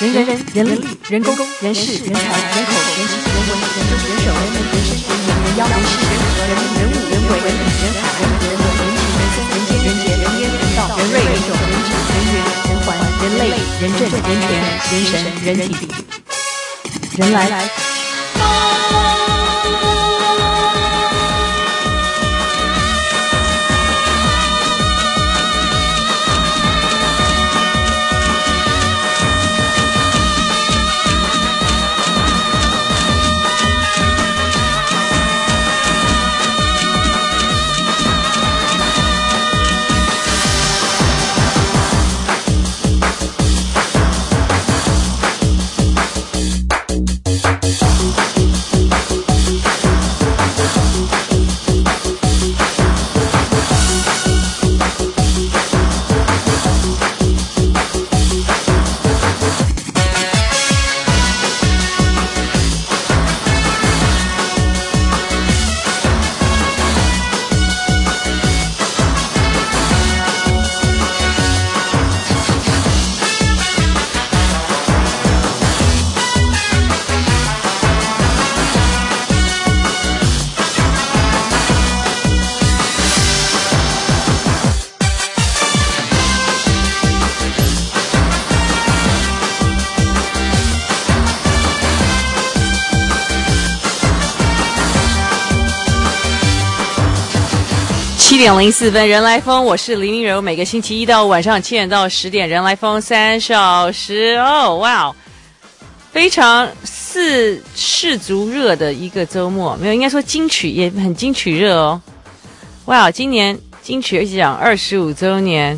人力、人工、人事、人才、人口、人情、人文、人政、人手、人民、人事、人言、人妖、人事、人和、人物、人物、人为、人理、人海、人和、人文、人情、人生、人间、人杰、人烟、人道、人瑞、人种、人质、人缘、人环、人类、人政、人权、人神、人体、人来。7:04，人来疯，我是林玲柔，每个星期一到晚上7点到10点，人来疯3小时。哦，哇，非常世足热的一个周末，没有，应该说金曲也很金曲热哦。哇，今年金曲奖25周年，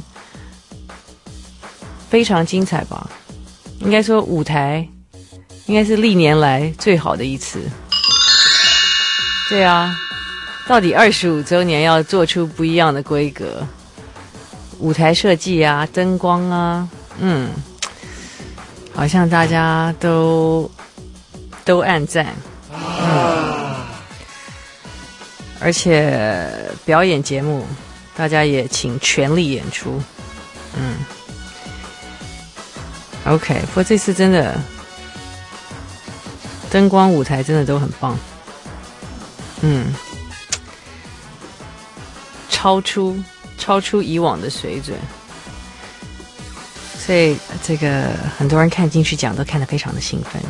非常精彩吧？应该说舞台应该是历年来最好的一次。对啊。到底25周年要做出不一样的规格，舞台设计啊，灯光啊，好像大家都按赞，而且表演节目大家也请全力演出，OK， 不过这次真的灯光舞台真的都很棒，超出以往的水准，所以这个很多人看金曲奖都看得非常的兴奋。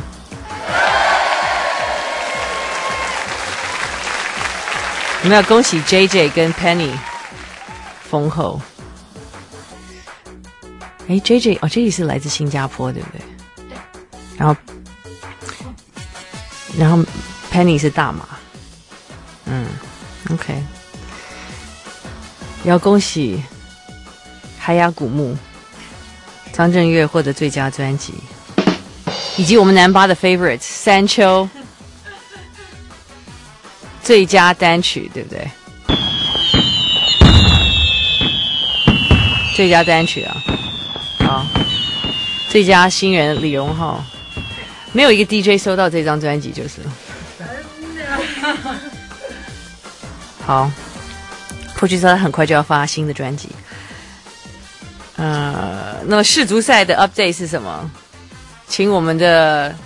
有没有恭喜 JJ 跟 Penny 封后？JJ 是来自新加坡，对不对？ 对。 然后 Penny 是大马。OK。要恭喜海雅古墓张震岳获得最佳专辑，以及我们南巴的 favorite 山丘最佳单曲，对不对？最佳单曲啊，好，最佳新人李荣浩，没有一个 DJ 收到这张专辑就是了。好。破局说他很快就要发新的专辑。那么世足赛的 update 是什么？请我们的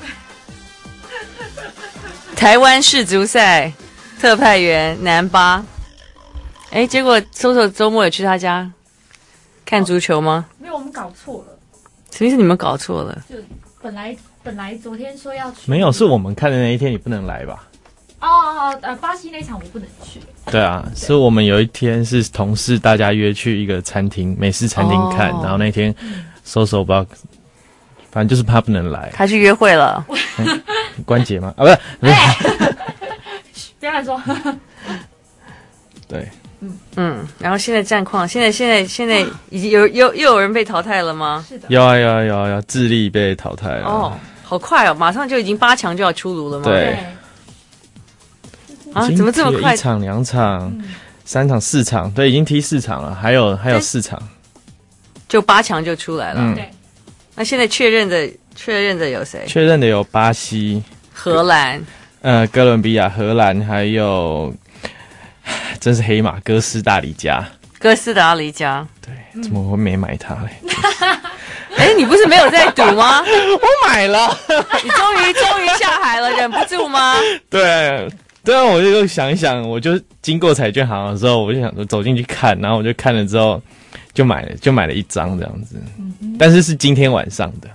台湾世足赛特派员南巴。结果搜周末有去他家看足球吗？ 没有，我们搞错了。 什么意思？你们搞错了？ 就本来昨天说要去， 没有，是我们看的那一天，你不能来吧？ 巴西那场我不能去。 对啊，是我们有一天是同事大家约去一个餐厅，美式餐厅看，然后那天搜不知道，反正就是他不能来。 他去约会了。 关节吗？不是， 不要乱说。 对。 然后现在战况，现在已经又有人被淘汰了吗？ 是的。 有啊，智利被淘汰了。 哦，好快哦，马上就已经8强就要出炉了吗？ 对。 怎么这么快？ 1场、2场、3场、4场，对，已经踢4场了，还有4场， 就8强就出来了。 对。 那现在确认的有谁？ 确认的有巴西、 荷兰、 哥伦比亚、荷兰，还有真是黑马哥斯达黎加。 哥斯达黎加， 对，怎么会没买它嘞？ 哎，你不是没有在赌吗？ 我买了。 你终于下海了，忍不住吗？ 对啊，我就想一想，我就经过彩券行的时候，我就想说走进去看，然后我就看了之后就买了一张这样子，但是今天晚上的。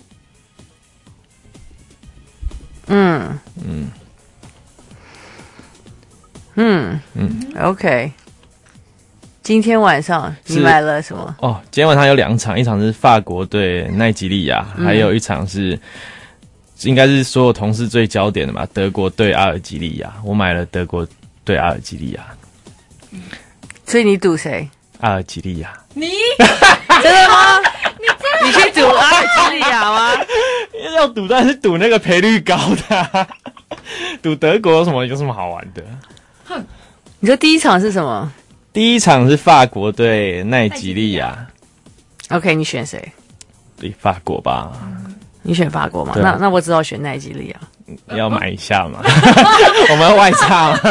OK。今天晚上你买了什么？ 哦，今天晚上有2场，一场是法国对奈及利亚，还有一场是应该是所有同事最焦点的嘛，德国对阿尔及利亚。我买了德国对阿尔及利亚。 所以你赌谁？ 阿尔及利亚。 你真的吗？你去赌阿尔及利亚吗？ 要赌当然是赌那个赔率高的、啊，赌德国有什么好玩的？ 你说第一场是什么？ 第一场是法国对奈及利亚。 OK， 你选谁？ 对，法国吧。 你选法国吗？那我只好选奈及利亚。 要买一下嘛，我们外差嘛。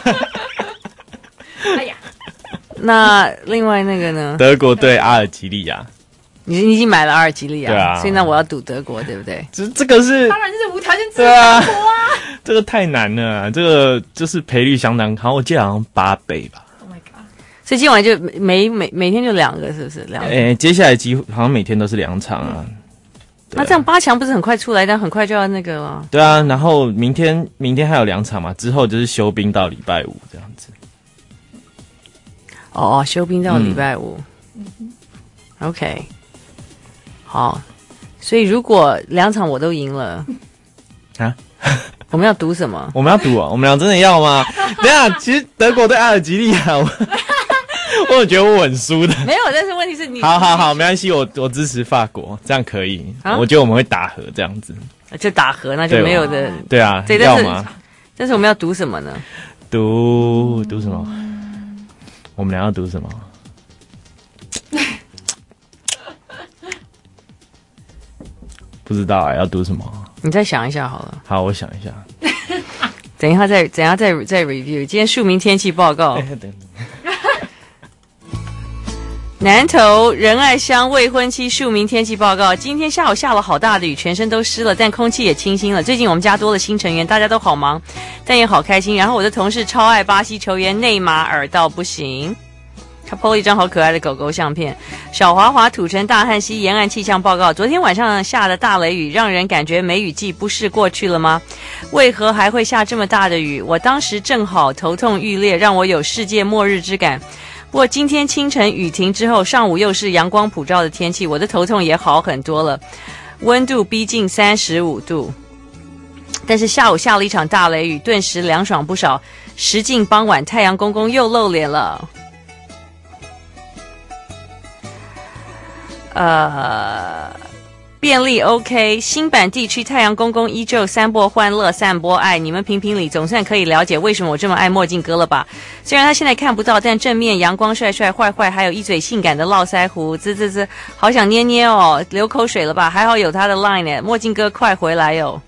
哎呀， 那另外那个呢？ 德国对阿尔及利亚。 你已经买了阿尔及利亚， 对啊， 所以那我要赌德国，对不对？ 这个是当然是无条件支持对啊德国啊！ 这个太难了、啊，这个就是赔率相当高，我记得好像8倍吧。 Oh my god！ 所以今晚就每天就2个，是不是2个？ 接下来几乎好像每天都是2场啊。 那这样8强不是很快出来，但很快就要那个了。 对啊，然后明天还有2场嘛，之后就是休兵到礼拜五这样子。 哦，休兵到礼拜五。OK， 好，所以如果2场我都赢了啊， 我们要赌什么？ 我们要赌啊？我们俩真的要吗？等一下，其实德国对阿尔及利亚，我有觉得我稳输的。 没有，但是问题是你好，没关系，我支持法国，这样可以。啊、我觉得我们会打和这样子， 就打和，那就没有的。 对啊， 对， 要吗？ 但是我们要赌什么呢？ 赌什么？我们俩要赌什么？不知道要赌什么？ 你再想一下好了。 好，我想一下。 等一下再 review。今天庶民天气报告。南投仁爱乡未婚妻庶民天气报告：今天下午下了好大的雨，全身都湿了，但空气也清新了。最近我们家多了新成员，大家都好忙，但也好开心。然后我的同事超爱巴西球员内马尔到不行。他 po 了一张好可爱的狗狗相片。小华华土城大汉溪沿岸气象报告：昨天晚上下的大雷雨，让人感觉梅雨季不是过去了吗？为何还会下这么大的雨？我当时正好头痛欲裂，让我有世界末日之感。不过今天清晨雨停之后，上午又是阳光普照的天气，我的头痛也好很多了，温度逼近35度。但是下午下了一场大雷雨，顿时凉爽不少。时近傍晚，太阳公公又露脸了。便利 OK， 新版地区太阳公公依旧散播欢乐，散播爱。你们评评理，总算可以了解为什么我这么爱墨镜哥了吧？虽然他现在看不到，但正面阳光帅帅，坏坏，还有一嘴性感的络腮胡，滋，好想捏捏哦，流口水了吧？还好有他的 line 墨镜哥快回来哟！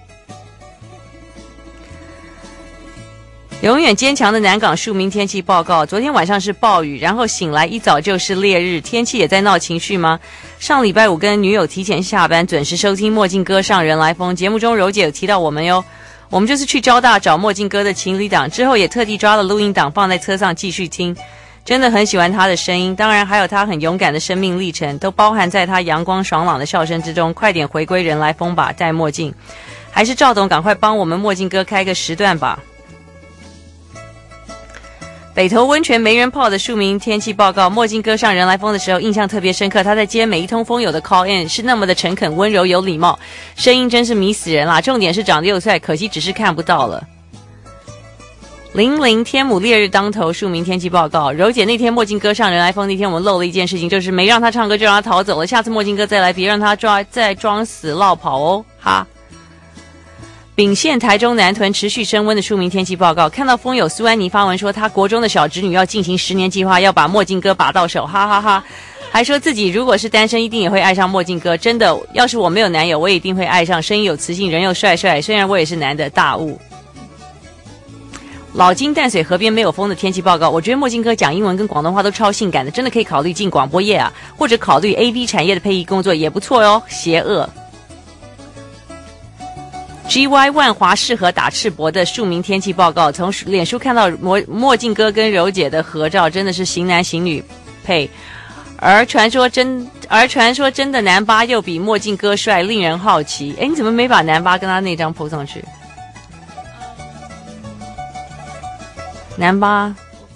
永远坚强的南港庶民天气报告：昨天晚上是暴雨，然后醒来一早就是烈日，天气也在闹情绪吗？上礼拜五跟女友提前下班，准时收听墨镜哥上人来疯节目中，柔姐有提到我们哟。我们就是去交大找墨镜哥的情侣档，之后也特地抓了录音档放在车上继续听，真的很喜欢他的声音，当然还有他很勇敢的生命历程，都包含在他阳光爽朗的笑声之中。快点回归人来疯吧，戴墨镜，还是赵董赶快帮我们墨镜哥开个时段吧。北投温泉没人泡的庶民天气报告：墨镜哥上人来疯的时候印象特别深刻，他在接每一通风友的 call in 是那么的诚恳温柔有礼貌，声音真是迷死人啦，重点是长得又帅，可惜只是看不到了。00天母烈日当头，庶民天气报告：柔姐那天墨镜哥上人来疯那天，我们漏了一件事情，就是没让他唱歌就让他逃走了，下次墨镜哥再来别让他再装死落跑哦，哈。丙县台中南屯持续升温的庶民天气报告，看到风友苏安妮发文说他国中的小侄女要进行10年计划，要把墨镜哥把到手，哈哈哈，还说自己如果是单身一定也会爱上墨镜哥，真的，要是我没有男友我也一定会爱上，声音有磁性人又帅帅，虽然我也是男的，大雾。 老金淡水河边没有风的天气报告，我觉得墨镜哥讲英文跟广东话都超性感的，真的可以考虑进广播业啊，或者考虑 AV 产业的配音工作也不错哟。邪恶 GY 万华适合打赤膊的庶民天气报告，从脸书看到墨镜哥跟柔姐的合照，真的是型男型女配。而传说真的南巴又比墨镜哥帅，令人好奇。哎，你怎么没把南巴跟他那张 po 上去？南巴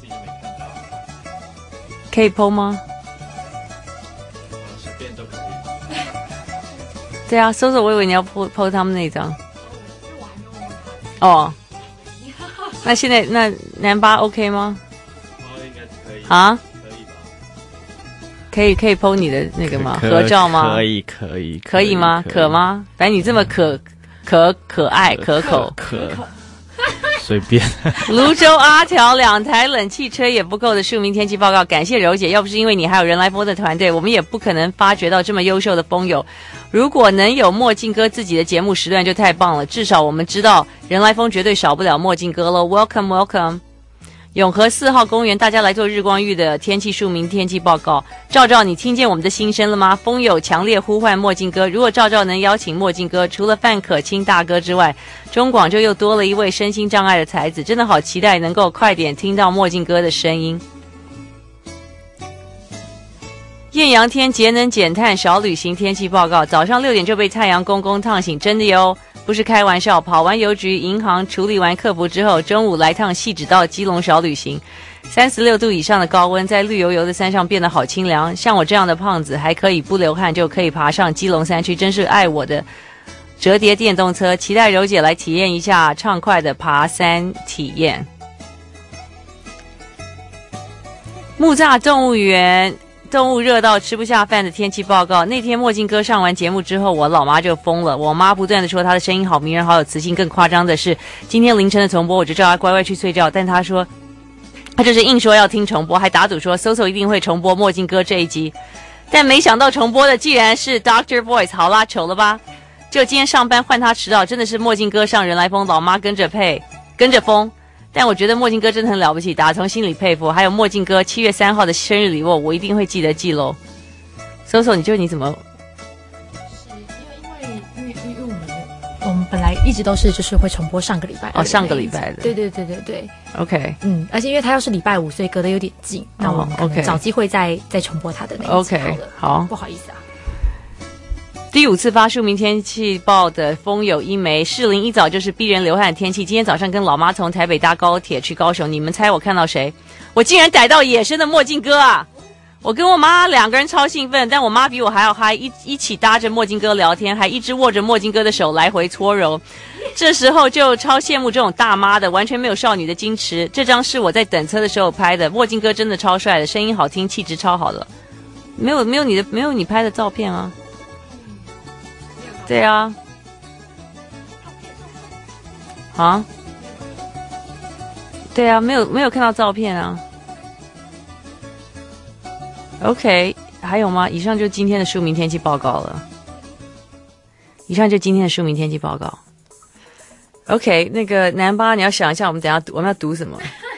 可以 po 吗？ 随便都可以。 对啊，搜索我以为你要 po 他们那张。哦，那现在那南巴 OK 吗？ 应该可以啊？ 可以吧？ 可以 po 你的那个吗？合照吗？ 可以吗？可吗？反正你这么可爱可口。 随便。 泸州阿条2台冷气车也不够的庶民天气报告，感谢柔姐，要不是因为你还有人来疯的团队，我们也不可能发掘到这么优秀的风友。如果能有墨镜哥自己的节目时段就太棒了，至少我们知道人来疯绝对少不了墨镜哥了。 Welcome。 永和4号公园，大家来做日光浴的天气庶民天气报告。赵赵，你听见我们的心声了吗？风友强烈呼唤墨镜哥，如果赵赵能邀请墨镜哥，除了范可清大哥之外，中广就又多了一位身心障碍的才子，真的好期待能够快点听到墨镜哥的声音。艳阳天节能减碳少旅行天气报告，早上6点就被太阳公公烫醒，真的哟，不是开玩笑。跑完邮局、银行，处理完客服之后，中午来趟汐止到基隆小旅行。36度以上的高温，在绿油油的山上变得好清凉。像我这样的胖子，还可以不流汗就可以爬上基隆山区，真是爱我的折叠电动车。期待柔姐来体验一下畅快的爬山体验。木栅动物园。动物热到吃不下饭的天气报告。那天墨镜哥上完节目之后，我老妈就疯了。我妈不断的说她的声音好迷人，好有磁性。更夸张的是，今天凌晨的重播，我就叫她乖乖去睡觉。但她说，她就是硬说要听重播，还打赌说搜一定会重播墨镜哥这一集。但没想到重播的既然是 Dr. Voice， 好啦，糗了吧？就今天上班换他迟到，真的是墨镜哥上人来疯，老妈跟着疯。但我觉得墨镜哥真的很了不起，打从心里佩服。还有墨镜哥7月3号的生日礼物，我一定会记得记喽。搜你怎么？ 是因为我们本来一直都是就是会重播上个礼拜的上个礼拜的。 对。 OK。 而且因为他又是礼拜5，所以隔得有点近，那我们可能找机会再重播他的那一集。 OK， 好， 不好意思啊。 第5次发庶民天气报的风有一枚，士林一早就是逼人流汗的天气。今天早上跟老妈从台北搭高铁去高雄，你们猜我看到谁？我竟然逮到野生的墨镜哥啊！我跟我妈2个人超兴奋，但我妈比我还要嗨，一起搭着墨镜哥聊天，还一直握着墨镜哥的手来回搓揉。这时候就超羡慕这种大妈的，完全没有少女的矜持。这张是我在等车的时候拍的，墨镜哥真的超帅的，声音好听，气质超好的。没有你拍的照片啊。对啊，对啊，没有看到照片啊。OK， 还有吗？以上就今天的庶民天气报告了。OK， 那个南巴，你要想一下，我们要读什么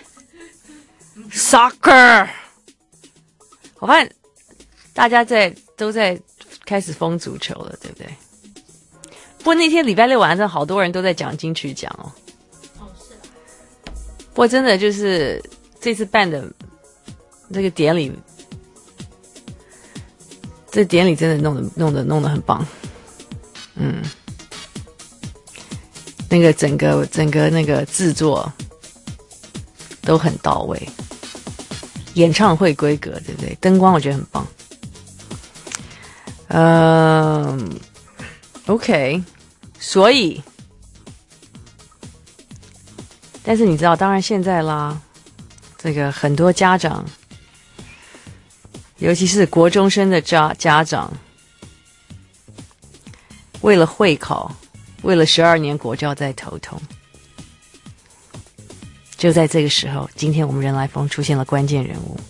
？Soccer。我发现大家都在开始疯足球了，对不对？不过那天礼拜6晚上，好多人都在讲金曲奖哦。 是啊。 不过真的就是这次办的这个典礼，这典礼真的弄得很棒。那个整个那个制作都很到位，演唱会规格对不对？灯光我觉得很棒。OK。所以，但是你知道，当然现在啦，这个很多家长，尤其是国中生的家长，为了会考，为了12年国教在头痛。就在这个时候，今天我们人来疯出现了关键人物，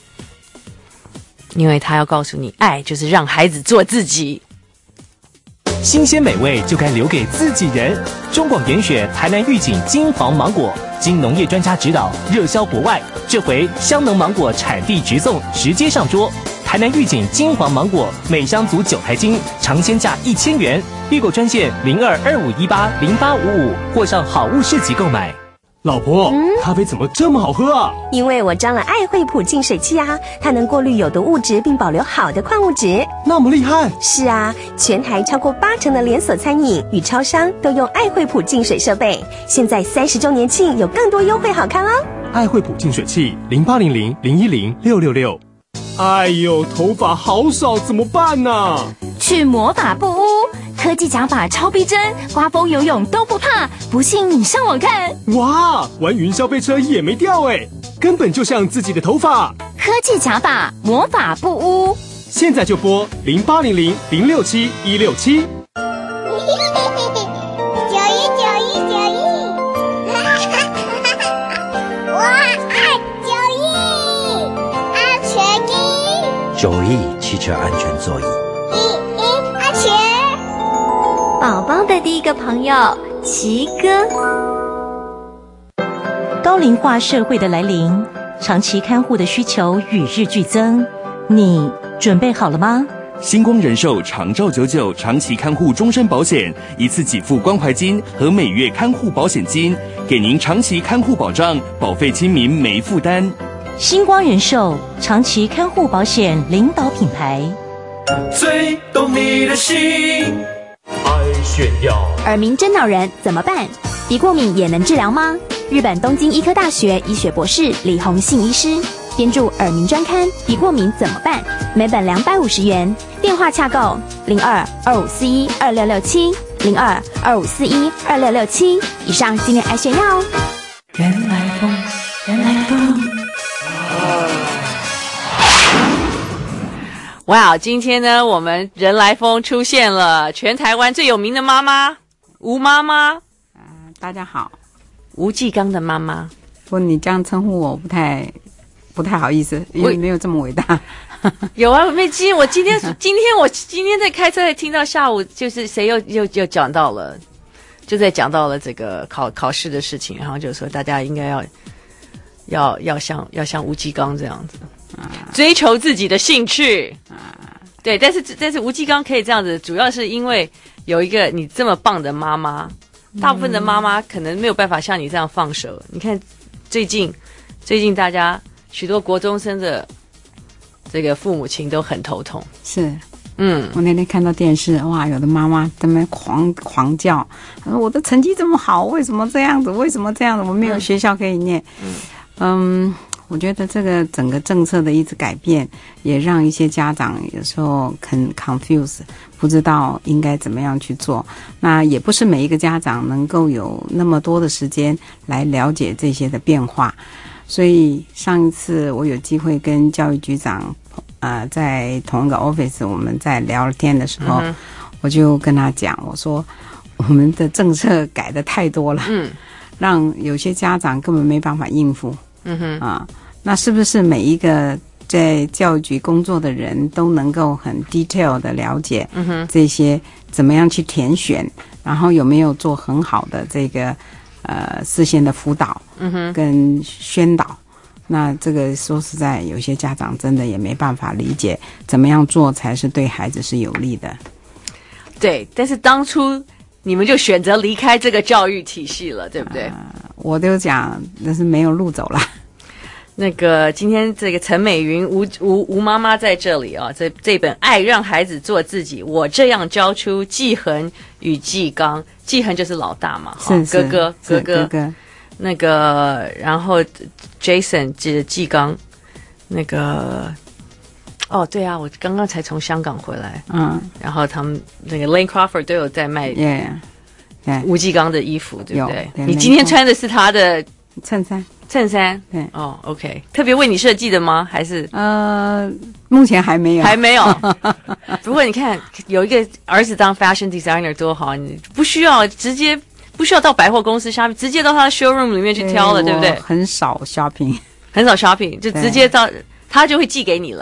因为他要告诉你，爱就是让孩子做自己。 新鲜美味就该留给自己人。中广严选台南玉井金黄芒果，经农业专家指导，热销国外。这回香浓芒果产地直送，直接上桌。台南玉井金黄芒果每箱组9台斤，尝鲜价1000元。预购专线0225180855，或上好物市集购买。 老婆，咖啡怎么这么好喝啊？ 因为我装了爱惠普净水器啊，它能过滤有毒物质并保留好的矿物质。 那么厉害？ 是啊，全台超过80%的连锁餐饮与超商都用爱惠普净水设备。现在30周年庆有更多优惠好康哦！ 爱惠普净水器0800010666。哎呦，头发好少怎么办呢？ 去魔法布屋，科技假发超逼真，刮风游泳都不怕。不信你上网看。 哇，玩云霄飞车也没掉哎，根本就像自己的头发。 科技假发魔法布屋， 现在就拨0800067167。 9E汽车安全座椅。 安全。宝宝的第一个朋友，奇哥。 高龄化社会的来临，长期看护的需求与日俱增，你准备好了吗？ 星光人寿长照99长期看护终身保险，一次给付关怀金和每月看护保险金，给您长期看护保障，保费亲民没负担。 星光人寿长期看护保险领导品牌， 最懂你的心。 爱炫耀， 耳鸣真恼人怎么办？鼻过敏也能治疗吗？日本东京医科大学医学博士李宏信医师编著耳鸣专刊《鼻过敏怎么办》，每本250元，电话洽购02-2541-2667，02-2541-2667。以上今天爱炫耀哦。 人来疯，人来疯。 哇，今天呢，我们人来疯出现了全台湾最有名的妈妈吴妈妈。 大家好， 吴继刚的妈妈。 不过你这样称呼我不太好意思，因为没有这么伟大。 有啊，我今天在开车听到下午，就是谁又讲到了，就在讲到了这个考试的事情，然后就说大家应该要像吴继刚这样子。追求自己的兴趣对，但是吴继刚可以这样子，主要是因为有一个你这么棒的妈妈。大部分的妈妈可能没有办法像你这样放手。你看最近大家许多国中生的这个父母亲都很头痛。 是，我那天看到电视，哇，有的妈妈在那边狂叫，她说我的成绩这么好，为什么这样子？为什么这样子？我没有学校可以念。我觉得这个整个政策的一直改变，也让一些家长有时候很 confuse， 不知道应该怎么样去做。那也不是每一个家长能够有那么多的时间来了解这些的变化。所以上一次我有机会跟教育局长在同一个 office 我们在聊天的时候，我就跟他讲，我说我们的政策改得太多了，让有些家长根本没办法应付。那是不是每一个在教育局工作的人都能够很 detail 的了解这些怎么样去填选，然后有没有做很好的这个事先的辅导跟宣导？那这个说实在，有些家长真的也没办法理解怎么样做才是对孩子是有利的。 对，但是当初你们就选择离开这个教育体系了，对不对？ 我都讲那是没有路走了。 那个今天这个陈美云吴妈妈在这里啊，这本《爱让孩子做自己》，我这样教出继恒与继刚，继恒就是老大嘛，哥哥，那个然后 Jason 继刚，那个对啊，我刚刚才从香港回来，然后他们那个 Lane Crawford 都有在卖吴继刚的衣服，对不对？你今天穿的是他的衬衫。 对，OK， 特别为你设计的吗？还是目前还没有。 不过你看，有一个儿子当 fashion designer 多好，你不需要到百货公司 shopping， 直接到他的 showroom 里面去挑了，对不对？ 很少 shopping， 就直接到他就会寄给你了。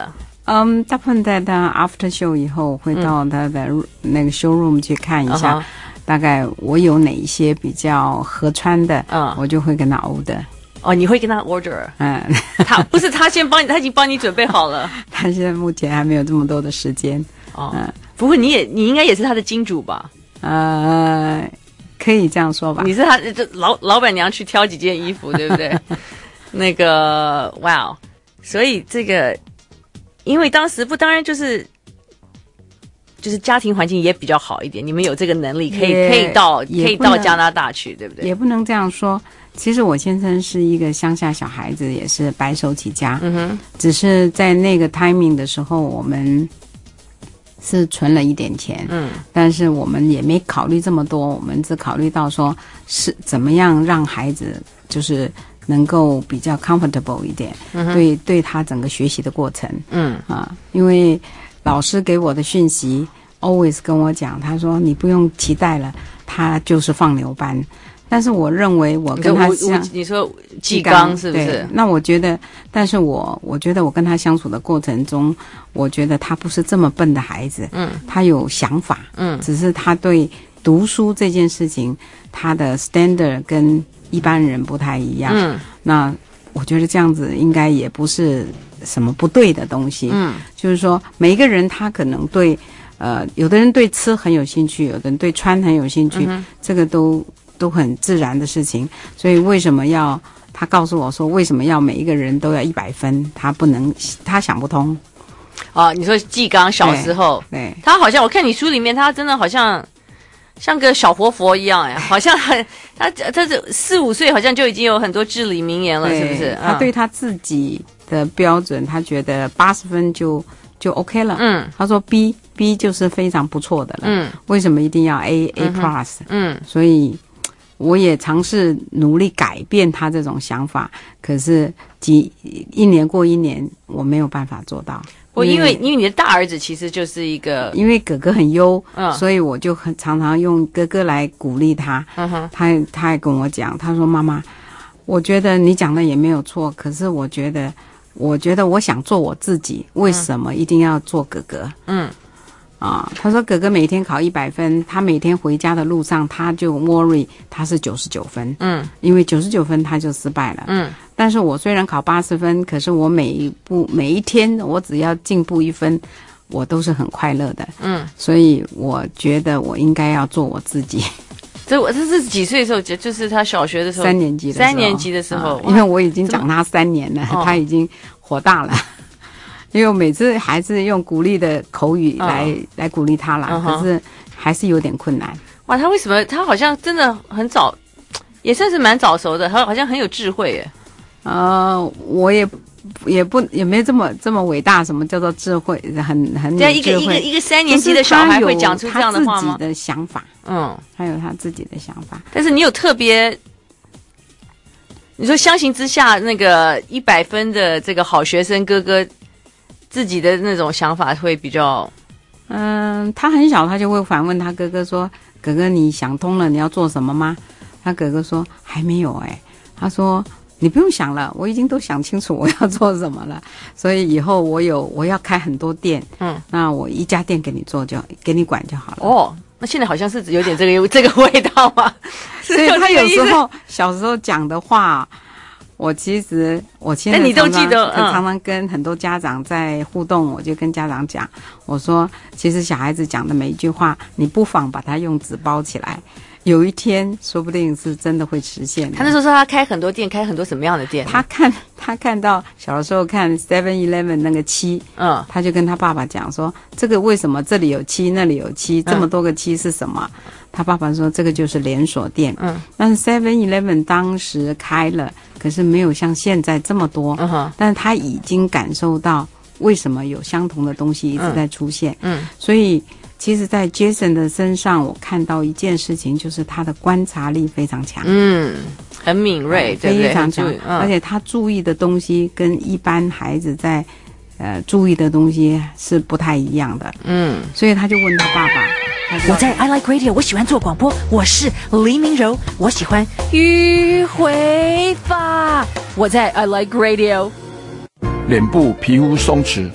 大部分在他 after show 以后会到他的那个 showroom 去看一下，大概我有哪一些比较合穿的，我就会跟他 order。 哦，你会跟他 order？ 他不是他先帮你，他已经帮你准备好了。 他现在目前还没有这么多的时间。 不过你应该也是他的金主吧？ 可以这样说吧。 你是他老板娘去挑几件衣服，对不对？那个哇，所以这个，因为当时当然就是家庭环境也比较好一点，你们有这个能力可以到加拿大去，对不对？ 也不能这样说。其实我先生是一个乡下小孩子，也是白手起家。只是在那个 timing 的时候，我们是存了一点钱。但是我们也没考虑这么多，我们只考虑到说是怎么样让孩子就是能够比较 comfortable 一点，对他整个学习的过程。因为老师给我的讯息 always 跟我讲，他说你不用期待了，他就是放牛班。但是我认为我跟他你说技刚是不是？ 那我觉得，但是我觉得我跟他相处的过程中，我觉得他不是这么笨的孩子。他有想法。只是他对读书这件事情，他的 standard 跟一般人不太一样。那我觉得这样子应该也不是什么不对的东西。就是说每一个人他可能对有的人对吃很有兴趣，有的人对穿很有兴趣，这个都很自然的事情。所以为什么他告诉我说为什么要每一个人都要100分，他想不通。 你说纪刚小时候， 对， 他好像我看你书里面，他真的好像个小活佛一样，好像他这4、5岁好像就已经有很多至理名言了，是不是？ 他对他自己的标准，他觉得80分就 OK 了。他说 B 就是非常不错的了。为什么一定要 A plus？所以我也尝试努力改变他这种想法，可是一年过一年，我没有办法做到。 因为你的大儿子其实就是一个， 因为哥哥很优，所以我就常常用哥哥来鼓励他。他还跟我讲，他说妈妈，我觉得你讲的也没有错，可是我觉得我想做我自己，为什么一定要做哥哥？他说哥哥每天考100分，他每天回家的路上他就 worry 他是99分，因为99分他就失败了。但是我虽然考80分，可是我每一天我只要进步1分，我都是很快乐的。所以我觉得我应该要做我自己。 这是几岁的时候？就是他小学的时候，3年级的时候， 因为我已经长他3年了，他已经火大了。因为我每次还是用鼓励的口语来鼓励他啦，可是还是有点困难。 哇，他为什么？他好像真的很早，也算是蛮早熟的，他好像很有智慧耶。 我也没这么伟大。什么叫做智慧？很有智慧。 一个3年级的小孩会讲出这样的话吗？ 他自己的想法，还有他自己的想法。 但是你有特别，你说相形之下，那个100分的这个好学生哥哥，自己的那种想法会比较， 他很小，他就会反问他哥哥说：“哥哥，你想通了，你要做什么吗？”他哥哥说：“还没有。”他说：“你不用想了，我已经都想清楚我要做什么了。所以以后我要开很多店，那我一家店给你做给你管就好了。” 那现在好像是有点这个味道嘛。 所以他有时候小时候讲的话。我现在你都记得， 常常跟很多家长在互动，我就跟家长讲，我说其实小孩子讲的每一句话，你不妨把它用纸包起来，有一天说不定是真的会实现的。 他那时候说他开很多店，开很多什么样的店？ 他看到小的时候看 7-Eleven 那个7，他就跟他爸爸讲说，这个为什么这里有7，那里有7，这么多个7是什么？他爸爸说这个就是连锁店。但是 7-Eleven 当时开了，可是没有像现在这么多。但是他已经感受到为什么有相同的东西一直在出现。所以其实在 Jason 的身上我看到一件事情，就是他的观察力非常强。 很敏锐，对不对？ 非常强。而且他注意的东西跟一般孩子在注意的东西是不太一样的。所以他就问他爸爸， 我在 I Like Radio， 我喜欢做广播，我是黎明柔，我喜欢迂回法。我在 I Like Radio。 脸部皮肤松弛，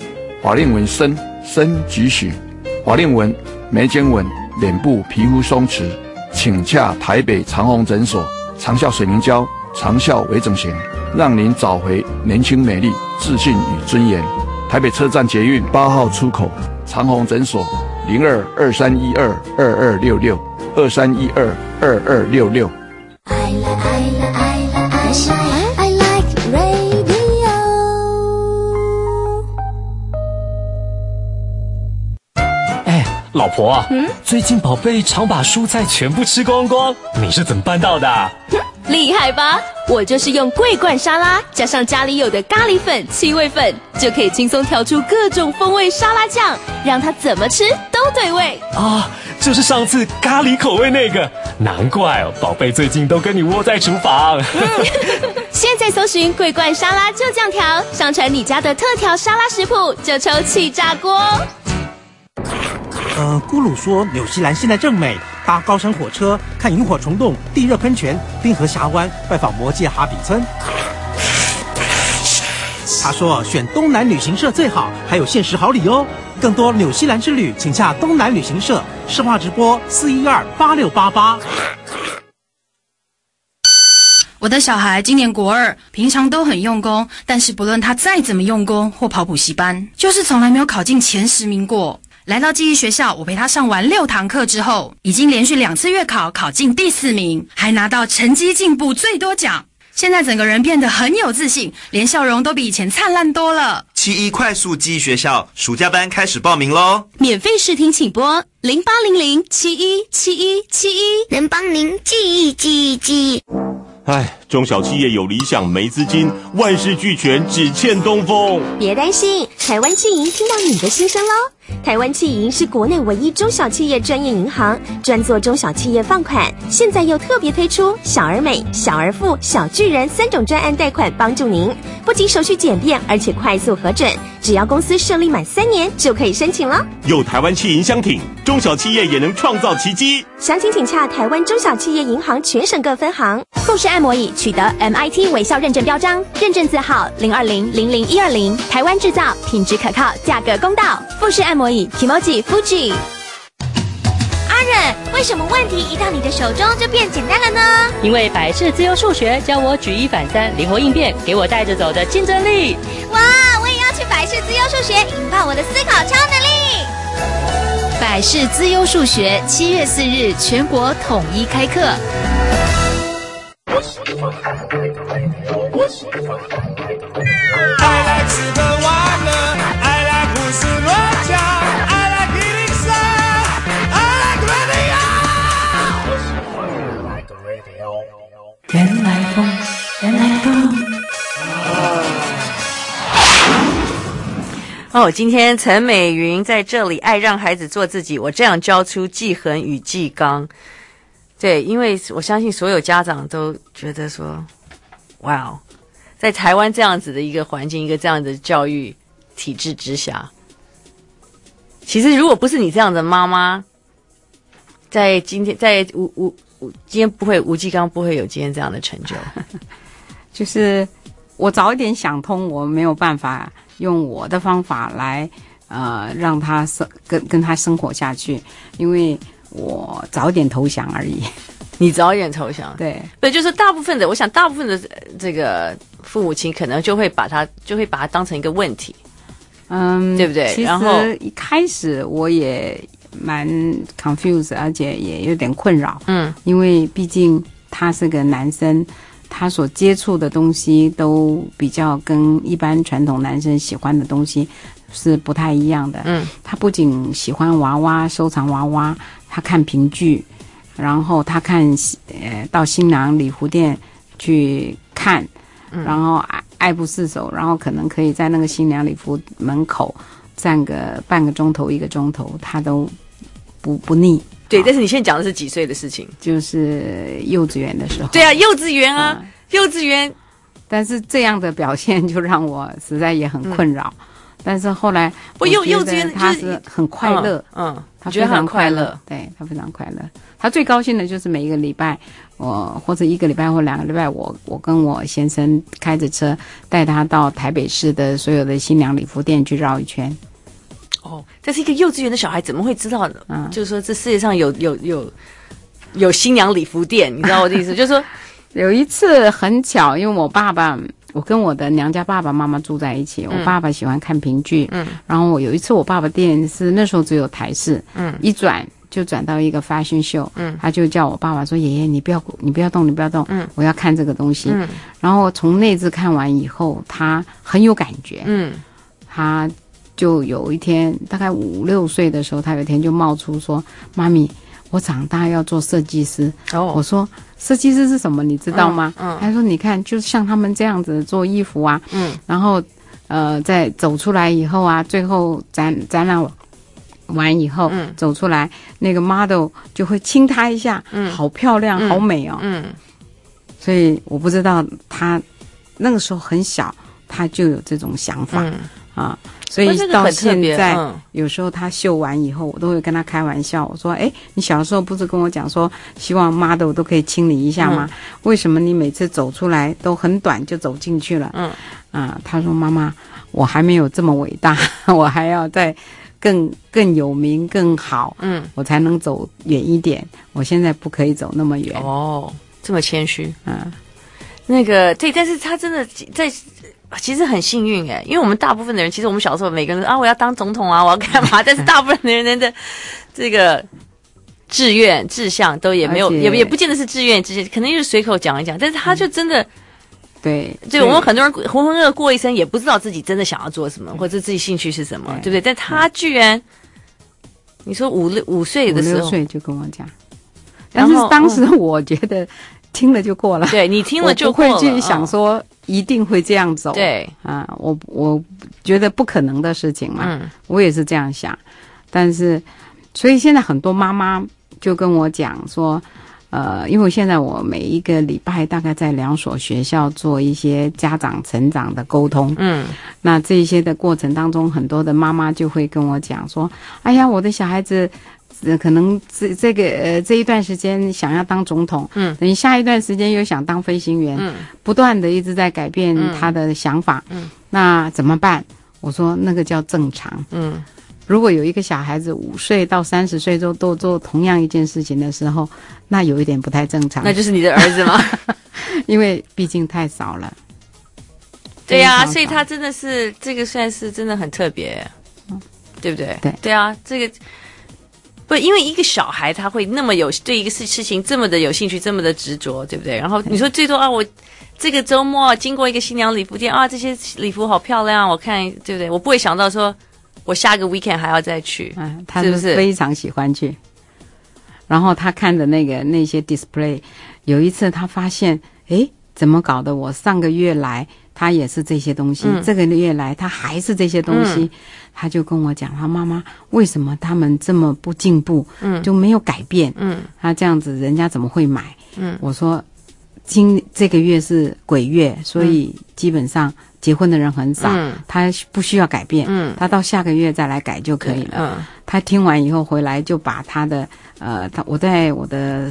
法令纹深积血，法令纹、眉间纹、脸部皮肤松弛，请洽台北长虹诊所，长效水凝胶，长效微整形，让您找回年轻美丽、自信与尊严。台北车站捷运8号出口，长虹诊所02-2312-2266，2312-2266。 I like radio。 老婆啊，最近宝贝常把蔬菜全部吃光光，你是怎么办到的？ 厉害吧？我就是用桂冠沙拉加上家里有的咖喱粉、七味粉，就可以轻松调出各种风味沙拉酱，让它怎么吃都对味啊！就是上次咖喱口味那个，难怪哦，宝贝最近都跟你窝在厨房。 现在搜寻桂冠沙拉就酱调，上传你家的特调沙拉食谱，就抽气炸锅。 咕噜说纽西兰现在正美，搭高山火车看萤火虫洞、地热喷泉、冰河峡湾，拜访魔界哈比村。他说选东南旅行社最好，还有限时好礼哦。更多纽西兰之旅，请洽东南旅行社，市话直拨412-8688。 我的小孩今年国2，平常都很用功，但是不论他再怎么用功或跑补习班，就是从来没有考进前10名过。来到记忆学校，我陪他上完6堂课之后，已经连续2次月考考进第4名，还拿到成绩进步最多奖。现在整个人变得很有自信，连笑容都比以前灿烂多了。 71快速记忆学校暑假班开始报名咯， 免费试听请拨0800717171， 能帮您记忆。 中小企业有理想没资金，万事俱全只欠东风。 别担心，台湾企银听到你的心声咯。台湾企银是国内唯一中小企业专业银行，专做中小企业放款。现在又特别推出小而美、小而富、小巨人3种专案贷款，帮助您不仅手续简便，而且快速核准。只要公司设立满3年就可以申请了。 有台湾企银相挺，中小企业也能创造奇迹。 详情请洽台湾中小企业银行全省各分行。 富士按摩椅取得 MIT 微笑认证标章，认证字号020-00120，台湾制造，品质可靠，价格公道。富士按摩椅 Kimoji Fuji。 阿忍，为什么问题一到你的手中就变简单了呢？ 因为百事自由数学教我举一反三，灵活应变，给我带着走的竞争力。 哇，我也要去百事自由数学，引爆我的思考超能力。 百事资优数学7月4日全国统一开课。 I like 日本玩乐 I like 胡思乱想 I like 103 I like radio 原来风今天陈美云在这里，爱让孩子做自己，我这样教出季恒与季刚。对，因为我相信所有家长都觉得说，哇，在台湾这样子的一个环境，一个这样的教育体制之下，其实如果不是你这样的妈妈，在今天今天不会吴季刚不会有今天这样的成就。 就是我早一点想通，我没有办法用我的方法来让他跟他生活下去，因为我早点投降而已。 你早一点投降， 对， 对，就是我想大部分的这个父母亲可能就会把它当成一个问题，对不对？然后一开始我也蛮 confused， 而且也有点困扰，因为毕竟他是个男生，他所接触的东西都比较跟一般传统男生喜欢的东西是不太一样的。他不仅喜欢娃娃，收藏娃娃，他看评剧，然后他看到新郎礼服店去看，然后爱不释手，然后可能可以在那个新娘礼服门口站个半个钟头1个钟头，他都不腻。 对，但是你现在讲的是几岁的事情？ 就是幼稚园的时候。 对啊，幼稚园啊，幼稚园。 但是这样的表现就让我实在也很困扰。但是后来幼稚园他是很快乐，他非常快乐，对，他非常快乐。他最高兴的就是每一个礼拜，或者1个礼拜或2个礼拜，我跟我先生开着车带他到台北市的所有的新娘礼服店去绕一圈。 哦，但是一个幼稚园的小孩怎么会知道呢？就是说这世界上有新娘礼服店，你知道我的意思？就是说有一次很巧，因为我跟我的娘家爸爸妈妈住在一起，我爸爸喜欢看评剧，然后有一次我爸爸电视那时候只有台视，一转就转到一个 fashion show，他就叫我爸爸说：“爷爷，你不要动，我要看这个东西。”然后从那次看完以后，他很有感觉，他就有一天大概5、6岁的时候，他有一天就冒出说：“妈咪，我长大要做设计师。”我说：“设计师是什么？你知道吗？”他说：“你看，就像他们这样子做衣服啊，然后再走出来以后啊，最后展览完以后，走出来那个 model 就会亲他一下，好漂亮，好美哦。”所以我不知道他那个时候很小，他就有这种想法啊。所以到现在，有时候他绣完以后，我都会跟他开玩笑，我说：“你小时候不是跟我讲说，希望 model 都可以亲你一下吗？为什么你每次走出来都很短就走进去了？”他说：“妈妈，我还没有这么伟大，我还要再更有名更好，我才能走远一点。我现在不可以走那么远。” 哦，这么谦虚，那个对，但是他真的其实很幸运因为我们大部分的人，其实我们小时候每个人我要当总统啊，我要干嘛？但是大部分的人的这个志向都也没有，也不见得是志愿，可能就是随口讲一讲。但是他就真的，对，我们很多人浑浑噩噩过一生，也不知道自己真的想要做什么，或者自己兴趣是什么，对不对？但他居然，你说5岁的时候，5、6岁就跟我讲，但是当时我觉得听了就过了，对你听了就过了，我不会去想说一定会这样走，对啊，我觉得不可能的事情嘛，我也是这样想，但是所以现在很多妈妈就跟我讲说，因为现在我每一个礼拜大概在2所学校做一些家长成长的沟通，那这些的过程当中，很多的妈妈就会跟我讲说，哎呀，我的小孩子可能这一段时间想要当总统，等下一段时间又想当飞行员，不断的一直在改变他的想法，那怎么办？我说那个叫正常，如果有一个小孩子5岁到30岁都做同样一件事情的时候，那有一点不太正常。那就是你的儿子吗？因为毕竟太少了。对呀，所以他真的是这个算是真的很特别，对不对？对啊，这个不因为一个小孩他会那么对一个事情这么的有兴趣，这么的执着，对不对？然后你说最多我这个周末经过一个新娘礼服店这些礼服好漂亮，我看对不对？我不会想到说我下个 weekend 还要再去，他是不是非常喜欢去？然后他看的那些 display， 有一次他发现，怎么搞的？我上个月来，他也是这些东西，这个月来他还是这些东西，他就跟我讲，他妈妈为什么他们这么不进步，就没有改变？他这样子人家怎么会买？我说，这个月是鬼月，所以基本上结婚的人很少，他不需要改变，他到下个月再来改就可以了。他听完以后回来就把他的我在我的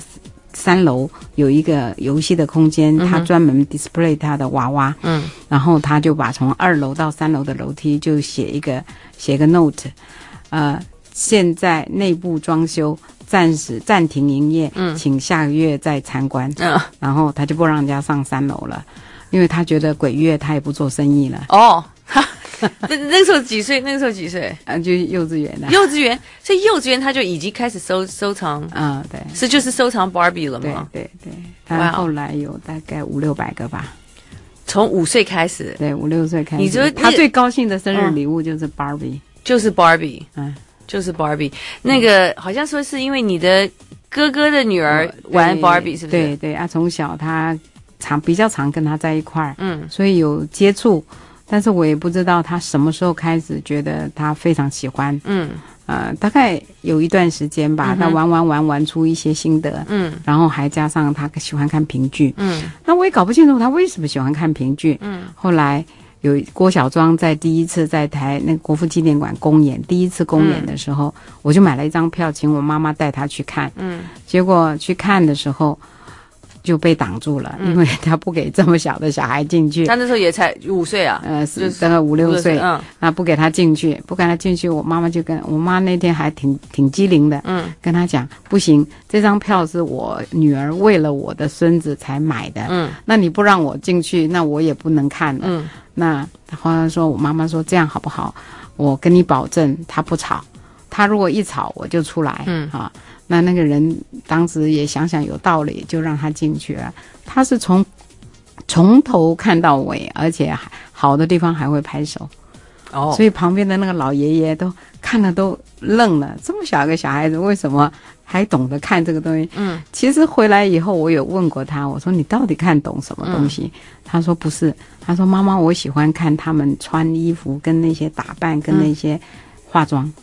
3楼有一个游戏的空间，他专门 display 他的娃娃，然后他就把从2楼到3楼的楼梯就写一个 note， 现在内部装修暂时暂停营业，请下个月再参观，然后他就不让人家上3楼了，因为他觉得鬼月他也不做生意了。那时候几岁？就幼稚园的。幼稚园，所以幼稚园他就已经开始收藏，对，是就是收藏 Barbie 了吗？对，他后来有大概500-600个吧。从5岁开始，对，5、6岁开始。你说他最高兴的生日礼物就是 Barbie，就是 Barbie，就是 Barbie。那个好像说是因为你的哥哥的女儿玩 Barbie， 是不是？对，从小他比较常跟他在一块儿，所以有接触。但是我也不知道他什么时候开始觉得他非常喜欢，大概有一段时间吧，他玩出一些心得，然后还加上他喜欢看评剧，那我也搞不清楚他为什么喜欢看评剧，后来有郭小庄在第一次在那个国父纪念馆公演，第一次公演的时候，我就买了一张票，请我妈妈带他去看，结果去看的时候， 就被挡住了，因为他不给这么小的小孩进去。 他那时候也才5岁啊， 是大概5、6岁，那不给他进去，我妈妈就跟我妈那天还挺机灵的，跟他讲不行，这张票是我女儿为了我的孙子才买的，那你不让我进去，那我也不能看了，那后来说我妈妈说这样好不好？我跟你保证，他不吵，他如果一吵我就出来，那个人当时也想有道理，就让他进去了。他是从头看到尾，而且好的地方还会拍手。所以旁边的那个老爷爷都看了都愣了，这么小一个小孩子为什么还懂得看这个东西？其实回来以后我有问过他，我说你到底看懂什么东西？他说不是，他说妈妈我喜欢看他们穿衣服跟那些打扮跟那些化妆。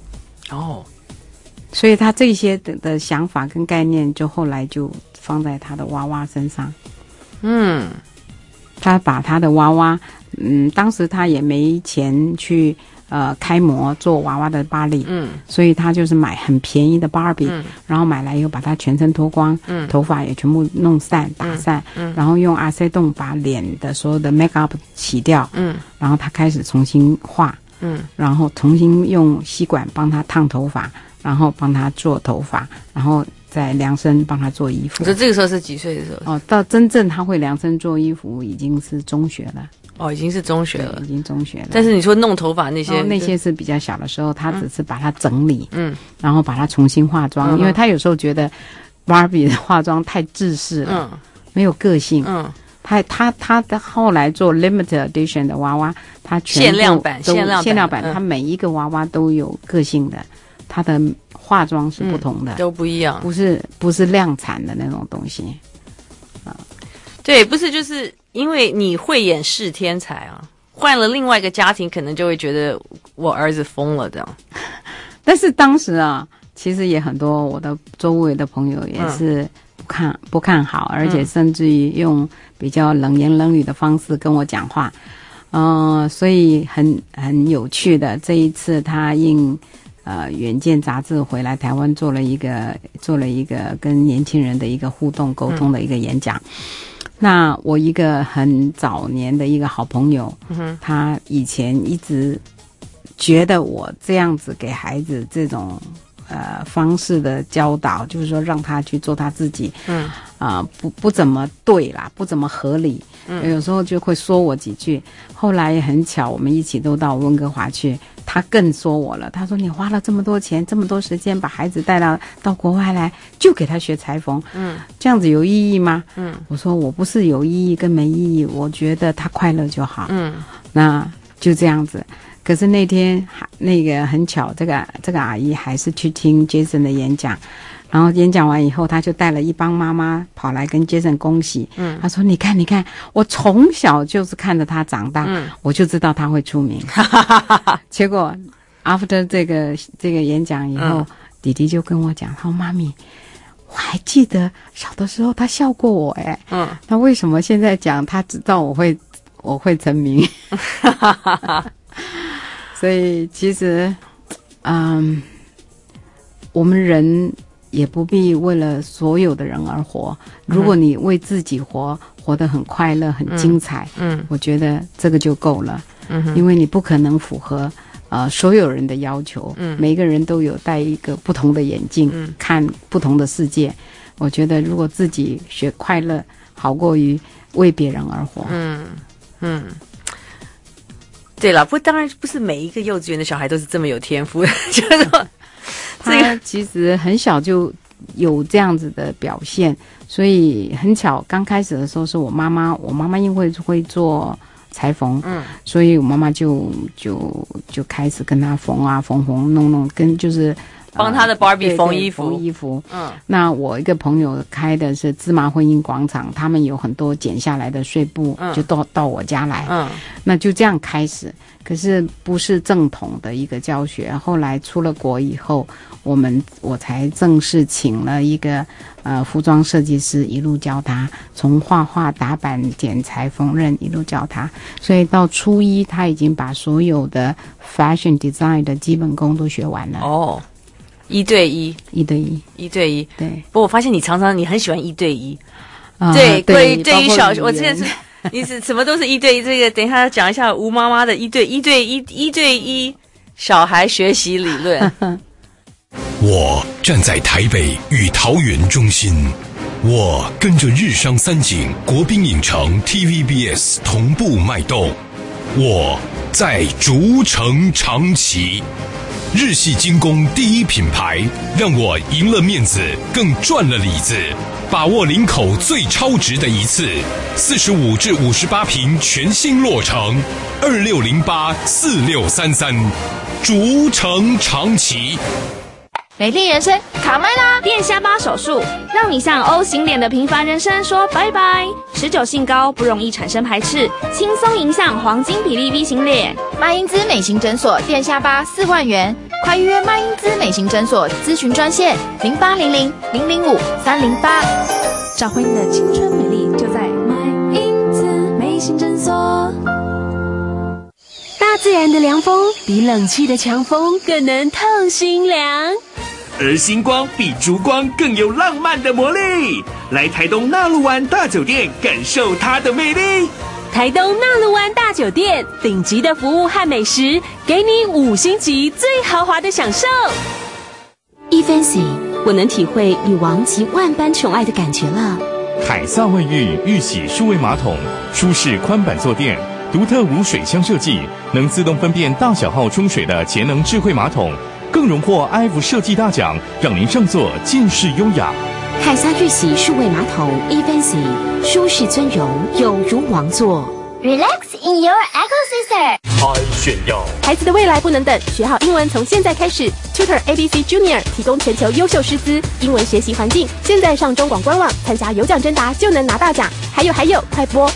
所以他这些的想法跟概念就后来就放在他的娃娃身上。他把他的娃娃，当时他也没钱去开模做娃娃的芭比，所以他就是买很便宜的芭比，然后买来以后把他全身脱光，头发也全部弄散打散，然后用阿塞洞把脸的所有的 make up 洗掉，然后他开始重新画，然后重新用吸管帮他烫头发，然后帮他做头发，然后再量身帮他做衣服。 你说这个时候是几岁的时候？ 到真正他会量身做衣服已经是中学了。 已经是中学了， 已经中学了。 但是你说弄头发那些， 那些是比较小的时候，他只是把它整理，然后把它重新化妆，因为他有时候觉得 Barbie 的化妆太制式了，没有个性。他的后来做 limited edition 的娃娃，他限量版， 他每一个娃娃都有个性的，他的化妆是不同的， 都不一样， 不是量产的那种东西。 对，不是就是因为你慧眼识天才啊，换了另外一个家庭，可能就会觉得我儿子疯了这样。 但是当时啊，其实也很多我的周围的朋友也是不看好，而且甚至于用比较冷言冷语的方式跟我讲话。所以很有趣的，这一次他应远见杂志回来台湾做了一个跟年轻人的一个互动沟通的一个演讲。那我一个很早年的一个好朋友，他以前一直觉得我这样子给孩子这种方式的教导，就是说让他去做他自己，不怎么对啦，不怎么合理，有时候就会说我几句。后来也很巧，我们一起都到温哥华去，他更说我了。他说你花了这么多钱，这么多时间把孩子带到国外来，就给他学裁缝，这样子有意义吗？我说我不是有意义跟没意义，我觉得他快乐就好。那就这样子。可是那天那个很巧，这个阿姨还是去听 Jason 的演讲，然后演讲完以后，他就带了一帮妈妈跑来跟 Jason 恭喜。他说你看我从小就是看着他长大，我就知道他会出名。结果 after 这个演讲以后，弟弟就跟我讲，他说妈咪，我还记得小的时候他笑过我那为什么现在讲他知道我会成名？所以其实我们人也不必为了所有的人而活，如果你为自己活得很快乐很精彩，我觉得这个就够了，因为你不可能符合所有人的要求，每个人都有戴一个不同的眼镜，看不同的世界。我觉得如果自己学快乐好过于为别人而活。 对了，当然不是每一个幼稚园的小孩都是这么有天赋的，就是说他其实很小就有这样子的表现，所以很巧，刚开始的时候是我妈妈因为会做裁缝，所以我妈妈就开始跟他缝弄，跟就是帮他的 Barbie 缝衣服。那我一个朋友开的是芝麻婚姻广场，他们有很多剪下来的碎布，就到我家来，那就这样开始。可是不是正统的一个教学，后来出了国以后，我才正式请了一个服装设计师，一路教他从画画、打板、剪裁、缝纫一路教他，所以到初一他已经把所有的 fashion design 的基本功都学完了。1对1， 对。不过我发现你常常很喜欢1对1。 对， 对对于小，我之前是你是什么都是1对1，这个等一下讲一下吴妈妈的1对1小孩学习理论。 我站在台北与桃园中心，我跟着日商三井、国宾影城、TVBS 同步脉动，我在竹城长崎。日系精工第一品牌，让我赢了面子，更赚了里子。把握林口最超值的一次，45至58坪全新落成，26084633，竹城长崎。 美丽人生卡麦拉电下巴手术，让你向 O 型脸的平凡人生说拜拜。持久性高，不容易产生排斥，轻松迎向黄金比例 V 型脸。 麦因兹美型诊所电下巴4万元，快预约麦因兹美型诊所咨询专线0800-005-308。 找回你的青春美丽，就在麦因兹美型诊所。大自然的凉风比冷气的强风更能透心凉。 而星光比烛光更有浪漫的魔力，来台东纳鹿湾大酒店感受它的魅力。 台东纳鹿湾大酒店，顶级的服务和美食，给你5星级最豪华的享受。eFancy， 我能体会女王及万般宠爱的感觉了。 海撒卫浴浴洗数位马桶，舒适宽板坐垫，独特无水箱设计，能自动分辨大小号冲水的节能智慧马桶，更荣获 IF 设计大奖，让您上座尽是优雅。 海撒浴洗数位马桶 eFancy， 舒适尊荣，有如王座。 Relax in your ecosystem。 爱炫耀， 孩子的未来不能等，学好英文从现在开始。Tutor ABC Junior 提供全球优秀师资，英文学习环境。现在上中广官网参加有奖征答就能拿大奖。还有，快拨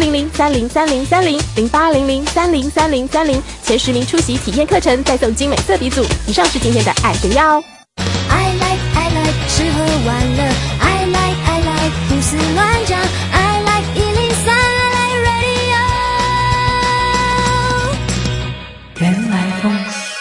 0800303030，0800303030，前10名出席体验课程再送精美色笔组。以上是今天的爱炫耀哦。 I like 吃喝玩乐 I like 胡思乱想 I like 103 I like radio。 原来风。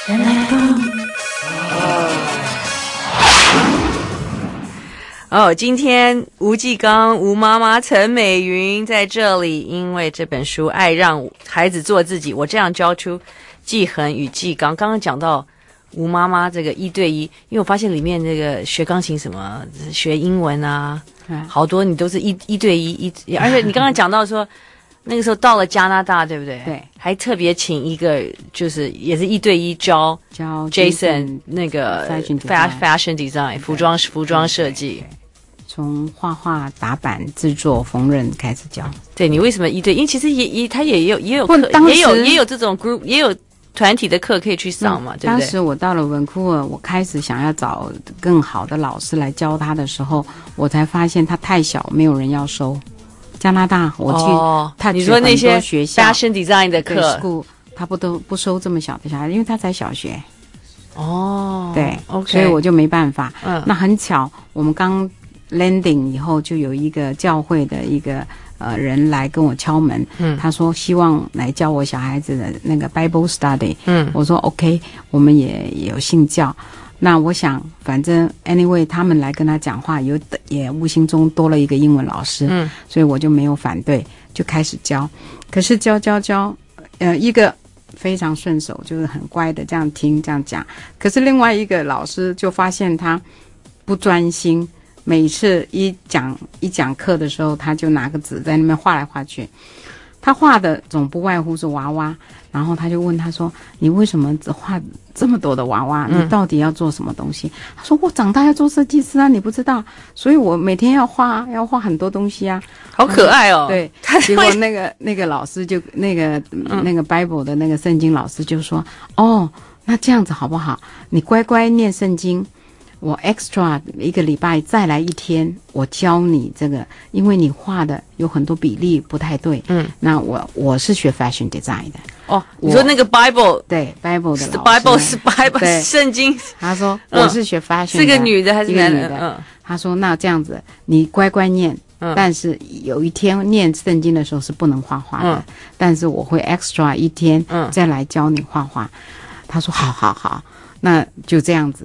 今天吴继刚、吴妈妈、陈美云在这里，因为这本书《爱让孩子做自己》，我这样教出继恒与继刚。刚刚讲到吴妈妈这个1对1，因为我发现里面这个学钢琴什么、学英文啊，好多你都是一对一，而且你刚刚讲到说。那个时候到了加拿大，对不对？ 对， 还特别请一个，就是也是1对1教 Jason 那个 fashion design 服装设计， 从画画、打板、制作、缝纫开始教。 对，你为什么1对1？因为其实他也有课，也有这种 group， 也有团体的课可以去上嘛，对不对？ 当时我到了文库尔，我开始想要找更好的老师来教他的时候，我才发现他太小，没有人要收。加拿大，我去， 你说那些学校 fashion design 的课 ，school， 他不收这么小的小孩，因为他才小学。对 ，OK， 所以我就没办法。那很巧，我们刚 landing 以后，就有一个教会的一个人来跟我敲门，他说希望来教我小孩子的那个 Bible study。我说 OK， 我们也有信教。那我想，反正 anyway， 他们来跟他讲话，也无形中多了一个英文老师，所以我就没有反对，就开始教。可是教，一个非常顺手，就是很乖的这样听这样讲。可是另外一个老师就发现他不专心，每次一讲课的时候，他就拿个纸在那边画来画去。他画的总不外乎是娃娃，然后他就问他说：“你为什么只画这么多的娃娃？你到底要做什么东西？”他说：“我长大要做设计师啊，你不知道，所以我每天要画很多东西啊。” 好可爱哦！ 对，结果那个老师就那个 Bible 的那个圣经老师就说：“哦，那这样子好不好？你乖乖念圣经。”我 extra 1个礼拜再来1天，我教你这个，因为你画的有很多比例不太对。那我是学 fashion design 的。 你说那个 Bible 对 Bible 的老师 Bible 圣经， 他说我是学 fashion 的， 是个女的还是男的？ 他说那这样子，你乖乖念，但是有一天念圣经的时候是不能画画的，但是我会 extra 1天再来教你画画。他说好，那就这样子。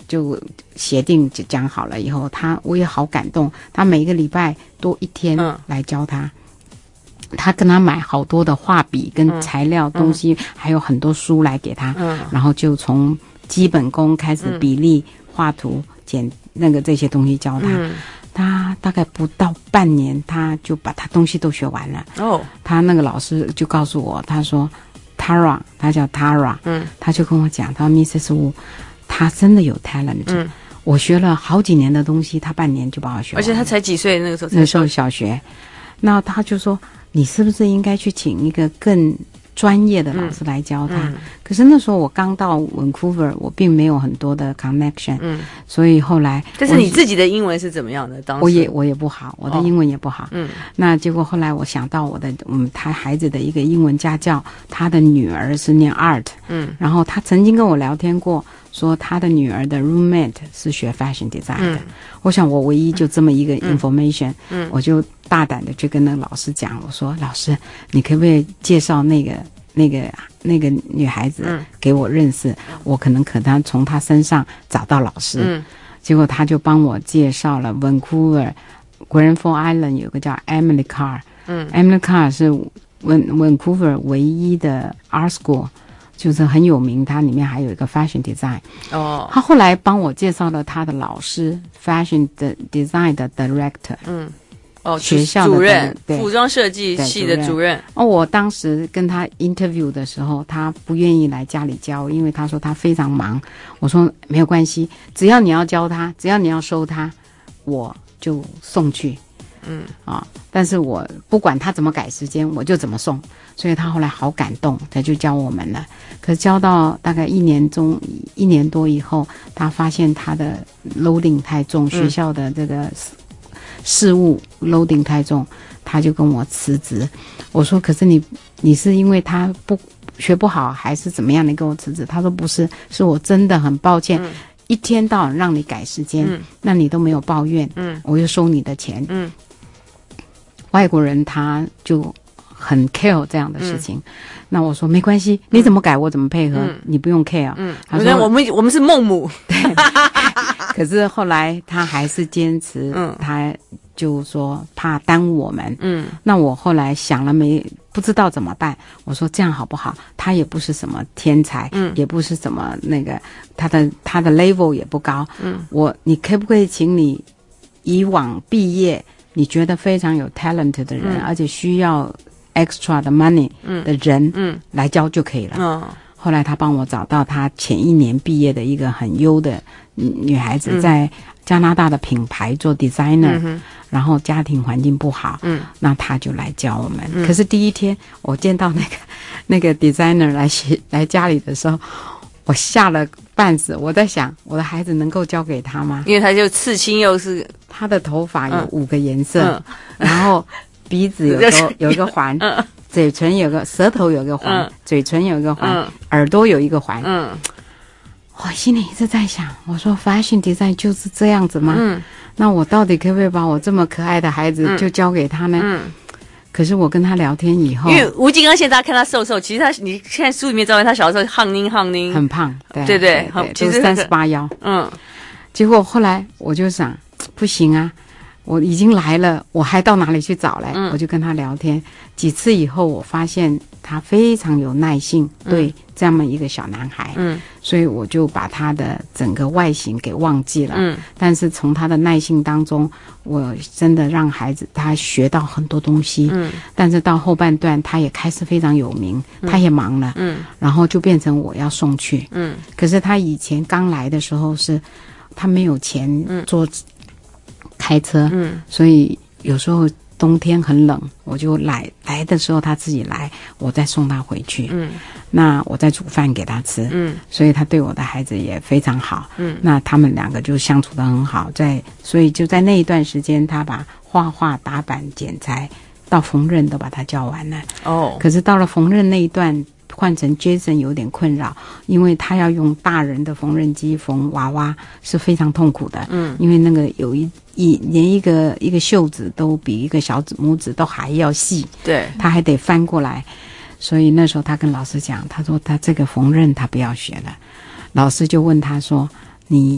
就协定讲好了以后，我也好感动，他每一个礼拜多一天来教他。他跟他买好多的画笔跟材料东西，还有很多书来给他，然后就从基本功开始，比例、画图、剪那个这些东西教他。他大概不到半年，他就把他东西都学完了。他那个老师就告诉我，他说 Tara， 他叫 Tara，他就跟我讲，他说 Mrs. Wu， 他真的有 talent。我学了好几年的东西，他半年就把我学完了。 而且他才几岁，那个时候？ 那时候小学。那他就说，你是不是应该去请一个更专业的老师来教他？可是那时候我刚到 Vancouver， 我并没有很多的 connection，所以后来。 但是你自己的英文是怎么样的？当时我也不好，我的英文也不好。那结果后来我想到他孩子的一个英文家教，他的女儿是念 art，然后他曾经跟我聊天过，说他的女儿的 roommate 是学 fashion design 的。我想我唯一就这么一个 information，我就大胆的去跟那个老师讲，我说老师，你可不可以介绍那个女孩子给我认识？我可能从她身上找到老师。结果他就帮我介绍了 Vancouver Granville Island 有个叫 Emily Carr，Emily Carr 是 Vancouver 唯一的 art school， 就是很有名，它里面还有一个 fashion design。他后来帮我介绍了他的老师 fashion design 的 director。学校的主任，服装设计系的主任。 我当时跟他 interview 的时候，他不愿意来家里教，因为他说他非常忙。我说没有关系，只要你要教他，只要你要收他，我就送去。但是我不管他怎么改时间，我就怎么送。所以他后来好感动，他就教我们了。可是教到大概1年多以后，他发现他的 loading 太重，学校的这个事务 loading 太重，他就跟我辞职。我说可是你是因为他学不好还是怎么样你跟我辞职？他说不是，是我真的很抱歉，一天到晚让你改时间，那你都没有抱怨，我就收你的钱。外国人他就很 care 这样的事情。那我说没关系，你怎么改我怎么配合，你不用 care。他说我们是孟母。 可是后来他还是坚持，他就说怕耽误我们。那我后来想了不知道怎么办。我说这样好不好？他也不是什么天才，也不是什么那个他的 level 也不高。你可不可以请你以往毕业你觉得非常有 talent 的人，而且需要 extra 的 money 的人来教就可以了。后来他帮我找到他前1年毕业的一个很优的女孩子，在加拿大的品牌做 designer，然后家庭环境不好，那他就来教我们。可是第一天我见到那个 designer 来家里的时候，我吓了半死。我在想，我的孩子能够交给他吗？ 因为他就刺青，又是他的头发有5个颜色，然后鼻子有一个环，嘴唇舌头有个环，嘴唇有一个环，耳朵有一个环。我心里一直在想，我说 fashion design 就是这样子吗？那我到底可不可以把我这么可爱的孩子就交给他呢？可是我跟他聊天以后， 因为吴金刚现在大家看他瘦瘦，其实你现在书里面照片，他小时候夯ninh 很胖， 对， 其实38腰。结果后来我就想，不行啊，我已经来了，我还到哪里去找嘞？我就跟他聊天几次以后，我发现他非常有耐性，对这么一个小男孩，所以我就把他的整个外形给忘记了。但是从他的耐性当中，我真的让孩子他学到很多东西。但是到后半段，他也开始非常有名，他也忙了，然后就变成我要送去。可是他以前刚来的时候是，他没有钱开车，所以有时候冬天很冷，我就来的时候他自己来，我再送他回去。那我再煮饭给他吃。所以他对我的孩子也非常好。那他们2个就相处得很好。所以就在那一段时间，他把画画、打板、剪裁到缝纫都把他教完了。可是到了缝纫那一段，换成 Jason 有点困扰，因为他要用大人的缝纫机缝娃娃是非常痛苦的。因为那个连一个袖子都比一个小拇指都还要细，对，他还得翻过来。所以那时候他跟老师讲，他说他这个缝纫他不要学了。老师就问他说，你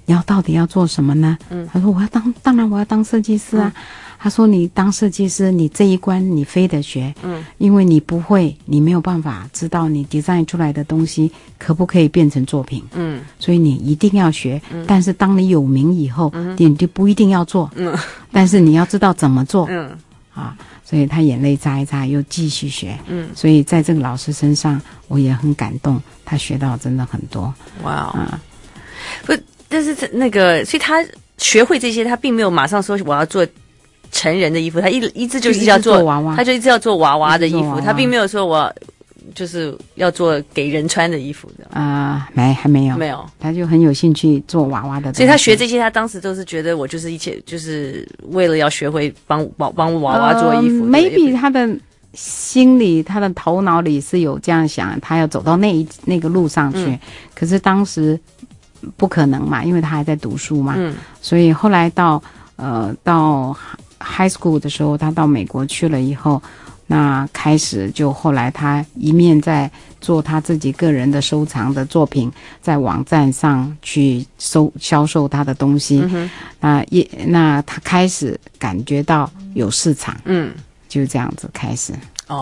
你到底要做什么呢？他说当然我要当设计师啊。他说你当设计师，你这一关你非得学，因为你不会，你没有办法知道你 design 出来的东西可不可以变成作品，所以你一定要学。但是当你有名以后，你就不一定要做，但是你要知道怎么做，所以他眼泪眨一眨，又继续学，所以在这个老师身上，我也很感动，他学到真的很多。 哇不，但是那个，所以他学会这些，他并没有马上说我要做成人的衣服，他一直就是要做娃娃， 他就一直要做娃娃的衣服，他并没有说我就是要做给人穿的衣服的还没有，他就很有兴趣做娃娃的东西， 所以他学这些，他当时都是觉得我就是一切就是为了要学会帮娃娃做衣服。 maybe 他的心里，他的头脑里是有这样想，他要走到那个路上去，可是当时不可能嘛，因为他还在读书嘛，所以后来到 high school 的时候，他到美国去了以后，那开始就后来他一面在做他自己个人的收藏的作品，在网站上去销售他的东西，那他开始感觉到有市场，就这样子开始。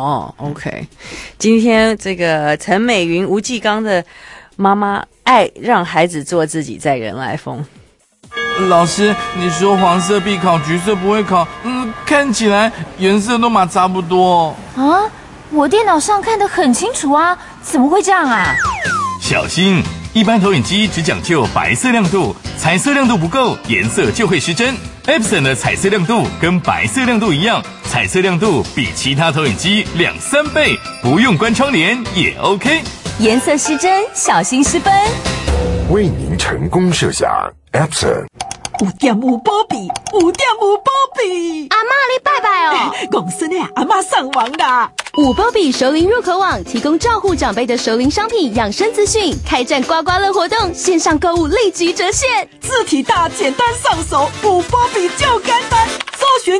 OK， 今天这个陈美云、吴继刚的妈妈爱让孩子做自己，在人来疯。 老师，你说黄色必考，橘色不会考，看起来颜色都嘛差不多啊。我电脑上看得很清楚啊，怎么会这样啊？ 小心，一般投影机只讲究白色亮度，彩色亮度不够，颜色就会失真。Epson 的彩色亮度跟白色亮度一样，彩色亮度比其他投影机2-3倍，不用关窗帘也 OK。 颜色失真，小心失分。 为您成功设下 Epson。 5.5波比，5.5波比。 阿嬷你拜拜哦！ 公孙呀，阿嬷上网啦。 5波比熟龄入口网提供照护长辈的熟龄商品养生资讯，开展刮刮乐活动，线上购物立即折现， 字体大，简单上手，5波比就简单，搜寻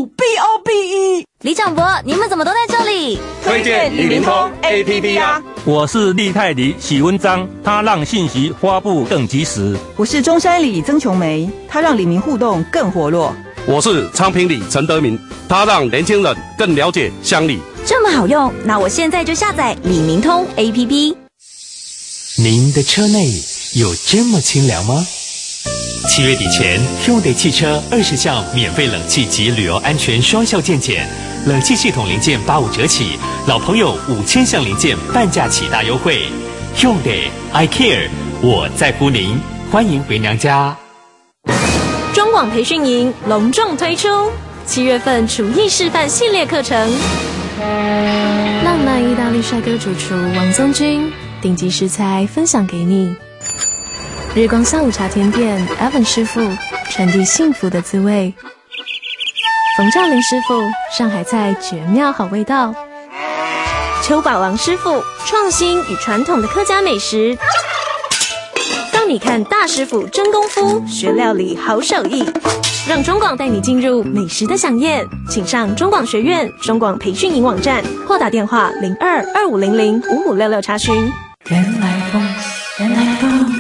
5BOBE。 李长博，你们怎么都在这里？ 推荐李明通 APP 啊！我是立泰里许文章，他让信息发布更及时。 我是中山里曾琼梅，他让里民互动更活络。 我是昌平里陈德明，他让年轻人更了解乡里。 这么好用，那我现在就下载李明通 APP。 您的车内有这么清凉吗？7月底前 ，Hyundai 汽车20项免费冷气及旅游安全双效健检，冷气系统零件85折起，老朋友5000项零件半价起大优惠。Hyundai I Care， 我在乎您，欢迎回娘家。 中广培训营隆重推出7月份厨艺示范系列课程，浪漫意大利帅哥主厨王宗君，顶级食材分享给你。日光下午茶甜点 Evan 师傅传递幸福的滋味，冯兆林师傅上海菜绝妙好味道，邱宝王师傅创新与传统的客家美食，让你看大师傅真功夫，学料理好手艺，让中广带你进入美食的飨宴。请上中广学院中广培训营网站，或打电话02-2500-5566查询。 人来疯，人来疯。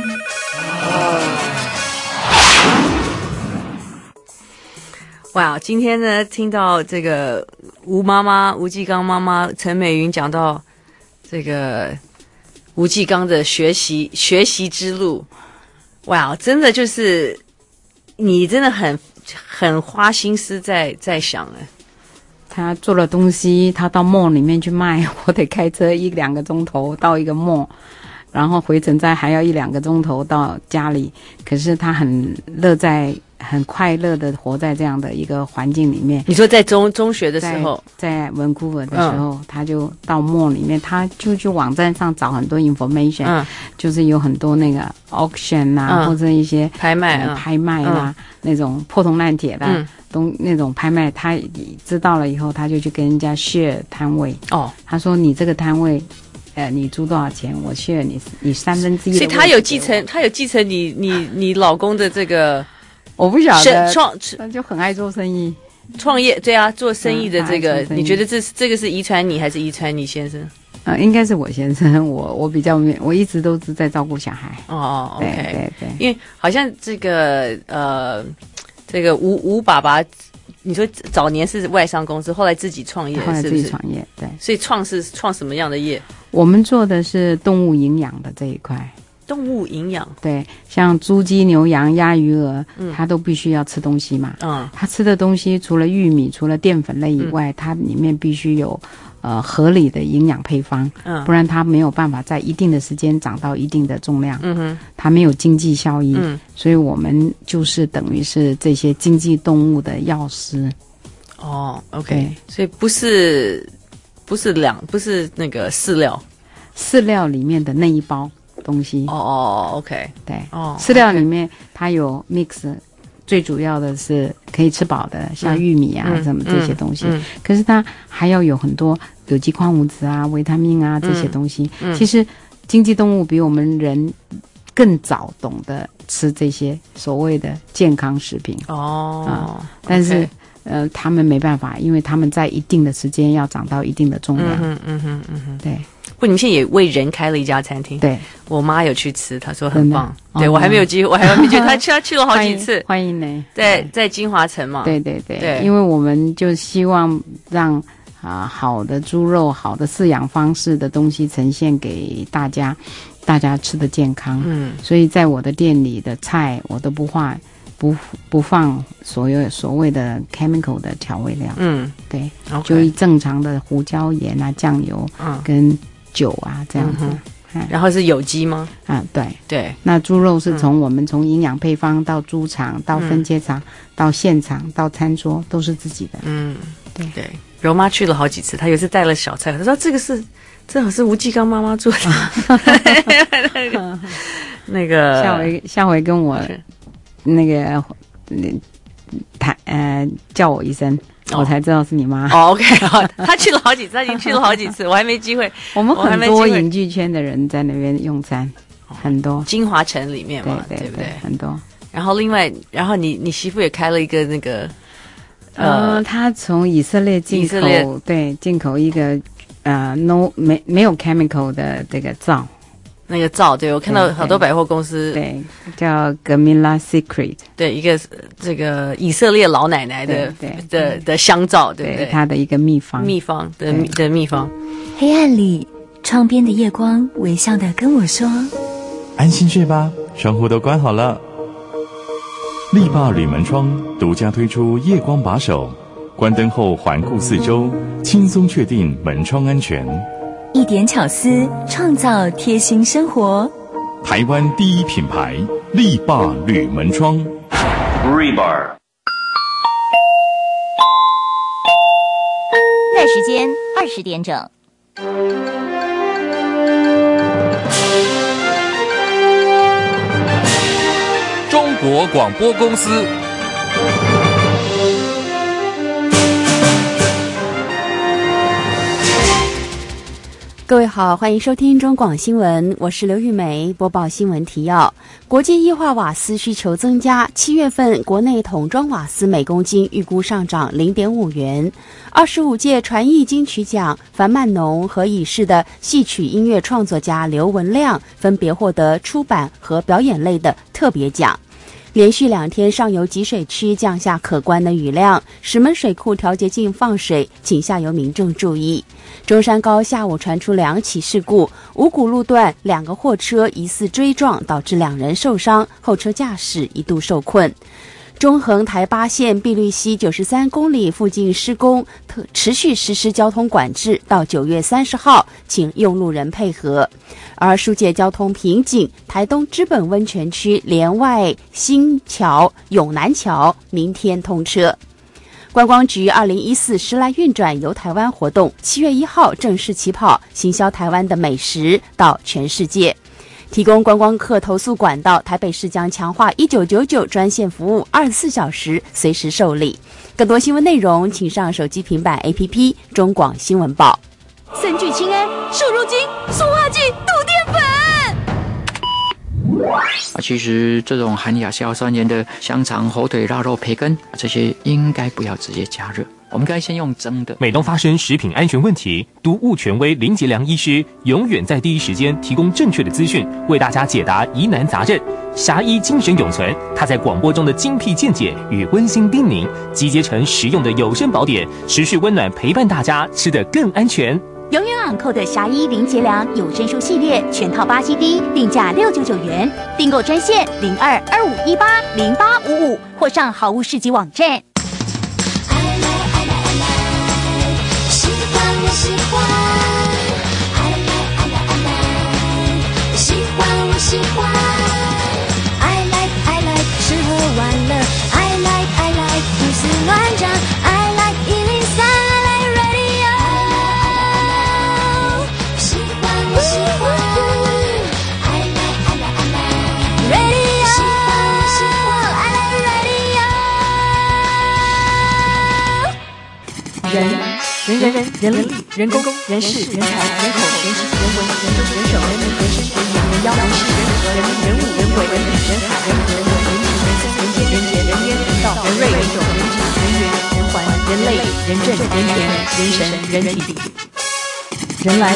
哇，今天呢，听到这个吴继刚妈妈陈美云讲到这个吴继刚的学习之路，哇，真的就是你真的很花心思在想哎。 他做了东西，他到 mall 里面去卖，我得开车1-2个钟头到一个 mall， 然后回程再还要1-2个钟头到家里。可是他很快乐的活在这样的一个环境里面。 你说在中学的时候， 在Vancouver的时候，他就到 mall 里面，他就去网站上找很多 information，就是有很多那个 auction 啊，或者一些拍卖啦，那种破铜烂铁的那种拍卖，他知道了以后，他就去跟人家 share 摊位。他说你这个摊位。你租多少钱？我 share 你1/3。所以他有继承你老公的这个， 我不晓得，他就很爱做生意， 创业，对啊，做生意的这个，你觉得这个是遗传你还是遗传你先生？ 应该是我先生，我比较我一直都是在照顾小孩。 哦 ，OK， 对， 因为好像这个吴爸爸，你说早年是外商公司，后来自己创业， 后来是不是？ 自己创业，对。 所以创什么样的业？ 我们做的是动物营养的这一块。 动物营养， 对，像猪、鸡、牛、羊、鸭、鱼、鹅，它都必须要吃东西嘛。它吃的东西除了玉米、除了淀粉类以外，它里面必须有合理的营养配方，不然它没有办法在一定的时间长到一定的重量。它没有经济效益。所以我们就是等于是这些经济动物的药师。 哦 ，OK， 所以不是那个饲料里面的那一包东西。 OK， 对，饲料里面它有 mix， 最主要的是可以吃饱的，像玉米啊什么这些东西。可是它还要有很多有机矿物质啊、维他命啊这些东西。其实经济动物比我们人更早懂得吃这些所谓的健康食品。但是他们没办法，因为他们在一定的时间要长到一定的重量。对。 不，你们现在也为人开了一家餐厅。 对， 我妈有去吃，她说很棒。对，我还没有机会，我还没去，她去了好几次。 欢迎呢， 在金华城嘛。 对，因为我们就希望让好的猪肉、好的饲养方式的东西呈现给大家吃的健康。所以在我的店里的菜，我都不放所谓的 chemical 的调味料。对，就以正常的胡椒盐啊、酱油跟酒啊这样子。 然后是有机吗？ 对。那猪肉是从营养配方到猪场，到分切场，到现场，到餐桌都是自己的。 对。柔妈去了好几次，她有一次带了小菜，她说这好是吴继刚妈妈做的。那个下回跟我那个叫我一声。我才知道是你妈。 OK， 好，她去了好几次，她已经去了好几次，我还没机会。 我们很多影剧圈的人在那边用餐，很多。 金华城里面嘛，对不对？ 很多。 然后你媳妇也开了一个那个， 她从以色列进口一个没有 chemical 的这个皂。 那个皂，对，我看到好多百货公司， 对，叫 Gamila Secret， 对，一个这个以色列老奶奶的香皂，对不对？ 它的一个秘方的秘方。 黑暗里，窗边的夜光微笑地跟我说：“ 安心睡吧，窗户都关好了。”力霸铝门窗独家推出夜光把手，关灯后环顾四周，轻松确定门窗安全。 一点巧思，创造贴心生活。 台湾第一品牌力霸铝门窗。Rebar。 在时间20点整。 中国广播公司。 各位好，欢迎收听中广新闻，我是刘玉梅，播报新闻提要。国际液化瓦斯需求增加，7月份国内桶装瓦斯每公斤预估上涨0.5元。25届传艺金曲奖，樊曼农和已逝的戏曲音乐创作家刘文亮分别获得出版和表演类的特别奖。连续2天上游集水区降下可观的雨量，石门水库调节镜放水，请下游民众注意。中山高下午传出2起事故，五股路段2个货车疑似追撞，导致2人受伤，后车驾驶一度受困。中横台8线碧绿溪93公里附近施工，持续实施交通管制到9月30号，请用路人配合。而疏解交通瓶颈，台东知本温泉区连外新桥、永南桥明天通车。观光局2014时来运转游台湾活动7月1号正式起跑，行销台湾的美食到全世界。提供观光客投诉管道，台北市将强化1999专线服务，24小时随时受理。更多新闻内容，请上手机平板 APP 中广新闻报。 三聚氰胺、瘦肉精、塑化剂、杜淀粉。 其实这种含亚硝酸盐的香肠、火腿、腊肉、培根，这些应该不要直接加热。 我们该先用蒸的。 每当发生食品安全问题，毒物权威林杰良医师永远在第一时间提供正确的资讯，为大家解答疑难杂症。侠医精神永存，他在广播中的精辟见解与温馨叮咛，集结成实用的有声宝典，持续温暖陪伴大家，吃得更安全。 永远昂扣的侠医林杰良有声书系列全套8 CD， 定价699元，订购专线0225180855或上好物市集网站。 喜欢，爱来爱来爱来，喜欢我喜欢，爱来爱来吃喝玩乐，爱来爱来胡思乱想，爱来103，爱来 radio， 喜欢我喜欢，爱来爱来爱来 radio， 喜欢我喜欢，爱来 radio。 人力、人工、人事、人才、人口、人情、人文、人政、人手、人民、人生、人言、人妖、人事、人和、人物、人鬼、人理、人海、人和、人我、人情、人生、人间、人杰、人烟、人道、人瑞、人种、人质、人缘、人环、人类、人政、人田、人神、人体、人来。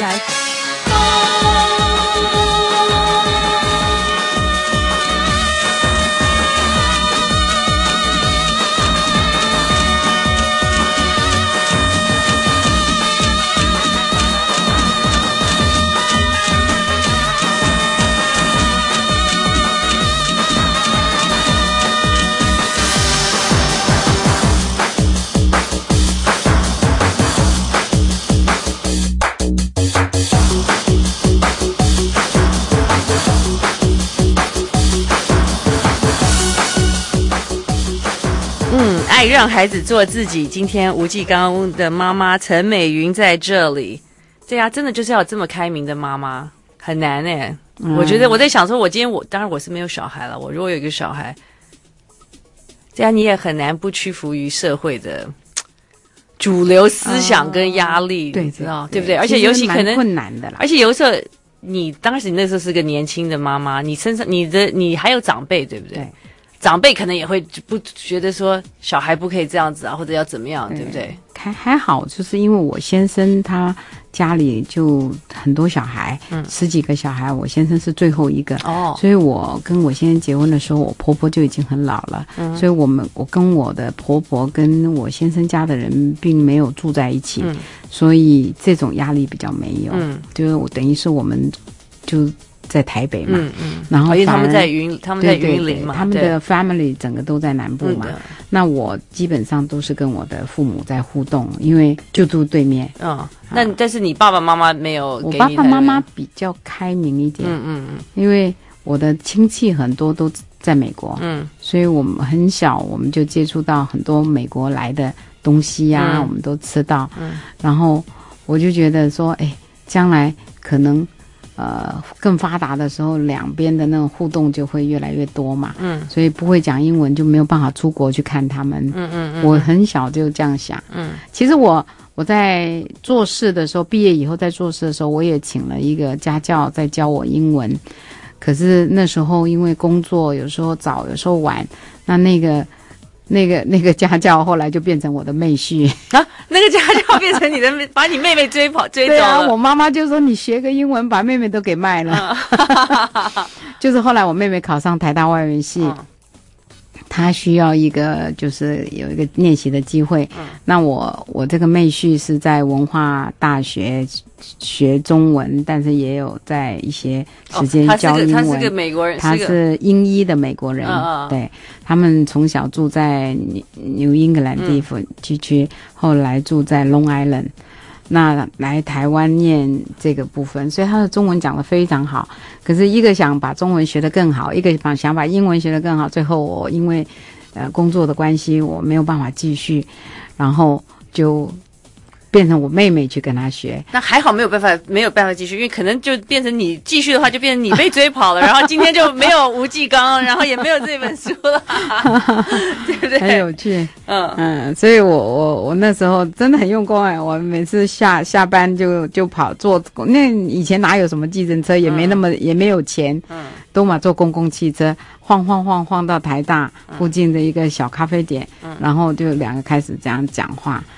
爱让孩子做自己。今天吴继刚的妈妈陈美云在这里。对啊，真的就是要有这么开明的妈妈，很难哎。我觉得我在想说，当然我是没有小孩了，我如果有一个小孩，这样你也很难不屈服于社会的主流思想跟压力， 对， 知道对不对？而且尤其可能困难的啦。 而且有时候当时你那时候是个年轻的妈妈，你身上你还有长辈，对不对？对，长辈可能也会不觉得说小孩不可以这样子啊，或者要怎么样，对不对？ 还好，就是因为我先生他家里就很多小孩，10几个小孩，我先生是最后一个，所以我跟我先生结婚的时候，我婆婆就已经很老了，所以我跟我的婆婆跟我先生家的人并没有住在一起，所以这种压力比较没有，就是我等于是我们就在台北嘛，然后因为他们在云林嘛， 他们的 family 整个都在南部嘛，那我基本上都是跟我的父母在互动，因为就住对面。 那但是你爸爸妈妈没有给你？ 我爸爸妈妈比较开明一点，因为我的亲戚很多都在美国，所以我们很小我们就接触到很多美国来的东西啊，我们都吃到，然后我就觉得说，将来可能更发达的时候，两边的那种互动就会越来越多嘛。所以不会讲英文就没有办法出国去看他们。我很小就这样想。其实我在做事的时候，毕业以后在做事的时候，我也请了一个家教在教我英文。可是那时候因为工作有时候早，有时候晚，那个家教后来就变成我的妹婿啊，那个家教变成你的，把你妹妹追走了。 对啊，我妈妈就说你学个英文把妹妹都给卖了。就是后来我妹妹考上台大外文系，她需要一个就是有一个练习的机会。那我这个妹婿是在文化大学学中文，但是也有在一些时间教英文。 他是个美国人， 他是英裔的美国人。对，他们从小住在New England地区，后来住在 Long Island， 那来台湾念这个部分，所以他的中文讲得非常好。可是一个想把中文学得更好，一个想把英文学得更好，最后我因为工作的关系我没有办法继续，然后就变成我妹妹去跟他学。 那还好没有办法继续，因为可能就变成你继续的话，就变成你被追跑了，然后今天就没有吴继刚，然后也没有这本书了，对不对？ 很有趣。所以我那时候真的很用功哎，我每次下班就跑坐，那以前哪有什么计程车，也没有钱，都嘛坐公共汽车晃到台大附近的一个小咖啡店，然后就两个开始这样讲话。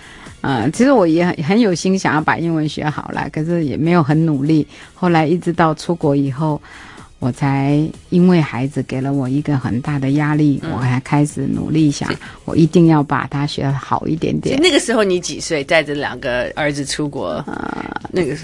其实我也很有心想要把英文学好啦，可是也没有很努力。后来一直到出国以后，我才因为孩子给了我一个很大的压力，我才开始努力想，我一定要把它学好一点点。 那个时候你几岁？带着2个儿子出国？那个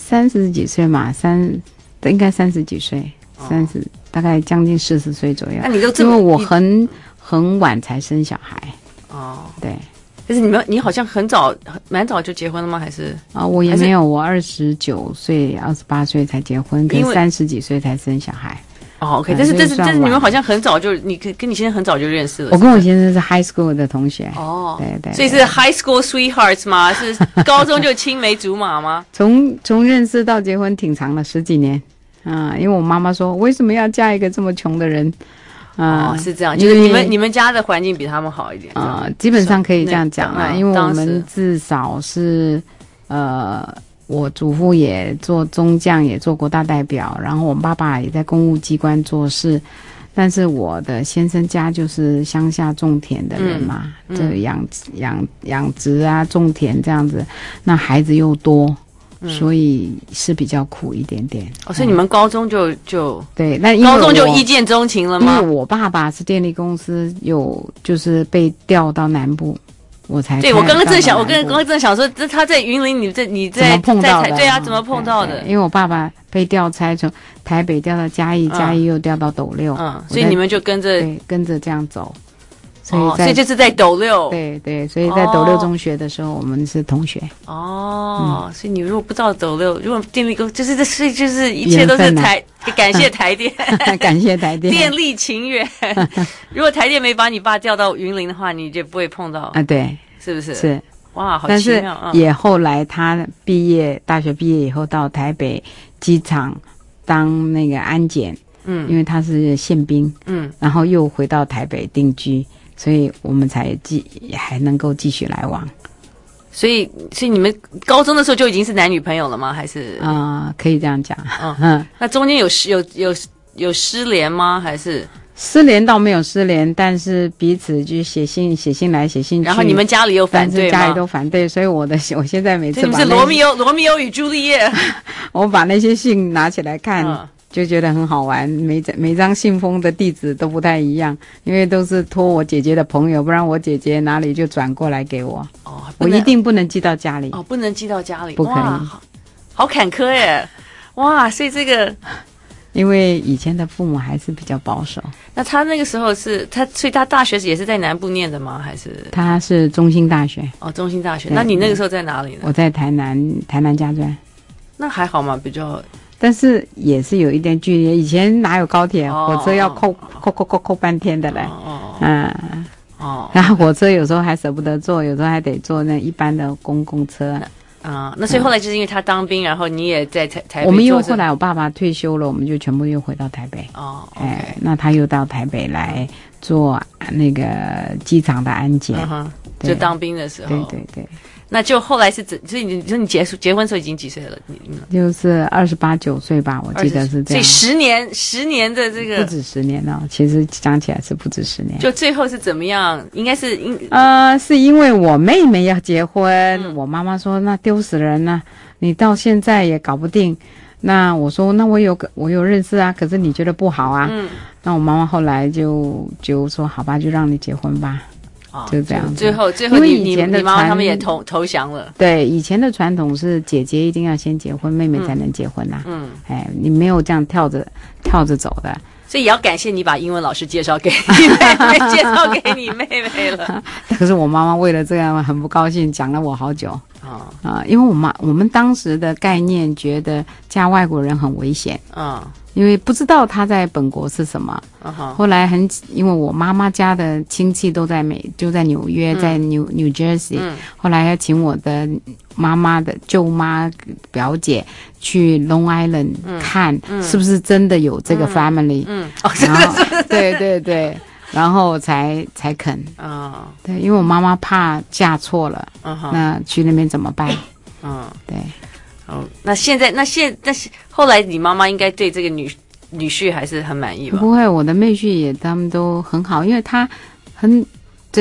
30几岁嘛，应该30几岁，30大概将近40岁左右。 那你都这么， 因为我很晚才生小孩。对。 可是你好像蛮早就结婚了吗？还是我也没有，我29岁、28岁才结婚，跟30几岁才生小孩。 OK， 但是你们好像很早就，你跟你先生很早就认识了。 我跟我先生是 high school 的同学。对， 所以是 high school sweethearts 吗？是高中就青梅竹马吗？ 从认识到结婚挺长的，10几年。因为我妈妈说，为什么要嫁一个这么穷的人？ 是这样，就是你们家的环境比他们好一点。 基本上可以这样讲啦，因为我们至少是我祖父也做中将，也做国大代表，然后我爸爸也在公务机关做事，但是我的先生家就是乡下种田的人嘛，这养殖啊，种田这样子，那孩子又多。所以是比较苦一点点。 所以你们高中就对，那高中就一见钟情了吗？ 因为我爸爸是电力公司，就是被调到南部，我才对。我刚刚正想说，他在云林，你在碰到的？ 对啊，怎么碰到的？ 因为我爸爸被调差，从台北调到嘉义，嘉义又调到斗六， 所以你们就跟着这样走。 所以就是在斗六， 对，所以在斗六中学的时候，我们是同学。 所以你如果不知道斗六，如果电力公就是一切都是感谢台电， 感谢台电， 电力情缘。如果台电没把你爸调到云林的话，你就不会碰到对， 是不是？ 是哇，好奇妙。 但是也后来他大学毕业以后到台北机场当那个安检，因为他是宪兵，然后又回到台北定居。所以我们才还能够继续来往。 所以你们高中的时候就已经是男女朋友了吗？还是可以这样讲。 那中间有失联吗？还是失联倒没有失联，但是彼此就写信来写信去。 然后你们家里有反对吗？ 家里都反对，所以我现在每次你们是罗密欧与朱丽叶。 我把那些信拿起来看。就觉得很好玩，每张信封的地址都不太一样，因为都是托我姐姐的朋友，不然我姐姐哪里就转过来给我。我一定不能寄到家里。 不能寄到家里， 不可以。 好坎坷耶！哇，所以这个， 因为以前的父母还是比较保守。 那他那个时候所以他大学也是在南部念的吗？还是他是中兴大学？ 中兴大学。那你那个时候在哪里呢？ 我在台南家专。 那还好嘛，比较。 但是也是有一点距离，以前哪有高铁，火车要扣半天的嘞。然后火车有时候还舍不得坐，有时候还得坐那一般的公共车。 那所以后来就是因为他当兵，然后你也在台北。 我们又后来我爸爸退休了，我们就全部又回到台北。那他又到台北来做那个机场的安检， 就当兵的时候。 对。 那就后来所以你说你结婚的时候已经几岁了？ 就是28、9岁吧，我记得是这样。 所以10年的这个不止10年了，其实讲起来是不止10年。 就最后是怎么样？应该是是因为我妹妹要结婚，我妈妈说那丢死人了，你到现在也搞不定。那我说那我有认识啊，可是你觉得不好啊？那我妈妈后来就说好吧，就让你结婚吧。就这样。最后因为以前的你妈妈他们也投降了。 对，以前的传统是姐姐一定要先结婚，妹妹才能结婚呐。你没有这样跳着走的。 所以也要感谢你把英文老师介绍给你妹妹，介绍给你妹妹了。 可是我妈妈为了这样很不高兴，讲了我好久。因为我们当时的概念觉得嫁外国人很危险。因为不知道他在本国是什么。后来因为我妈妈家的亲戚都在就在纽约，在 New Jersey。后来要请我的妈妈的舅妈表姐去 Long Island 看是不是真的有这个 family。然后对，然后才肯。对，因为我妈妈怕嫁错了，那去那边怎么办？对。 那后来你妈妈应该对这个女婿还是很满意吧？ 不会，我的妹婿也他们都很好，因为他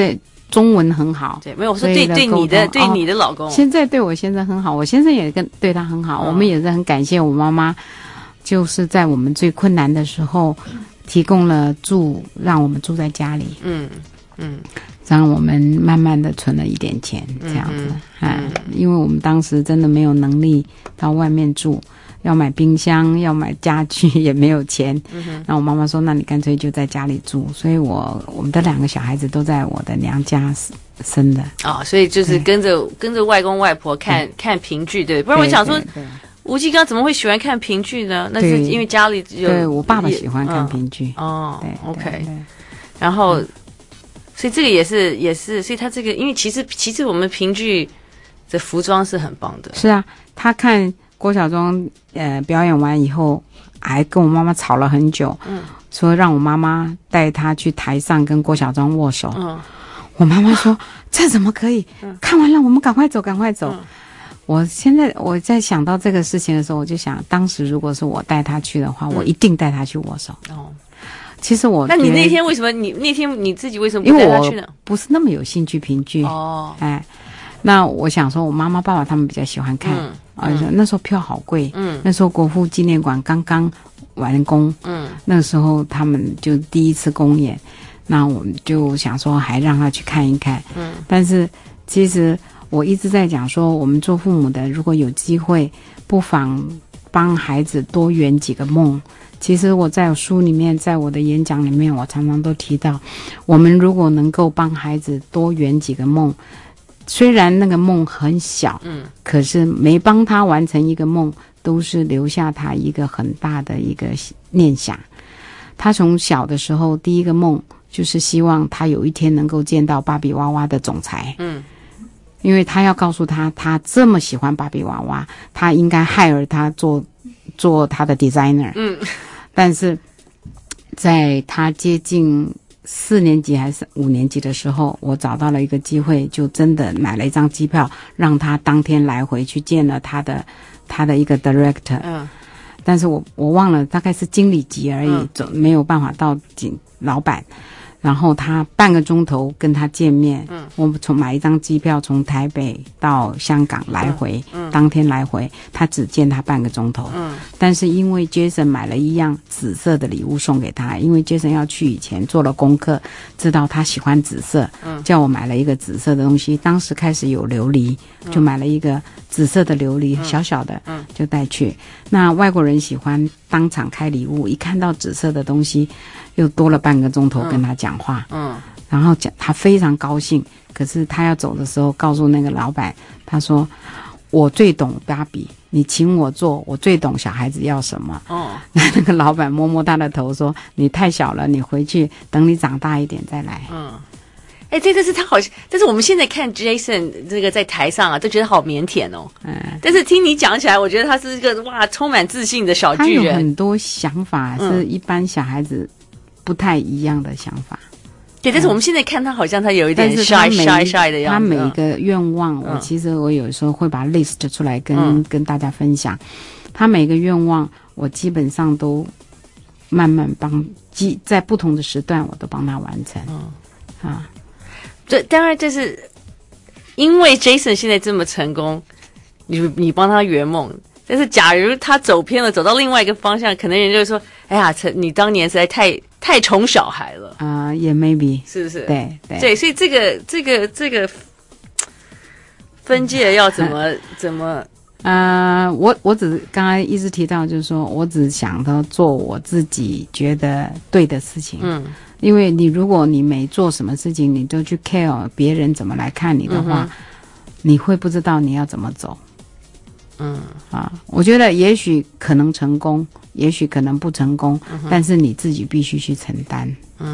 中文很好。 对，没有我说对你的老公， 现在对我先生很好，我先生也对他很好，我们也是很感谢我妈妈，就是在我们最困难的时候提供了让我们住在家里。让我们慢慢的存了一点钱，这样子。因为我们当时真的没有能力到外面住，要买冰箱，要买家具也没有钱。那我妈妈说，那你干脆就在家里住。所以我们的2个小孩子都在我的娘家生的。 所以就是跟着外公外婆看评剧，对。不然我想说，吴继刚怎么会喜欢看评剧呢？那是因为家里有。 对，我爸爸喜欢看评剧。 对 ，OK。然后。所以这个也是，所以他这个，因为其实我们评剧的服装是很棒的。 是啊，他看郭小庄表演完以后，还跟我妈妈吵了很久，说让我妈妈带他去台上跟郭小庄握手。我妈妈说这怎么可以？看完了我们赶快走。我现在在想到这个事情的时候，我就想，当时如果是我带他去的话，我一定带他去握手。其实那你那天为什么那天你自己为什么不带他去呢？ 因为我不是那么有兴趣评剧。那我想说，我妈妈爸爸他们比较喜欢看。那时候票好贵。那时候国父纪念馆刚刚完工。那个时候他们就第一次公演，那我们就想说还让他去看一看。但是其实我一直在讲说，我们做父母的如果有机会，不妨帮孩子多圆几个梦。其实我在书里面，在我的演讲里面，我常常都提到，我们如果能够帮孩子多圆几个梦，虽然那个梦很小，可是每帮他完成一个梦，都是留下他一个很大的一个念想。他从小的时候，第一个梦就是希望他有一天能够见到芭比娃娃的总裁。因为他要告诉他，他这么喜欢芭比娃娃，他应该hire他做他的 designer。但是在他接近4年级还是5年级的时候，我找到了一个机会，就真的买了一张机票，让他当天来回去见了他的一个 director。但是我忘了，大概是经理级而已，没有办法到老板。然后他半个钟头跟他见面，我买一张机票从台北到香港来回，当天来回，他只见他半个钟头。但是因为 Jason 买了一样紫色的礼物送给他，因为 Jason 要去以前做了功课，知道他喜欢紫色，叫我买了一个紫色的东西。当时开始有琉璃，就买了一个紫色的琉璃，小小的，就带去。那外国人喜欢当场开礼物，一看到紫色的东西，又多了半个钟头跟他讲话。然后他非常高兴。可是他要走的时候，告诉那个老板，他说：“我最懂芭比，你请我做，我最懂小孩子要什么。”那个老板摸摸他的头说：“你太小了，你回去等你长大一点再来。” 这是他好像，但是我们现在看 Jason 这个在台上啊，都觉得好腼腆哦。但是听你讲起来，我觉得他是一个充满自信的小巨人。 他有很多想法是一般小孩子不太一样的想法。 对，但是我们现在看他好像他有一点 shy 的样子。 他每一个愿望，我有时候会把 list 出来跟大家分享。他每个愿望，我基本上都慢慢在不同的时段，我都帮他完成。 这当然这是因为 Jason 现在这么成功，你帮他圆梦。但是假如他走偏了，走到另外一个方向，可能人就会说：“哎呀，你当年实在太宠小孩了。” 也 maybe 是不是？ 对， 所以这个分界要怎么？ 我只刚才一直提到，就是说我只想到做我自己觉得对的事情。因为如果你每做什么事情，你都去 care 别人怎么来看你的话，你会不知道你要怎么走。我觉得也许可能成功，也许可能不成功，但是你自己必须去承担。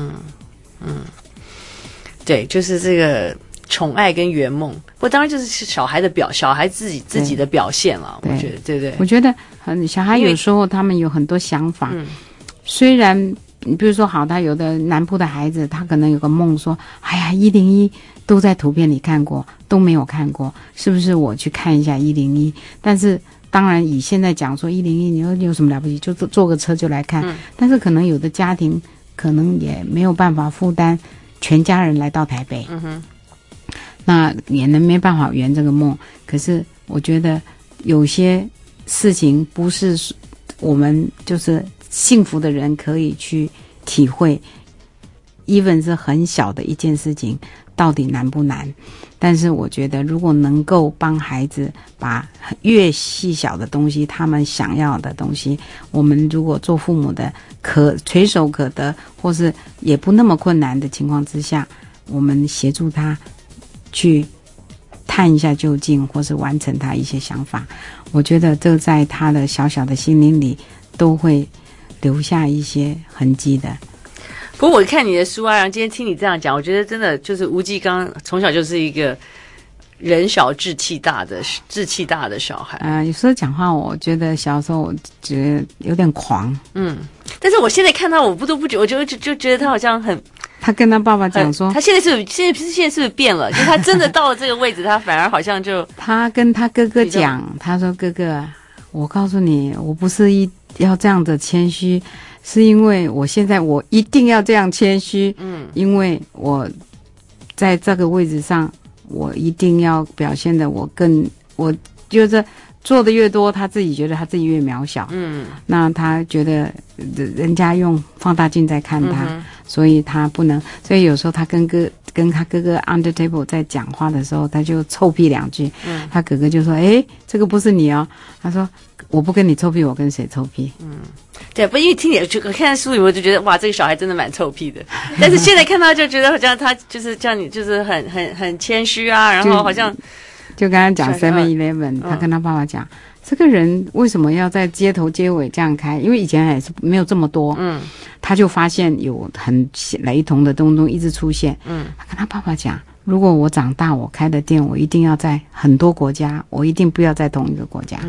对，就是这个宠爱跟圆梦，不当然就是小孩自己的表现了。我觉得，对不对？ 我觉得小孩有时候他们有很多想法，虽然你比如说好，他有的南部的孩子，他可能有个梦说：“哎呀，101都在图片里看过，都没有看过，是不是我去看一下101？”但是当然以现在讲说101，你说有什么了不起？就坐个车就来看。但是可能有的家庭可能也没有办法负担全家人来到台北。 那也没办法圆这个梦。可是我觉得有些事情不是我们就是幸福的人可以去体会，even 是很小的一件事情到底难不难。但是我觉得如果能够帮孩子把越细小的东西，他们想要的东西，我们如果做父母的垂手可得，或是也不那么困难的情况之下，我们协助他去探一下究竟，或是完成他一些想法，我觉得这在他的小小的心灵里都会留下一些痕迹的。 不过我看你的书啊，然后今天听你这样讲，我觉得真的就是吴继刚从小就是一个人小志气大的小孩。 有时候讲话，我觉得小时候我觉得有点狂。 但是我现在看到我不觉，我就觉得他好像很。 他跟他爸爸讲说， 他现在是不是变了？就是他真的到了这个位置，他反而好像就他跟他哥哥讲，他说：“哥哥，我告诉你，我不是要这样的谦虚。”是因为我现在我一定要这样谦虚，因为我在这个位置上，我一定要表现的我就是做的越多，他自己觉得他自己越渺小，那他觉得人家用放大镜在看他，所以他不能，所以有时候他跟他哥哥 under table 在讲话的时候，他就臭屁两句，他哥哥就说：“这个不是你哦。”他说：“我不跟你臭屁，我跟谁臭屁？” 对，不因为听你就看书里，我就觉得哇，这个小孩真的蛮臭屁的。但是现在看到就觉得好像他就是叫你就是很谦虚啊，然后好像就跟他讲 7-11，他跟他爸爸讲，这个人为什么要在街头街尾这样开？因为以前也是没有这么多，他就发现有很雷同的东西一直出现，他跟他爸爸讲，如果我长大我开的店，我一定要在很多国家，我一定不要在同一个国家。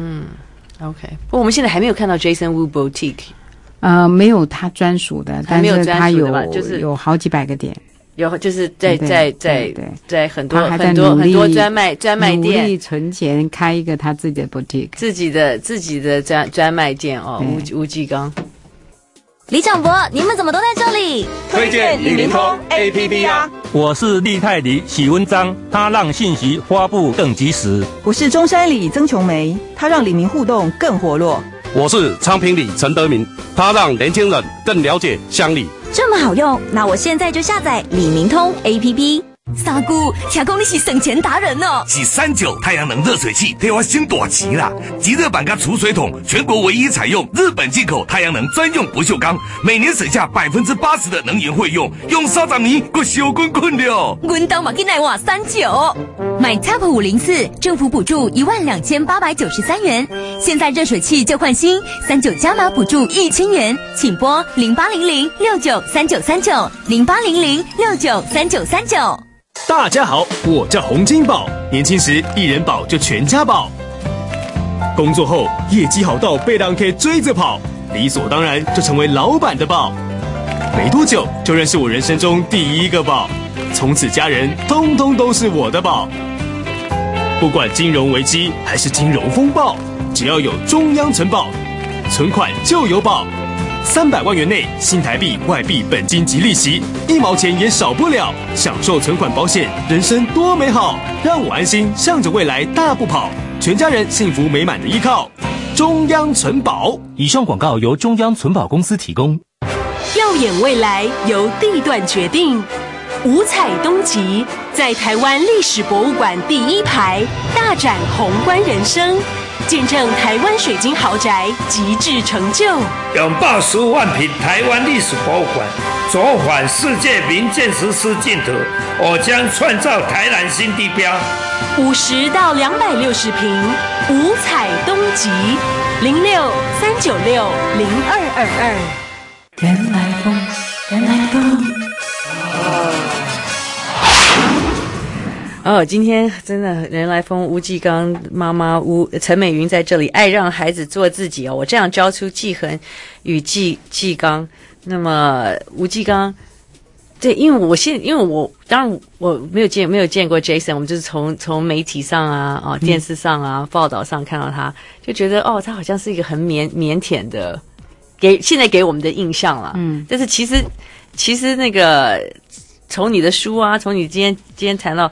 OK， 不过我们现在还没有看到 Jason Wu Boutique， 没有他专属的，但是他有好几百个点， 有就是在很多他还在很多专卖店， 努力存钱开一个他自己的 boutique， 自己的专卖店哦。吴继刚， 李长博，你们怎么都在这里？ 推荐李明通 APP 啊！ 我是立泰里许文章，他让信息发布更及时。 我是中山里曾琼梅，他让里民互动更活络。 我是昌平里陈德明，他让年轻人更了解乡里。 这么好用，那我现在就下载李明通 APP。三姑，听说你是省钱达人哦！ 是39太阳能热水器，替我省大钱啦！即热板跟储水桶，全国唯一采用日本进口太阳能专用不锈钢，每年省下80%的能源费用，用30年还小滚滚了。 阮兜嘛进来换39，买 TOP 504，政府补助12893元，现在热水器就换新，39加码补助1000元，请拨0800693939，0800693939。 大家好，我叫洪金宝，年轻时一人保就全家保，工作后业绩好到被人可以追着跑，理所当然就成为老板的宝。没多久就认识我人生中第一个宝，从此家人通通都是我的宝。不管金融危机还是金融风暴，只要有中央存保，存款就有保。300万元内新台币、外币本金及利息，1毛钱也少不了。享受存款保险，人生多美好！让我安心向着未来大步跑，全家人幸福美满的依靠。中央存保。 以上广告由中央存保公司提供。 耀眼未来由地段决定。五彩东极在台湾历史博物馆第1排大展宏观人生，见证台湾水晶豪宅极致成就。 拥抱15万坪台湾历史博物馆，走访世界名建筑师净土，我将创造台南新地标。 50到260坪，五彩东极06-396-0222。 人来疯，人来疯。 今天真的人来疯，吴继刚妈妈陈美云在这里，爱让孩子做自己哦。我这样教出继恒与继刚。那么吴继刚，对，因为我当然我没有见过 Jason， 我们就是从媒体上啊电视上啊报道上看到他，就觉得他好像是一个很腼腆的，现在给我们的印象了。但是其实那个从你的书啊，从你今天谈到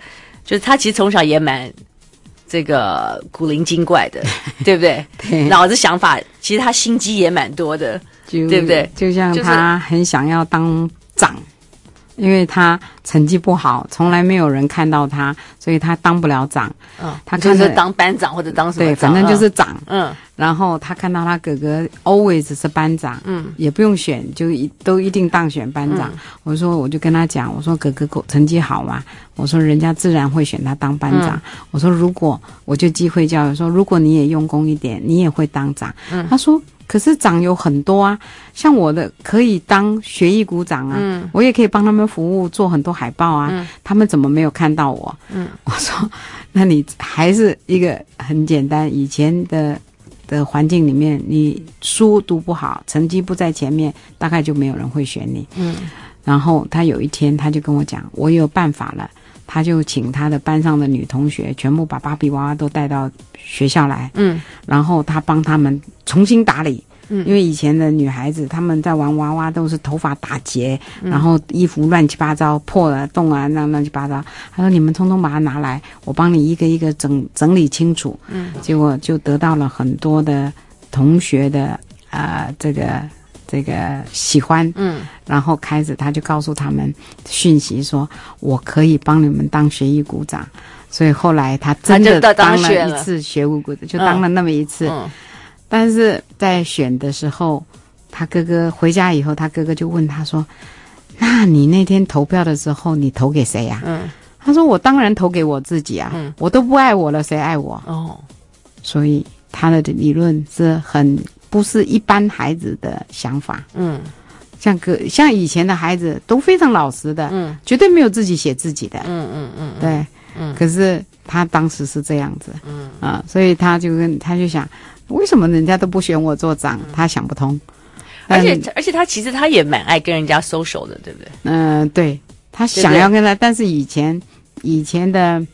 就是他其实从小也蛮这个古灵精怪的，对不对？ 对， 脑子想法其实他心机也蛮多的，对不对？ 就像他很想要当长。因为他成绩不好，从来没有人看到他，所以他当不了长。他就是当班长或者当什么长， 对，反正就是长。然后他看到他哥哥 always 是班长，也不用选，就都一定当选班长。我就跟他讲，我说哥哥成绩好嘛，我说人家自然会选他当班长。我说如果我就机会教育说，如果你也用功一点，你也会当长。他说。可是长有很多啊，像我的可以当学艺股长啊，我也可以帮他们服务，做很多海报啊，他们怎么没有看到我？我说，那你还是一个很简单，以前的环境里面，你书读不好，成绩不在前面，大概就没有人会选你。然后他有一天他就跟我讲，我有办法了。他就请他的班上的女同学全部把芭比娃娃都带到学校来，然后他帮他们重新打理，因为以前的女孩子他们在玩娃娃都是头发打结，然后衣服乱七八糟破了洞啊那乱七八糟，他说你们通通把它拿来，我帮你一个一个整理清楚，结果就得到了很多的同学的这个喜欢，然后开始他就告诉他们讯息说，我可以帮你们当学艺股长，所以后来他真的当了一次学艺股长，就当了那么一次。但是在选的时候，他哥哥回家以后，他哥哥就问他说：“那你那天投票的时候，你投给谁呀？”他说：“我当然投给我自己啊，我都不爱我了，谁爱我？”所以他的理论是不是一般孩子的想法，像以前的孩子都非常老实的，绝对没有自己写自己的，对，可是他当时是这样子，所以他就想，为什么人家都不选我做长？他想不通， 而且他其实他也蛮爱跟人家 social 的，对不对？ 对，他想要跟他，但是以前的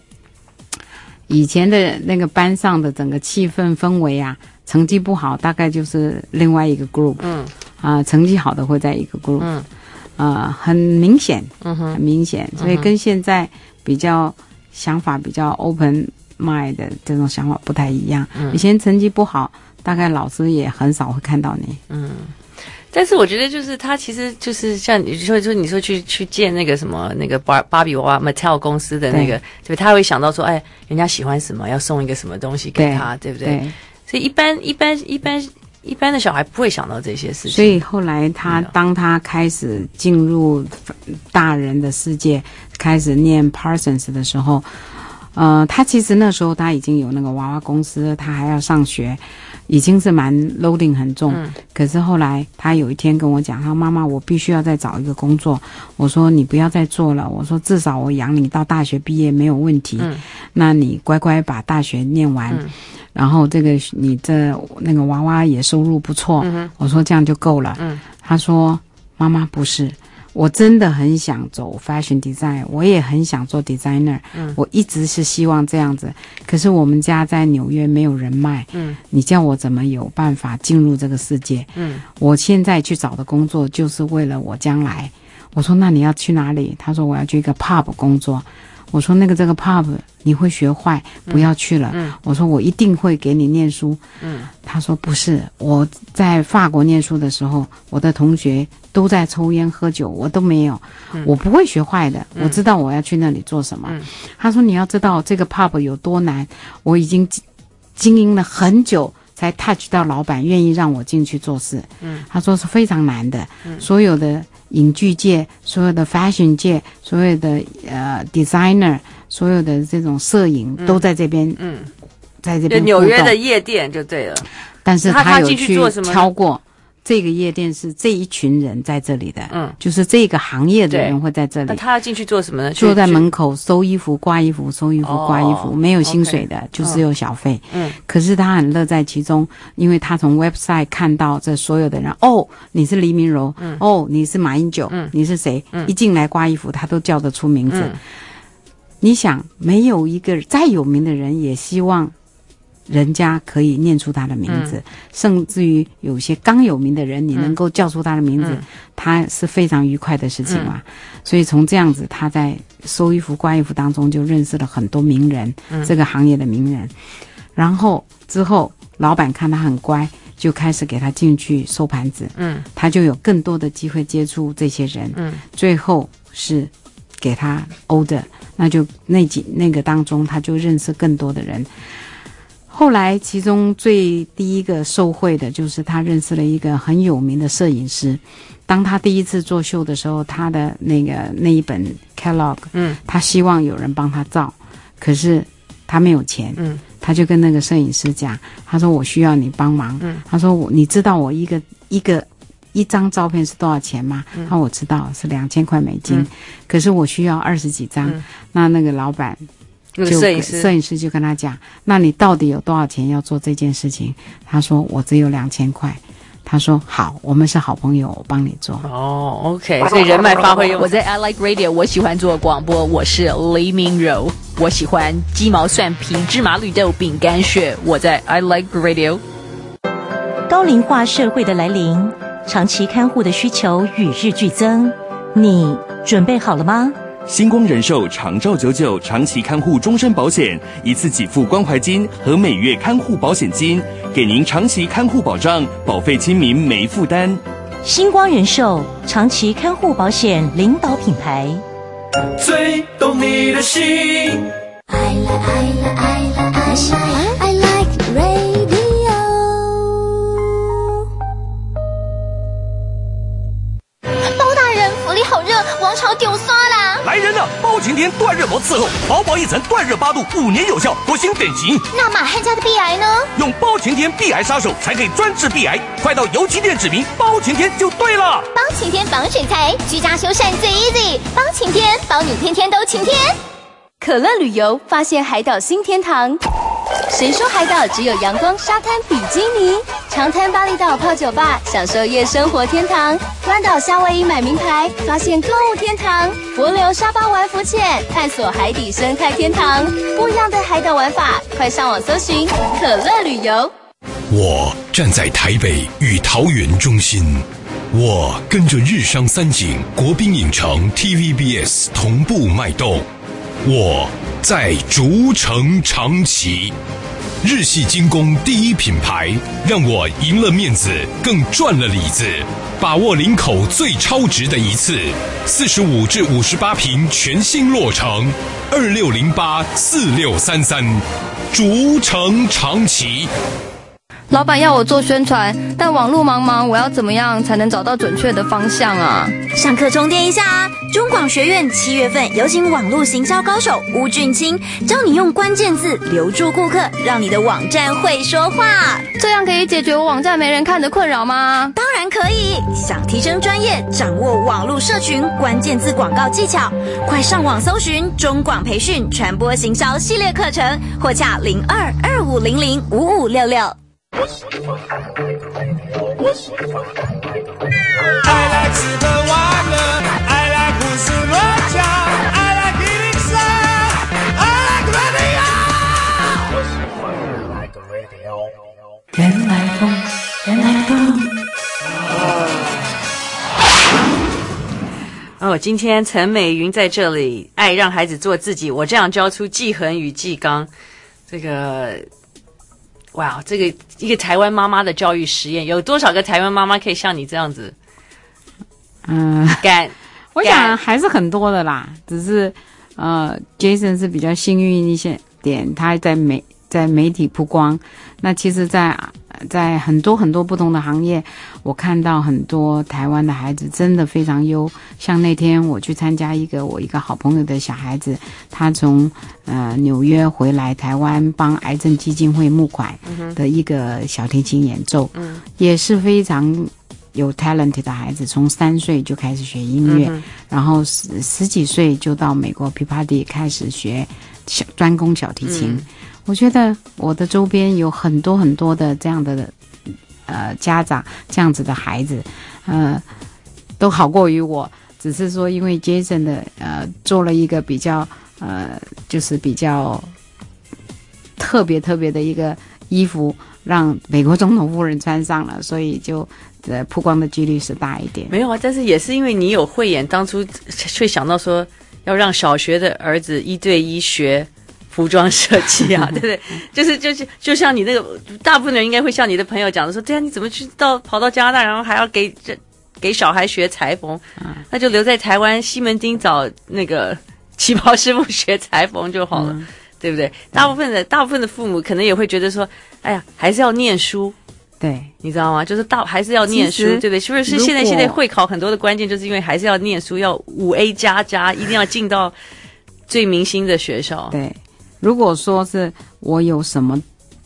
那个班上的整个气氛氛围啊。成绩不好，大概就是另外一个 group，成绩好的会在一个 group，很明显，很明显，所以跟现在想法比较 open mind 的这种想法不太一样。以前成绩不好，大概老师也很少会看到你。 但是我觉得就是他其实就是像你说去见那个什么那个芭比娃娃 Mattel 公司的那个，对，他会想到说，哎，人家喜欢什么，要送一个什么东西给他，对不对？所以一般的小孩不会想到这些事情。 所以后来当他开始进入大人的世界，开始念 Parsons 的时候，他其实那时候他已经有那个娃娃公司，他还要上学，已经是蛮 loading 很重。可是后来他有一天跟我讲，他说妈妈，我必须要再找一个工作。我说你不要再做了，我说至少我养你到大学毕业没有问题。那你乖乖把大学念完。然后你那个娃娃也收入不错，我说这样就够了。他说妈妈不是，我真的很想走 fashion design， 我也很想做 designer，我一直是希望这样子。可是我们家在纽约没有人脉，你叫我怎么有办法进入这个世界？我现在去找的工作就是为了我将来。我说那你要去哪里？他说我要去一个 pub 工作。我说这个 pub 你会学坏，不要去了。我说我一定会给你念书。他说不是，我在法国念书的时候，我的同学都在抽烟喝酒，我都没有，我不会学坏的，我知道我要去那里做什么。他说你要知道这个 pub 有多难，我已经经营了很久才 touch 到老板愿意让我进去做事。他说是非常难的，所有的影剧界，所有的 fashion 界，所有的designer， 所有的这种摄影都在这边，在这边纽约的夜店就对了。 但是他有去敲过，这个夜店是这一群人在这里的，就是这个行业的人会在这里。 那他要进去做什么呢？ 坐在门口收衣服、挂衣服、收衣服、挂衣服，没有薪水的，就只有小费。可是他很乐在其中，因为他从 website 看到这所有的人，你是黎明柔，你是马英九，你是谁？一进来挂衣服，他都叫得出名字。你想，没有一个再有名的人也希望人家可以念出他的名字，甚至于有些刚有名的人，你能够叫出他的名字，他是非常愉快的事情嘛。所以从这样子，他在收衣服、挂衣服当中就认识了很多名人，这个行业的名人。然后之后，老板看他很乖，就开始给他进去收盘子，他就有更多的机会接触这些人，最后是给他 order， 那就那个当中，他就认识更多的人。后来，其中第一个受惠的就是他认识了一个很有名的摄影师。当他第一次做秀的时候，他的那一本 catalog，他希望有人帮他照，可是他没有钱，他就跟那个摄影师讲，他说我需要你帮忙，他说你知道我一张照片是多少钱吗？他说我知道是$2000美金，可是我需要20几张，那个老板。摄影师就跟他讲，那你到底有多少钱要做这件事情？他说我只有$2000。他说好，我们是好朋友，我帮你做。 哦 ，OK， 所以人脉发挥。我在 I Like Radio， 我喜欢做广播，我是黎明柔，我喜欢鸡毛蒜皮、芝麻绿豆、饼干屑，我在 I Like Radio。 高龄化社会的来临，长期看护的需求与日俱增，你准备好了吗？ 星光人寿长照99长期看护终身保险，一次给付关怀金和每月看护保险金，给您长期看护保障，保费亲民没负担。 星光人寿长期看护保险领导品牌， 最懂你的心。I like radio。 包大人，福利好热，王朝丢刷啦！ 来人了！包晴天断热膜伺候，薄薄一层断热8度，5年有效，多星等级。 那马汉家的 B 癌呢？ 用包晴天 B 癌杀手才可以专治 B 癌，快到油漆店指明包晴天就对了。 包晴天防水材，居家修缮最 easy。包晴天，包你天天都晴天。 可乐旅游发现海岛新天堂，谁说海岛只有阳光、沙滩、比基尼？长滩巴厘岛泡酒吧，享受夜生活天堂；关岛夏威夷买名牌，发现购物天堂；帛琉沙巴玩浮潜，探索海底生态天堂。不一样的海岛玩法，快上网搜寻可乐旅游。 我站在台北与桃园中心，我跟着日商三井、国宾影城、TVBS 同步脉动。我在竹城长崎，日系精工第一品牌，让我赢了面子，更赚了里子。把握林口最超值的一次，45至58坪全新落成，26084633，竹城长崎。 老板要我做宣传，但网络茫茫，我要怎么样才能找到准确的方向啊？ 上课充电一下啊！中广学院7月份有请网络行销高手吴俊清，教你用关键字留住顾客，让你的网站会说话。 这样可以解决我网站没人看的困扰吗？ 当然可以！想提升专业，掌握网络社群关键字广告技巧，快上网搜寻中广培训传播行销系列课程，或洽02-2500-5566。 I like 吃喝玩乐 I like 胡思乱想 I like 103 I like radio 人来疯人来疯。 哦，今天陈美云在这里，爱让孩子做自己，我这样教出季恒与季刚。这个哇，这个一个台湾妈妈的教育实验，有多少个台湾妈妈可以像你这样子？ 我想还是很多的啦，只是Jason 是比较幸运一些点，他在媒体曝光。那其实在很多很多不同的行业，我看到很多台湾的孩子真的非常优。像那天我去参加我一个好朋友的小孩子，他从纽约回来台湾帮癌症基金会募款的一个小提琴演奏，也是非常有 talent 的孩子，从3岁就开始学音乐，然后十几岁就到美国 Peabody 开始学专攻小提琴。我觉得我的周边有很多很多的这样的家长，这样子的孩子，都好过于我。只是说因为 Jason 的做了一个比较就是比较特别的一个衣服让美国总统夫人穿上了，所以就曝光的几率是大一点。 没有啊，但是也是因为你有慧眼，当初会想到说要让小学的儿子1对1学服装设计啊，对不对？就像你那个，大部分人应该会像你的朋友讲的说，对啊，你怎么跑到加拿大，然后还要给小孩学裁缝，那就留在台湾西门町找那个旗袍师傅学裁缝就好了，对不对？大部分的父母可能也会觉得说，哎呀，还是要念书。 对， 你知道吗？就是还是要念书，对不对？是不是现在会考很多的关键，就是因为还是要念书，要5A++，一定要进到最明星的学校。 对，如果说是我有什么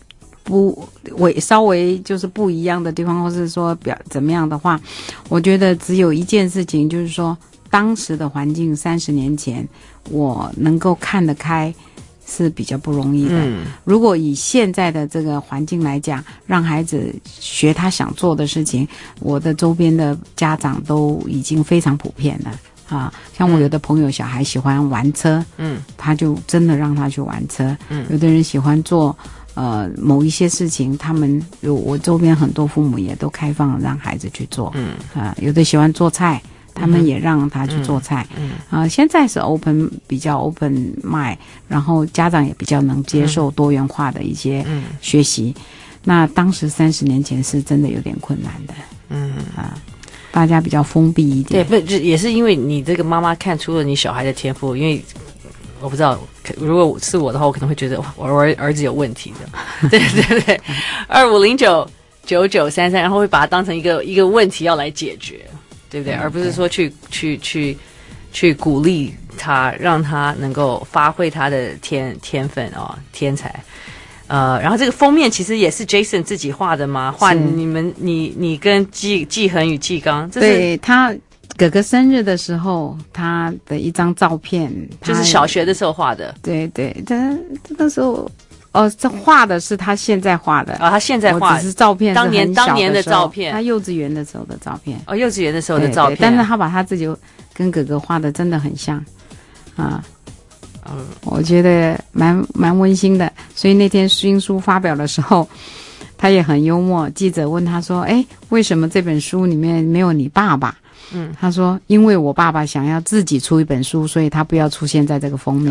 稍微就是不一样的地方，或是说怎么样的话，我觉得只有一件事情，就是说当时的环境30年前，我能够看得开。是比较不容易的。如果以现在的这个环境来讲，让孩子学他想做的事情，我的周边的家长都已经非常普遍了啊。像我有的朋友小孩喜欢玩车，他就真的让他去玩车。有的人喜欢做某一些事情，我周边很多父母也都开放让孩子去做。有的喜欢做菜。他们也让他去做菜，现在是比较 open mind， 然后家长也比较能接受多元化的一些学习。那当时30年前是真的有点困难的，大家比较封闭一点。 对，不也是因为你这个妈妈看出了你小孩的天赋，因为我不知道，如果是我的话，我可能会觉得我儿子有问题的，对对对，25099933，然后会把它当成一个问题要来解决。对不对？而不是说去鼓励他，让他能够发挥他的天分哦，天才。然后这个封面其实也是 Jason 自己画的吗？画你跟季恒与季刚， 对他哥哥生日的时候，他的一张照片， 就是小学的时候画的。 对对，这个时候。这画的是他现在画的他现在画， 只是照片是当年的照片， 他幼稚园的时候的照片。 幼稚园的时候的照片， 但是他把他自己跟哥哥画的真的很像啊。我觉得蛮温馨的。所以那天新书发表的时候，他也很幽默。记者问他说：“为什么这本书里面没有你爸爸？”他说：“因为我爸爸想要自己出一本书，所以他不要出现在这个封面。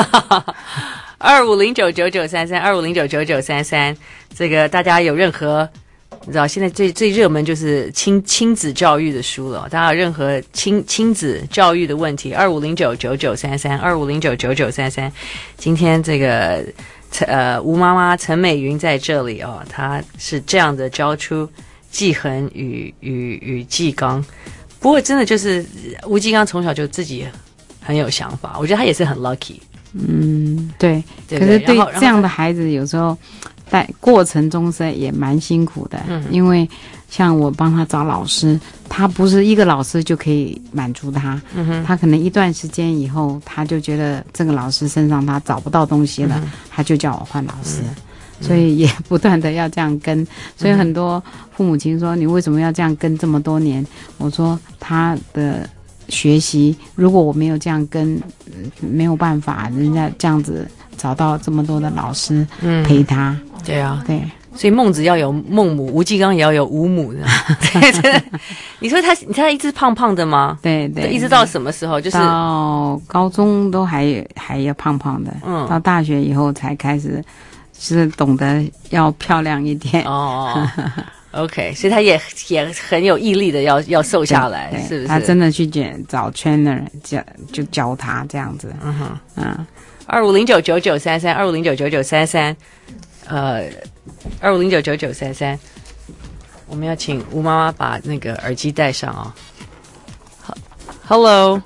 25099933，25099933，这个大家有任何，你知道现在最热门就是亲子教育的书了，大家有任何亲子教育的问题，25099933，25099933。今天这个吴妈妈陈美云在这里哦，她是这样的教出季恒与季刚。不过真的就是吴季刚从小就自己很有想法，我觉得他也是很 lucky。 对，可是对这样的孩子，有时候在过程中是也蛮辛苦的，因为像我帮他找老师，他不是一个老师就可以满足他，他可能一段时间以后，他就觉得这个老师身上他找不到东西了，他就叫我换老师。所以也不断的要这样跟，所以很多父母亲说你为什么要这样跟这么多年？我说他的学习，如果我没有这样跟，没有办法，人家这样子找到这么多的老师陪他。 对啊， 对， 所以孟子要有孟母，吴季刚也要有吴母的。对，你说他一直胖胖的吗？ 对对， 一直到什么时候？就是到高中都还要胖胖的，到大学以后才开始是懂得要漂亮一点。 OK， 所以他也很有毅力的要瘦下来，是不是？ 他真的去找 trainer 就教他这样子。 25099933，25099933，25099933，我们要请吴妈妈把那个耳机戴上啊。Hello，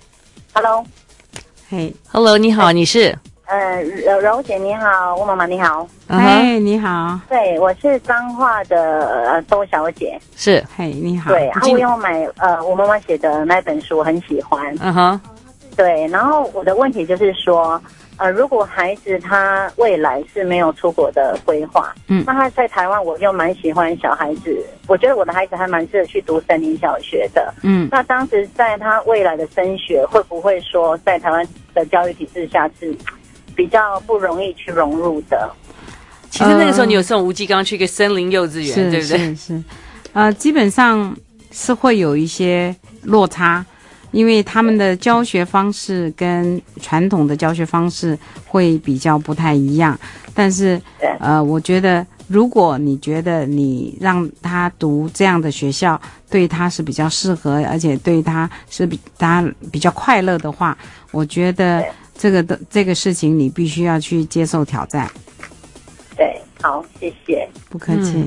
嘿 ，Hello， 你好，你是？ 柔姐你好，吴妈妈你好。 嘿，你好。 对，我是彰化的周小姐。 是， 嘿，你好。 对，我有买我妈妈写的那本书，我很喜欢。对，然后我的问题就是说，如果孩子他未来是没有出国的规划，那他在台湾，我又蛮喜欢小孩子，我觉得我的孩子还蛮适合去读森林小学的。那当时在他未来的升学，会不会说在台湾的教育体制下是比较不容易去融入的？ 其实那个时候你有送吴继刚去一个森林幼稚园，对不对？ 是，基本上是会有一些落差，因为他们的教学方式跟传统的教学方式会比较不太一样。但是我觉得如果你觉得你让他读这样的学校对他是比较适合，而且对他是他比较快乐的话，我觉得这个事情你必须要去接受挑战。 对，好，谢谢， 不客气。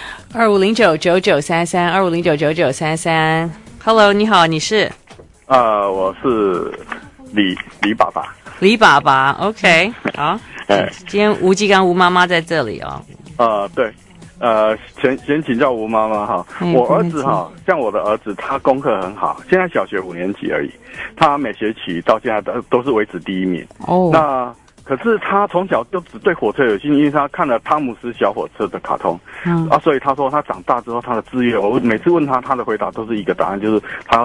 25099933 ，Hello， 你好，你是？ 我是李爸爸。 李爸爸 ，OK， 好。今天吴继刚吴妈妈在这里哦。 对，先请教吴妈妈哈，我儿子哈，像我的儿子，他功课很好，现在小学5年级而已，他每学期到现在都是维持第1名。哦，那可是他从小就只对火车有兴趣，因为他看了汤姆斯小火车的卡通，所以他说他长大之后他的志愿，我每次问他，他的回答都是一个答案，就是他。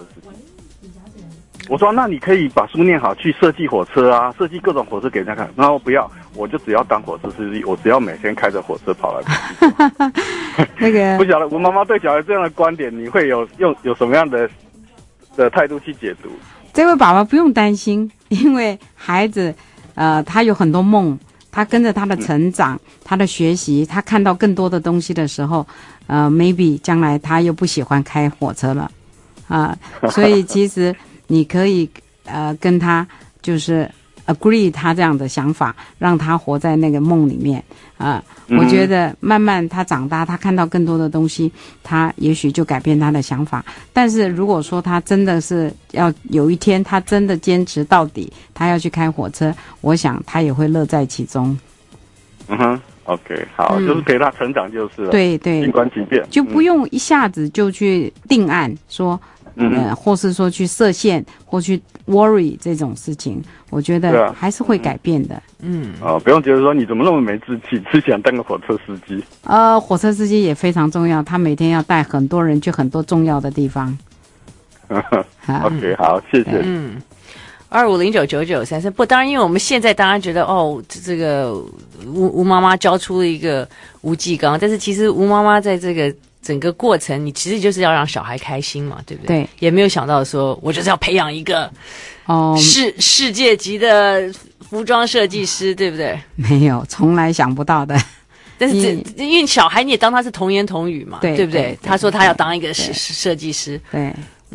我说那你可以把书念好，去设计火车啊，设计各种火车给人家看。然后不要，我就只要当火车司机，我只要每天开着火车跑来跑去。 那个不晓得我妈妈对小孩这样的观点，你会有什么样的态度去解读？ 这位爸爸不用担心，因为孩子他有很多梦，他跟着他的成长，他的学习，他看到更多的东西的时候，maybe 将来他又不喜欢开火车了所以其实你可以跟他就是 agree 他这样的想法，让他活在那个梦里面我觉得慢慢他长大，他看到更多的东西，他也许就改变他的想法。但是如果说他真的是要有一天他真的坚持到底，他要去开火车，我想他也会乐在其中。 OK， 好，就是陪他成长就是了。 对， 静观其变， 就不用一下子就去定案说或是说去设限或去 worry 这种事情，我觉得还是会改变的。 不用觉得说你怎么那么没志气，只想当个火车司机。 火车司机也非常重要，他每天要带很多人去很多重要的地方。 OK， 好，谢谢。 25099933，不，当然，因为我们现在当然觉得这个吴妈妈教出了一个吴继刚，但是其实吴妈妈在这个整个过程，你其实就是要让小孩开心嘛，对不对？对，也没有想到说我就是要培养一个世界级的服装设计师，对不对？ 没有，从来想不到的。 但是因为小孩你也当他是童言童语嘛，对不对？他说他要当一个设计师， 对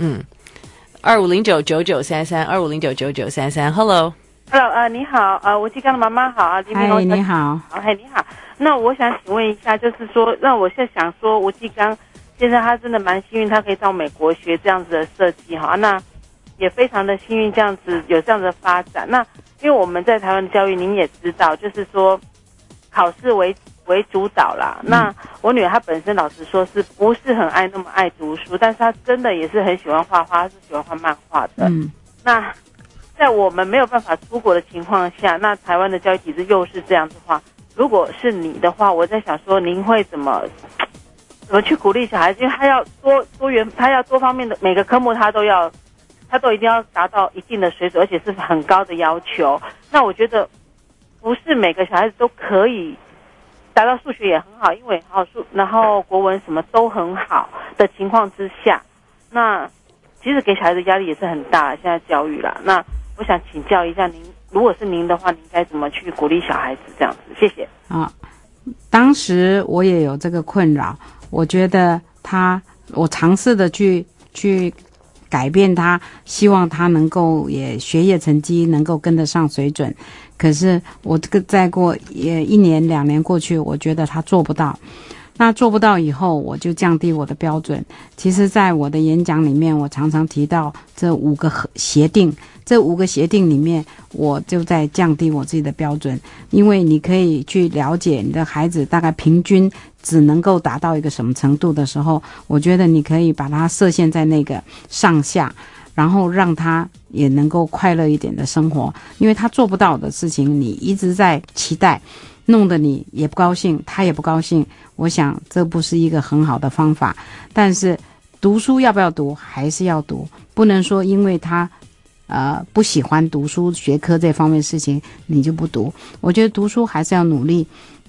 ，25099933 25099933 ，Hello， 你好，吴继刚的妈妈好， 嗨，你好， 嗨，你好。那我想请问一下，就是说，那我现在想说，吴继刚现在他真的蛮幸运，他可以到美国学这样子的设计哈，那也非常的幸运，这样子有这样的发展。那因为我们在台湾的教育，您也知道，就是说考试为主导啦。那我女儿她本身老实说是不是很那么爱读书，但是她真的也是很喜欢画画，她是喜欢画漫画的。那在我们没有办法出国的情况下，那台湾的教育体制又是这样子的话，如果是你的话，我在想说您会怎么去鼓励小孩子，因为他要多元，他要多方面的每个科目他都一定要达到一定的水准，而且是很高的要求。那我觉得不是每个小孩子都可以达到数学也很好，英文也很好，然后国文什么都很好的情况之下，那其实给小孩子压力也是很大，现在教育啦。那我想请教一下您，如果是您的话，您该怎么去鼓励小孩子这样子？谢谢。 当时我也有这个困扰，我觉得我尝试的去改变他，希望他能够也学业成绩能够跟得上水准。可是我这个再过1年2年过去，我觉得他做不到。那做不到以后，我就降低我的标准。其实在我的演讲里面，我常常提到这5个协定，这5个协定里面，我就在降低我自己的标准。因为你可以去了解你的孩子大概平均只能够达到一个什么程度的时候，我觉得你可以把它设限在那个上下，然后让他也能够快乐一点的生活。因为他做不到的事情，你一直在期待，弄得你也不高兴，他也不高兴。我想这不是一个很好的方法。但是读书要不要读，还是要读，不能说因为他不喜欢读书学科这方面的事情你就不读。我觉得读书还是要努力，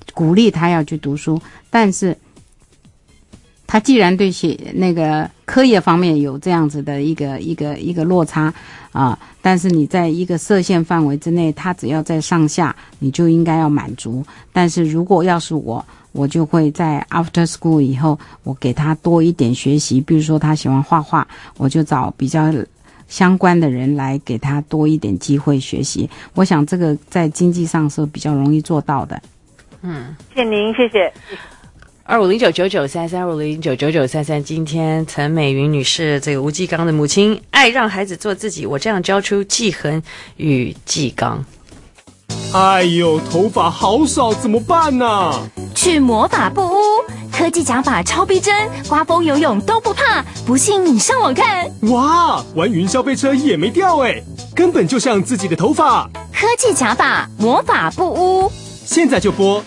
鼓励他要去读书，但是他既然对那个科业方面有这样子的一个落差啊，但是你在一个设限范围之内，他只要在上下，你就应该要满足。但是如果要是我就会在 after school 以后，我给他多一点学习，比如说他喜欢画画，我就找比较相关的人来给他多一点机会学习。我想这个在经济上是比较容易做到的。 谢谢您，谢谢。 25099933，25099933，今天陈美云女士这个吴继刚的母亲，爱让孩子做自己，我这样教出继恒与继刚。 哎呦，头发好少怎么办呢？ 去魔法布屋，科技假发超逼真，刮风游泳都不怕。不信你上网看。 哇，玩云霄飞车也没掉哎，根本就像自己的头发。 科技假发魔法布屋， 现在就拨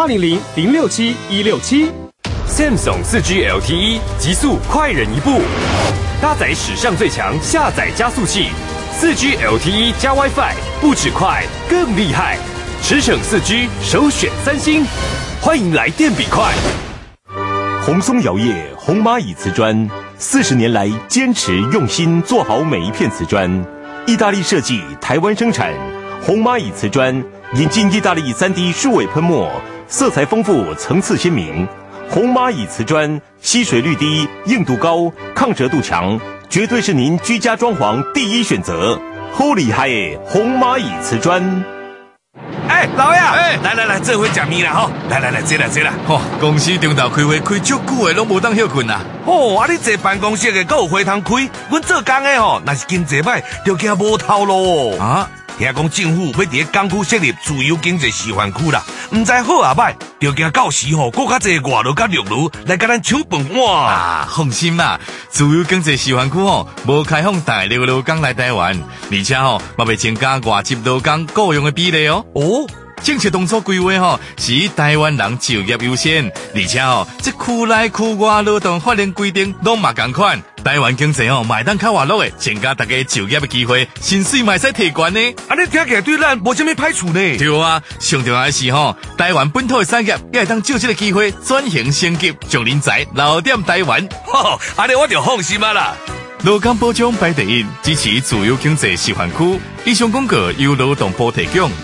0800-067-167。 Samsung 4G LTE 极速快人一步，搭载史上最强下载加速器，4G LTE 加 WiFi， 不止快更厉害，驰骋4G 首选三星，欢迎来电比快。 红松窑业红蚂蚁瓷砖40年来坚持用心做好每一片瓷砖，意大利设计，台湾生产，红蚂蚁瓷砖引进意大利3D 数位喷墨，色彩丰富，层次鲜明。红蚂蚁瓷砖吸水率低，硬度高，抗折度强，绝对是您居家装潢第一选择。好厉害的红蚂蚁瓷砖！ 老爷，来，这回吃面啦吼！来，坐啦！ 吼，公司中昼开会开足久的，拢无当休困啦。 你坐办公室的，还有会通开？阮做工的吼，若是经济歹，就惊无头路啊！听讲政府要伫港区设立自由经济示范区啦，唔知好啊歹，就惊到时吼，更较济外劳甲陆路来甲咱抢饭碗啊！放心啦，自由经济示范区吼，无开放大陆劳工来台湾，而且吼，嘛未增加外籍劳工雇用的比例哦。政策当初规划吼，是以台湾人就业优先，而且吼，这区内区外劳动法令规定拢嘛同款。台湾经济吼，卖当较活络的，增加大家就业的机会，薪水嘛会使提悬呢。 你听起来对咱无啥物歹处呢？ 对啊，上重要的是吼，台湾本土的产业也会当借这个机会转型升级，将人才留点台湾。 安尼我就放心啊啦。 劳工保障排第一，支持自由经济示范区。以上广告由劳动部提供。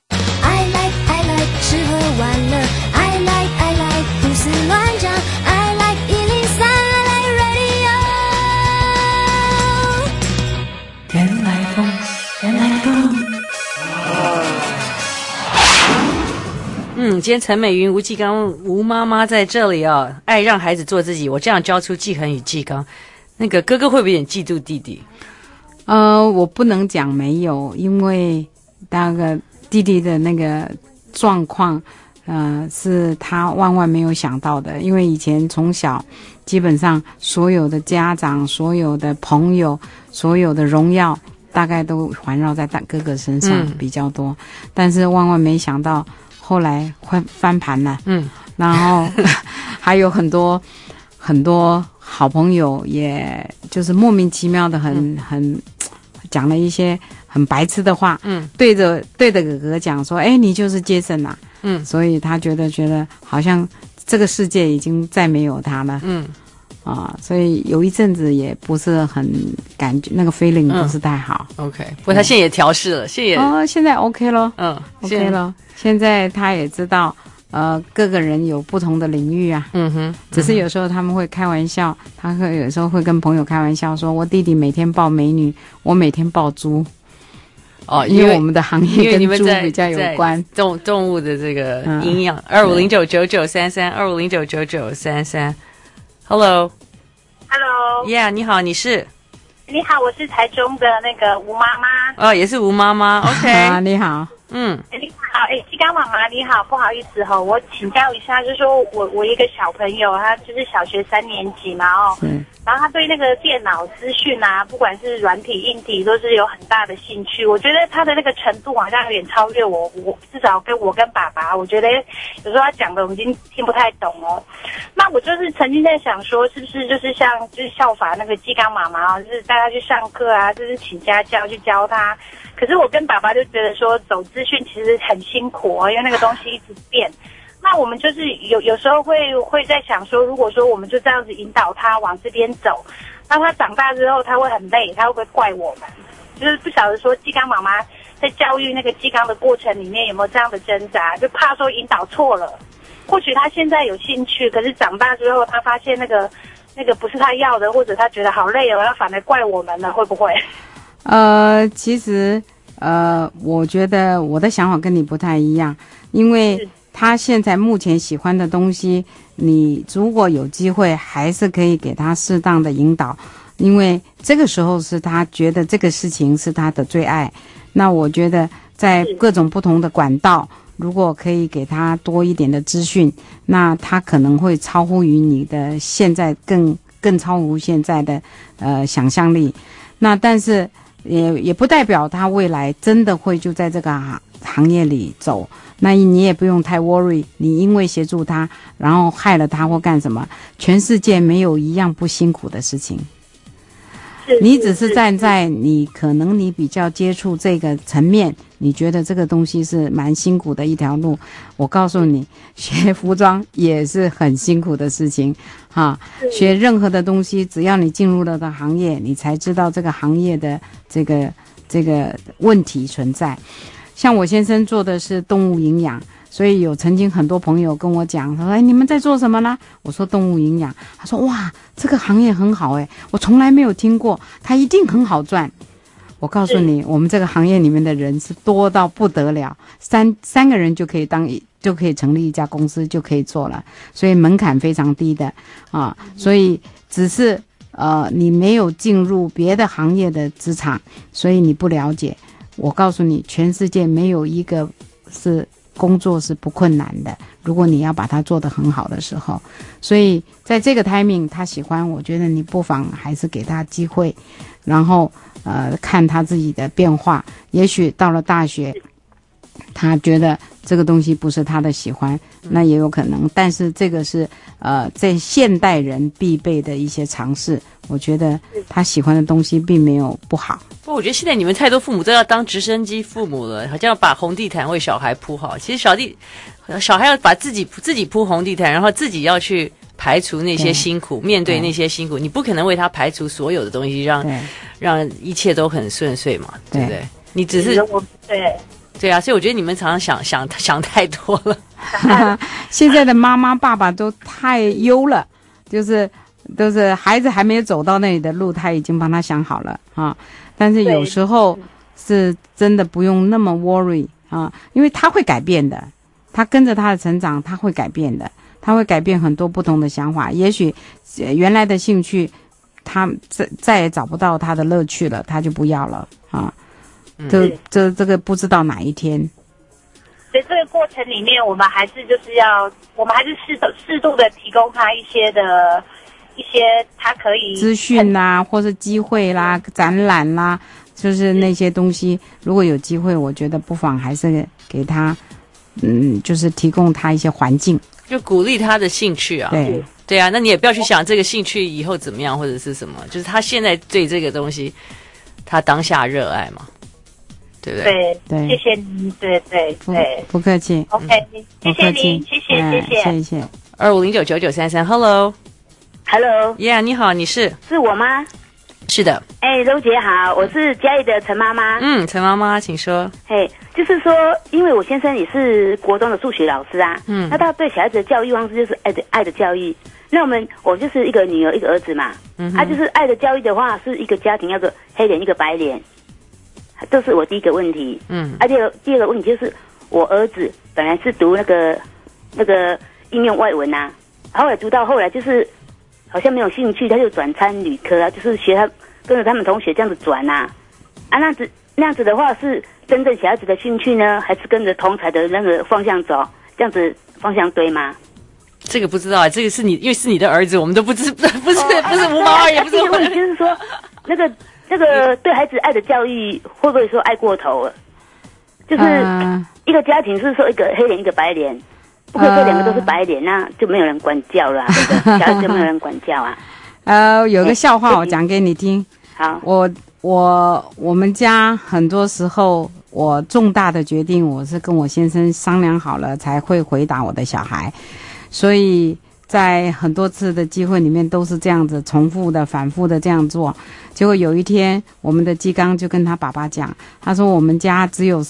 吃喝玩乐 I like 胡思乱想 I like 103 I like radio 原来风今天陈美云、吴继刚、吴妈妈在这里啊，爱让孩子做自己，我这样教出继恒与继刚。那个哥哥会不会有点嫉妒弟弟？ 我不能讲没有，因为那个弟弟的那个状况，是他万万没有想到的。因为以前从小，基本上所有的家长、所有的朋友、所有的荣耀，大概都环绕在哥哥身上比较多。但是万万没想到，后来翻盘了。然后还有很多好朋友，也就是莫名其妙的很讲了一些很白痴的话，对着哥哥讲说，你就是杰森啊，所以他觉得好像这个世界已经再没有他了，所以有一阵子也不是很感觉那个 feeling 不是太好。 OK， 不过他现在也调试了， 现在 OK 了，OK 了，现在他也知道。各个人有不同的领域啊，只是有时候他们会开玩笑，他会有时候会跟朋友开玩笑说，我弟弟每天抱美女，我每天抱猪。因为我们的行业跟猪比较有关， 动物的这个营养。25099933，25099933。Hello， Yeah， 你好，你是？ 你好，我是台中的那个吴妈妈。 也是吴妈妈。OK， 你好。 你好，继刚妈妈你好，不好意思哈，我请教一下，就是说我一个小朋友，他就是小学3年级嘛然后他对那个电脑资讯啊，不管是软体硬体都是有很大的兴趣。我觉得他的那个程度好像有点超越我至少跟爸爸，我觉得有时候他讲的我已经听不太懂哦。那我就是曾经在想说，是不是就是效法那个继刚妈妈就是带他去上课啊，就是请家教去教他。可是我跟爸爸就觉得说，走资讯其实很辛苦因为那个东西一直变。那那我们就是有时候会在想说，如果说我们就这样子引导他往这边走，那他长大之后他会很累，他会不会怪我们？就是不晓得说纪刚妈妈在教育那个纪刚的过程里面有没有这样的挣扎，就怕说引导错了。或许他现在有兴趣，可是长大之后他发现那个不是他要的，或者他觉得好累哦，他反而怪我们了，会不会？ 其实我觉得我的想法跟你不太一样，因为他现在目前喜欢的东西，你如果有机会，还是可以给他适当的引导，因为这个时候是他觉得这个事情是他的最爱。那我觉得在各种不同的管道，如果可以给他多一点的资讯，那他可能会超乎于你的现在更超乎现在的想象力。那但是也不代表他未来真的会就在这个行业里走，那你也不用太 worry， 你因为协助他然后害了他或干什么，全世界没有一样不辛苦的事情。你只是站在你可能你比较接触这个层面，你觉得这个东西是蛮辛苦的一条路。我告诉你，学服装也是很辛苦的事情哈。学任何的东西，只要你进入了的行业，你才知道这个行业的这个问题存在。像我先生做的是动物营养，所以有曾经很多朋友跟我讲，他说：“哎，你们在做什么呢？”我说：“动物营养。”他说：“哇，这个行业很好哎，我从来没有听过，它一定很好赚。”我告诉你，我们这个行业里面的人是多到不得了，三个人就可以成立一家公司，就可以做了，所以门槛非常低的啊。所以只是你没有进入别的行业的职场，所以你不了解。我告诉你，全世界没有一个是工作是不困难的，如果你要把它做得很好的时候。所以在这个 timing 他喜欢，我觉得你不妨还是给他机会，然后看他自己的变化。也许到了大学他觉得这个东西不是他的喜欢，那也有可能，但是这个是在现代人必备的一些常识，我觉得他喜欢的东西并没有不好。 不过我觉得现在你们太多父母都要当直升机父母了，好像要把红地毯为小孩铺好。其实小孩要把自己铺红地毯，然后自己要去排除那些辛苦，面对那些辛苦，你不可能为他排除所有的东西，让一切都很顺遂嘛，对不对？你只是对啊，所以我觉得你们常常想太多了。 现在的妈妈爸爸都太优了，就是都是孩子还没有走到那里的路，他已经帮他想好了啊。但是有时候是真的不用那么 worry 啊，因为他会改变的，他跟着他的成长，他会改变的，他会改变很多不同的想法。也许原来的兴趣，他再也找不到他的乐趣了，他就不要了啊。这个不知道哪一天。 所以这个过程里面，我们还是适度的提供他一些他可以资讯啦，或是机会啦、展览啦，就是那些东西。如果有机会，我觉得不妨还是给他，就是提供他一些环境， 就鼓励他的兴趣啊。对啊，那你也不要去想这个兴趣以后怎么样或者是什么，就是他现在对这个东西，他当下热爱嘛。对不对？ 对，谢谢您，对， 不客气。 OK，谢谢您，谢谢。 25099933 Hello，Yeah， 你好，你是我吗？ 是的。 柔姐好，我是嘉义的陈妈妈。 陈妈妈，请说。 就是说，因为我先生也是国中的数学老师啊，那他对小孩子的教育方式就是爱的教育。那我就是一个女儿一个儿子嘛，就是爱的教育的话，是一个家庭要个黑脸一个白脸。这是我第一个问题。第二个问题就是我儿子本来是读那个应用外文啊，后来读到后来就是好像没有兴趣，他就转参旅科啊，就是跟着他们同学这样子转啊。那样子的话是真正小孩子的兴趣呢，还是跟着同才的那个方向走，这样子方向对吗？ 这个不知道啊，这个是你，因为是你的儿子，我们都不知，不是吴妈妈，也不是我。 就是说那个对孩子爱的教育会不会说爱过头了？就是一个家庭是说一个黑脸一个白脸，不可以说两个都是白脸，那就没有人管教了，对不对？小孩子就没有人管教啊。 有个笑话我讲给你听。 好， 我们家很多时候我重大的决定，我是跟我先生商量好了才会回答我的小孩，所以在很多次的机会里面都是这样子重复的反复的这样做。结果有一天我们的基刚就跟他爸爸讲，他说我们家有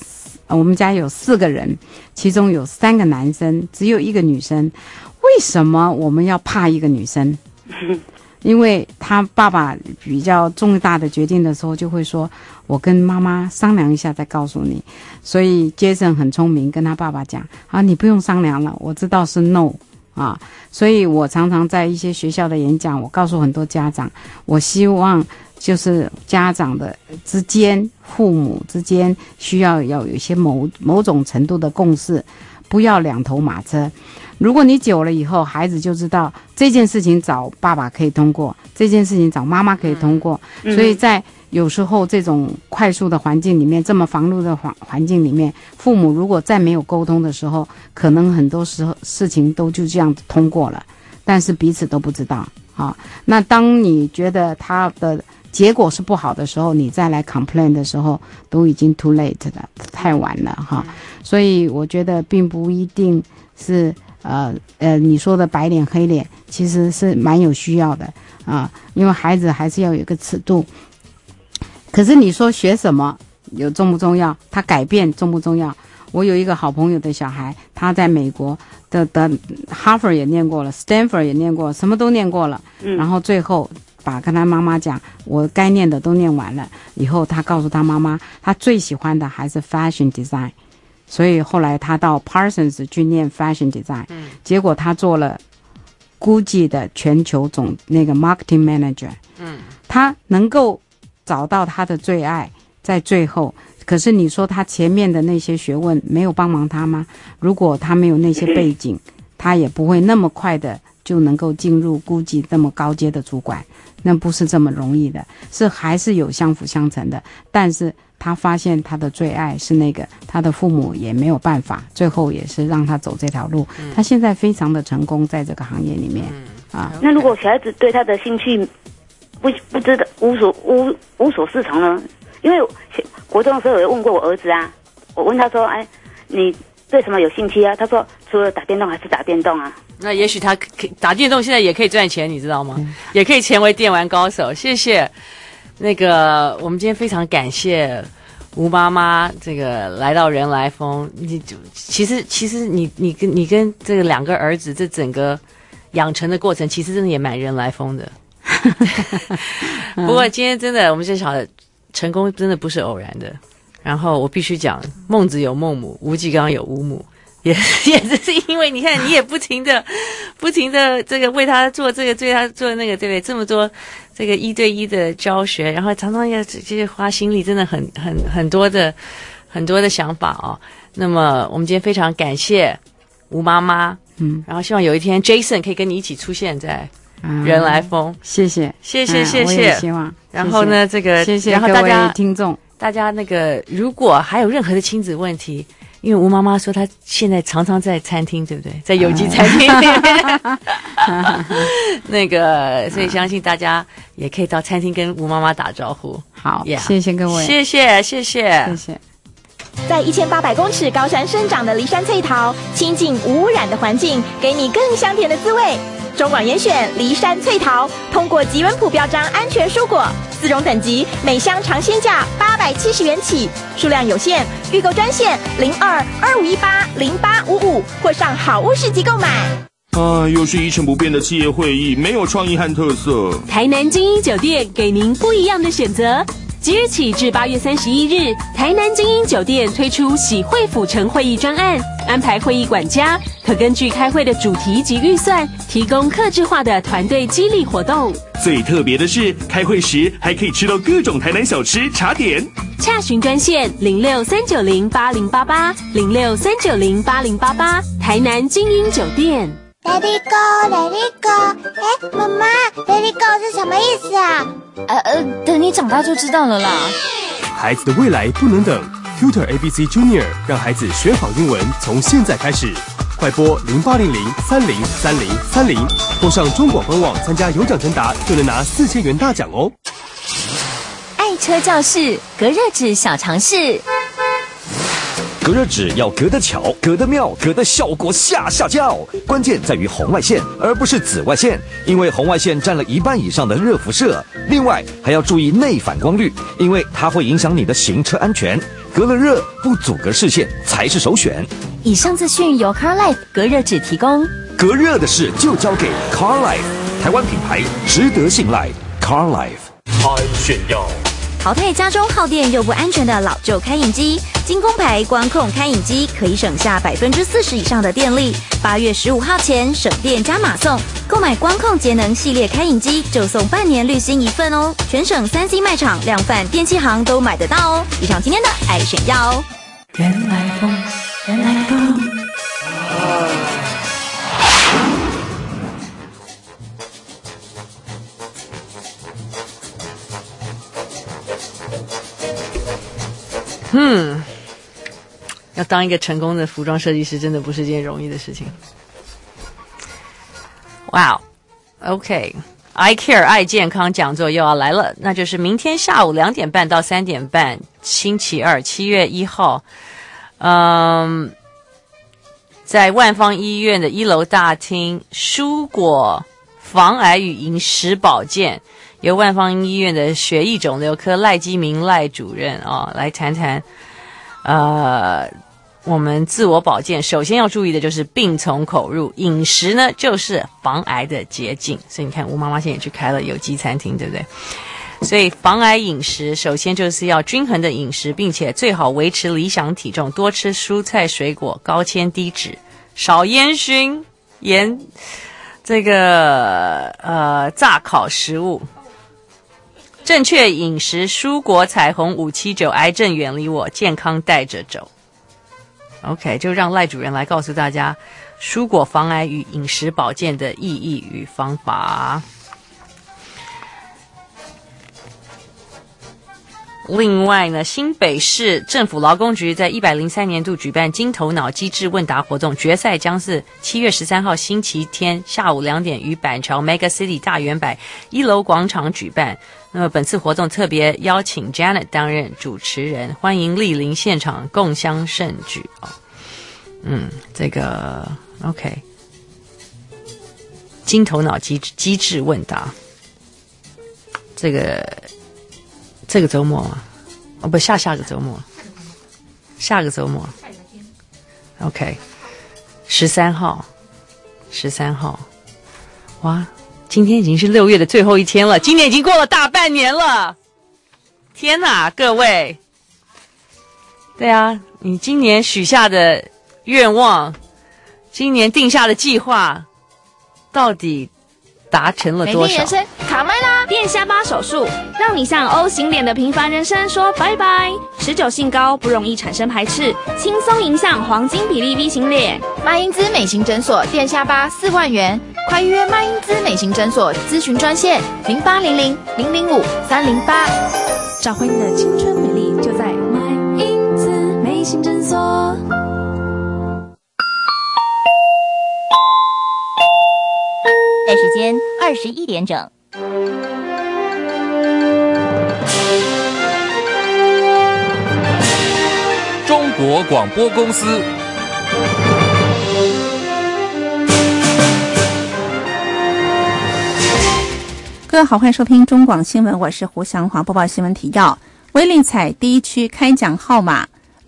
4个人，其中有3个男生，只有1个女生，为什么我们要怕1个女生？因为他爸爸比较重大的决定的时候就会说，我跟妈妈商量一下再告诉你。所以 Jason 很聪明，跟他爸爸讲，你不用商量了，我知道是 no 啊。所以我常常在一些学校的演讲，我告诉很多家长，我希望就是家长的之间，父母之间需要有一些某种程度的共识，不要2头马车。如果你久了以后，孩子就知道这件事情找爸爸可以通过，这件事情找妈妈可以通过。所以在有时候这种快速的环境里面，这么忙碌的环境里面，父母如果再没有沟通的时候，可能很多时候事情都就这样通过了，但是彼此都不知道。那当你觉得他的结果是不好的时候，你再来 complain 的时候，都已经 too late 了，太晚了所以我觉得并不一定是你说的白脸黑脸，其实是蛮有需要的因为孩子还是要有一个尺度。可是你说学什么重不重要？他改变重不重要？我有一个好朋友的小孩，他在美国的哈佛也念过了， Stanford 也念过，什么都念过了，然后最后跟他妈妈讲，我该念的都念完了以后，他告诉他妈妈，他最喜欢的还是 fashion design， 所以后来他到 Parsons 去念 fashion design，结果他做了 Gucci 的全球那个 marketing manager，他能够找到他的最爱在最后。可是你说他前面的那些学问没有帮忙他吗？如果他没有那些背景，他也不会那么快的就能够进入估计这么高阶的主管，那不是这么容易的，是还是有相辅相成的。但是他发现他的最爱是那个，他的父母也没有办法，最后也是让他走这条路。他现在非常的成功在这个行业里面那如果小孩子对他的兴趣不知道无所适从呢？因为国中的时候有问过我儿子啊，我问他说，你对什么有兴趣啊？他说除了打电动还是打电动啊。 那也许他打电动现在也可以赚钱，你知道吗？也可以成为电玩高手。谢谢。我们今天非常感谢吴妈妈这个来到人来疯。其实你跟这个2个儿子这整个养成的过程，其实真的也蛮人来疯的。不过今天真的我们就晓得成功真的不是偶然的。然后我必须讲，孟子有孟母，吴季刚有吴母，也是因为你看，你也不停的这个为他做这个，对他做那个，对不对？这么多这个1对1的教学，然后常常要这些花心力，真的很多的想法哦。那么我们今天非常感谢吴妈妈，然后希望有一天 Jason 可以跟你一起出现在人来疯。 谢谢，我也希望。 然后呢， 谢谢然后各位听众。 大家如果还有任何的亲子问题，因为吴妈妈说她现在常常在餐厅，对不对？在有机餐厅里面所以相信大家也可以到餐厅跟吴妈妈打招呼。 好，谢谢各位， 谢谢。 在1800公尺高山生长的梨山翠桃，清净无污染的环境，给你更香甜的滋味。中广严选梨山翠桃，通过吉文普标章安全蔬果，4种等级，每箱尝鲜价870元起，数量有限，预购专线02-2518-0855或上好物市集购买。 又是一成不变的企业会议，没有创意和特色。 台南精英酒店给您不一样的选择。即日起至8月31日，台南精英酒店推出喜会府城会议专案，安排会议管家，可根据开会的主题及预算，提供客制化的团队激励活动。 最特别的是，开会时还可以吃到各种台南小吃茶点。 洽询专线06-390-8088，06-390-8088，台南精英酒店。 Let it go, let it go。妈妈 ，Let it go 是什么意思啊？ 等你长大就知道了啦。 孩子的未来不能等 ，Tutor ABC Junior 让孩子学好英文，从现在开始。快拨0800303030，或上中广官网参加有奖征答，就能拿4000元大奖哦。 爱车教室，隔热纸小常识。 隔热纸要隔得巧、隔得妙、隔得效果下叫，关键在于红外线，而不是紫外线，因为红外线占了1半以上的热辐射。另外还要注意内反光率，因为它会影响你的行车安全。隔了热不阻隔视线才是首选。 以上资讯由 CarLife 隔热纸提供。 隔热的事就交给 CarLife， 台湾品牌，值得信赖。CarLife 爱炫耀。 淘汰家中耗电又不安全的老旧开饮机，金工牌光控开饮机可以省下40%以上的电力。8月15号前省电加码送，购买光控节能系列开饮机就送半年滤芯1份哦，全省3C 卖场、量贩、电器行都买得到哦。以上今天的爱炫耀哦。 原来风，原来风。 要当一个成功的服装设计师，真的不是件容易的事情。哇、wow, ，I Care 爱健康讲座又要来了，那就是明天下午2点半到3点半，星期二7月1号，在万芳医院的1楼大厅，蔬果防癌与饮食保健，由万芳医院的血液肿瘤科赖基明赖主任来谈谈，我们自我保健首先要注意的就是病从口入，饮食呢就是防癌的捷径。所以你看吴妈妈现在也去开了有机餐厅，对不对？所以防癌饮食首先就是要均衡的饮食，并且最好维持理想体重，多吃蔬菜水果，高纤低脂，少烟熏这个炸烤食物，正确饮食，蔬果彩虹579，癌症远离我，健康带着走。OK， 就让赖主任来告诉大家蔬果防癌与饮食保健的意义与方法。另外呢，新北市政府劳工局在103年度举办金头脑机智问答活动，决赛将是7月13号星期天下午2点于板桥 Mega City 大圆柏1楼广场举办。那么本次活动特别邀请 Janet 担任主持人，欢迎莅临现场共襄盛举这个 OK 金头脑机智问答，这个周末吗？不，下个周末OK 13号，哇，今天已经是6月的最后一天了，今年已经过了大半年了，天哪，各位，对啊，你今年许下的愿望，今年定下的计划，到底达成了多少？ 美丽人生卡麦拉电下巴手术，让你向 O 型脸的平凡人生说拜拜。19性高不容易产生排斥，轻松迎向黄金比例 V 型脸。 麦因兹美型诊所电下巴4万元，快约麦因兹美型诊所咨询专线0800-005-308， 找回你的青春美丽，就在麦因兹美型诊所。 在时间21点整。 中国广播公司。 各位好，欢迎收听中广新闻，我是胡祥华，播报新闻提要。威力彩第一区开奖号码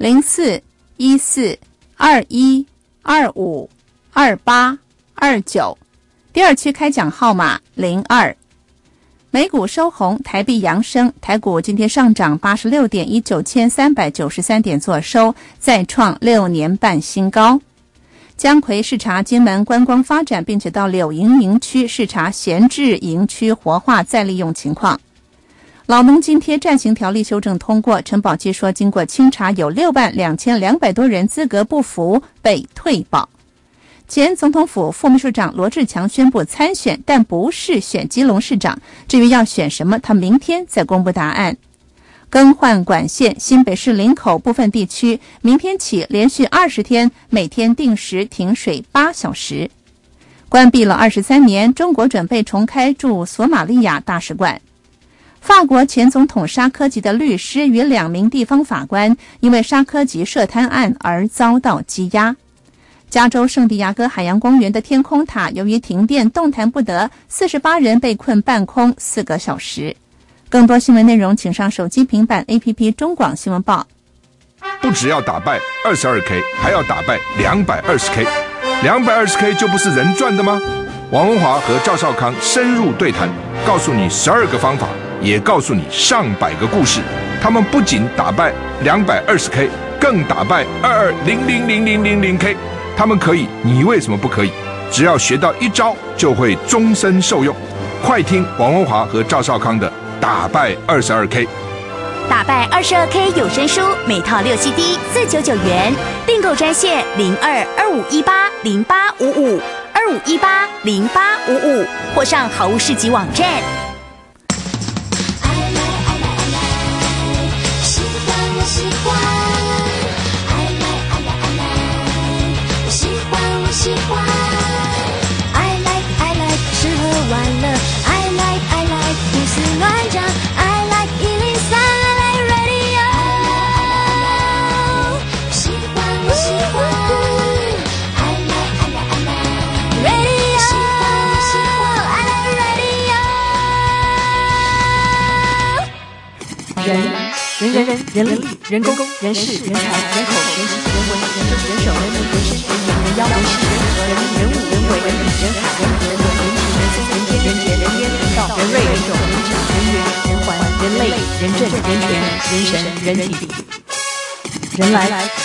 041421252829，第二区开奖号码02。美股收红，台币扬升，台股今天上涨86点，以9393点作收，再创6年半新高。江葵视察金门观光发展，并且到柳营营区视察闲置营区活化再利用情况。老农津贴暂行条例修正通过，陈宝基说，经过清查，有62200多人资格不符，被退保。前总统府副秘书长罗志强宣布参选，但不是选基隆市长。至于要选什么，他明天再公布答案。更换管线，新北市林口部分地区明天起连续20天，每天定时停水8小时。关闭了23年，中国准备重开驻索马利亚大使馆。 法国前总统沙科吉的律师与2名地方法官因为沙科吉涉贪案而遭到羁押。加州圣地亚哥海洋公园的天空塔由于停电动弹不得，48人被困半空4个小时。更多新闻内容请上手机平板 APP 中广新闻报。 不只要打败22K， 还要打败220K。220K 就不是人赚的吗？王文华和赵少康深入对谈，告诉你12个方法，也告诉你上百个故事。他们不仅打败220K， 更打败2200000K。他们可以，你为什么不可以？只要学到一招，就会终身受用。快听王文华和赵少康的打败22K。 打败22K 有声书，每套6 CD 499元，订购专线0225180855，25180855，或上好物市集网站。 喜欢 I like 吃喝玩乐 I like 胡思乱想 I like 103 I like radio 喜欢我喜欢 I like radio 喜欢我喜欢 I like radio 人力人工人事人才人口人情人文人政人手人民人事人员人妖人事人和人民人物人为人理人海人和人文人情人思人间人杰人烟人道人瑞人种人质人缘人环人类人政人权人神人体人来。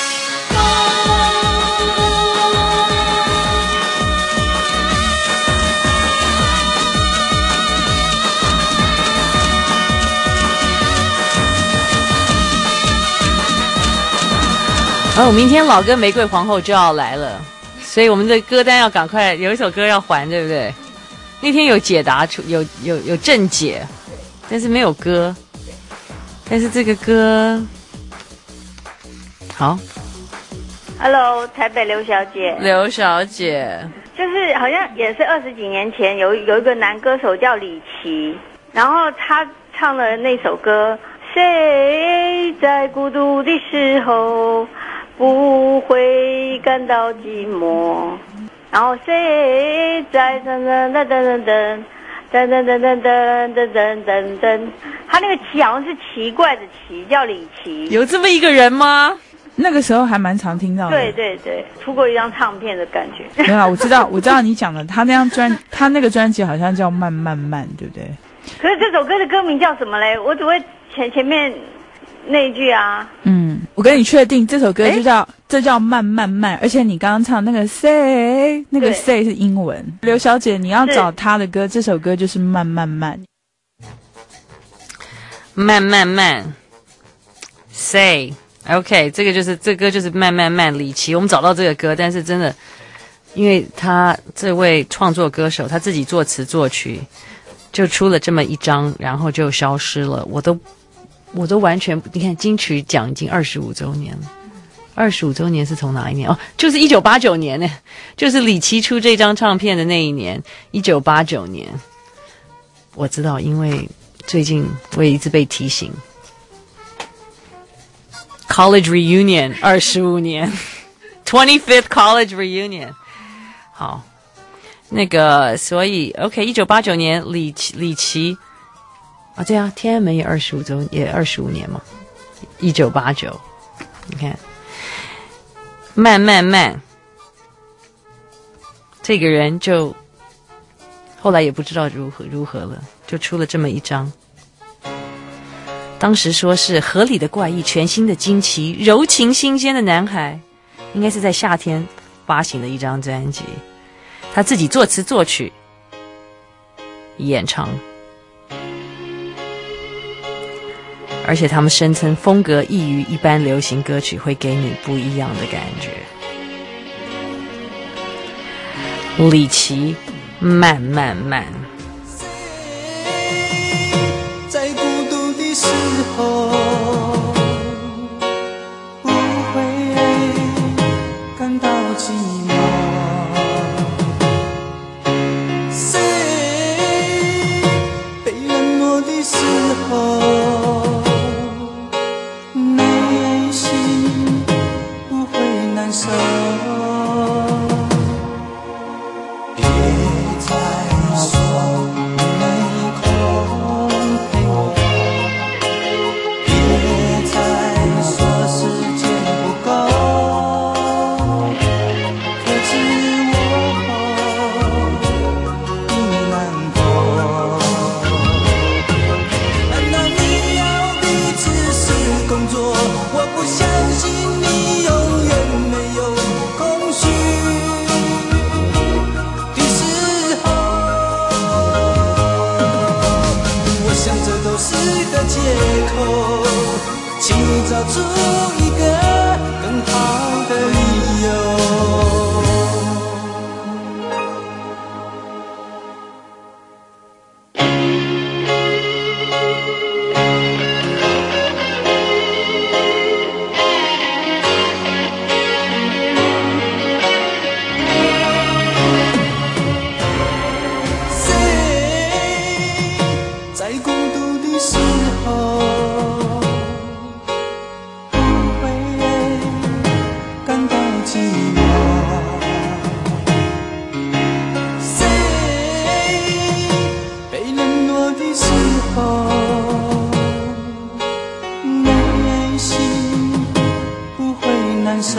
明天老歌玫瑰皇后就要来了，所以我们的歌单要赶快，有一首歌要还，对不对？那天有解答出有正解，但是没有歌，但是这个歌好。 Hello， 台北刘小姐。 刘小姐， 就是好像也是20几年前有一个男歌手叫李琦，然后他唱了那首歌，谁在孤独的时候不会感到寂寞，然后谁在噔噔噔噔噔噔噔噔噔噔噔噔噔噔，他那个奇好像是奇怪的奇，叫李琦。 有这么一个人吗？ 那个时候还蛮常听到的。 对对对，出过一张唱片的感觉。 没有，我知道你讲的，他那个专辑好像叫慢慢慢，对不对？ 可是这首歌的歌名叫什么嘞？我只会前面那一句啊。 我跟你确定，这首歌这叫慢慢慢，而且你刚刚唱那个 say 是英文。刘小姐，你要找她的歌，这首歌就是慢慢慢。 慢慢慢 say OK， 这歌就是慢慢慢李琦。我们找到这个歌，但是真的，因为他这位创作歌手他自己作词作曲，就出了这么一张，然后就消失了。我都完全，你看金曲奖已经25周年了，25周年是从哪一年？哦，就是1989年呢，就是李琦出这张唱片的那一年，1989年。我知道，因为最近我也一直被提醒。College Reunion 25年 25th College Reunion 好，那个所以 OK 1989年李琦啊，对啊，天安门也25年嘛，1989你看慢慢慢这个人就后来也不知道如何了，就出了这么一张，当时说是合理的怪异，全新的惊奇，柔情新鲜的男孩，应该是在夏天发行的一张专辑，他自己作词作曲演唱，而且他们声称风格异于一般流行歌曲，会给你不一样的感觉。李琦慢慢慢， 在孤独的时候不会感到寂寞，谁被冷落的时候候，内心不会难受。别再说你没空陪我，别再说时间不够，可知我因你难过。难道你要的只是工作？我不相信你永远没有空虚的时候。我想这都是个借口，请你找出一个更好的理由。在孤独的时候，不会感到寂寞。谁被冷落的时候，内心不会难受。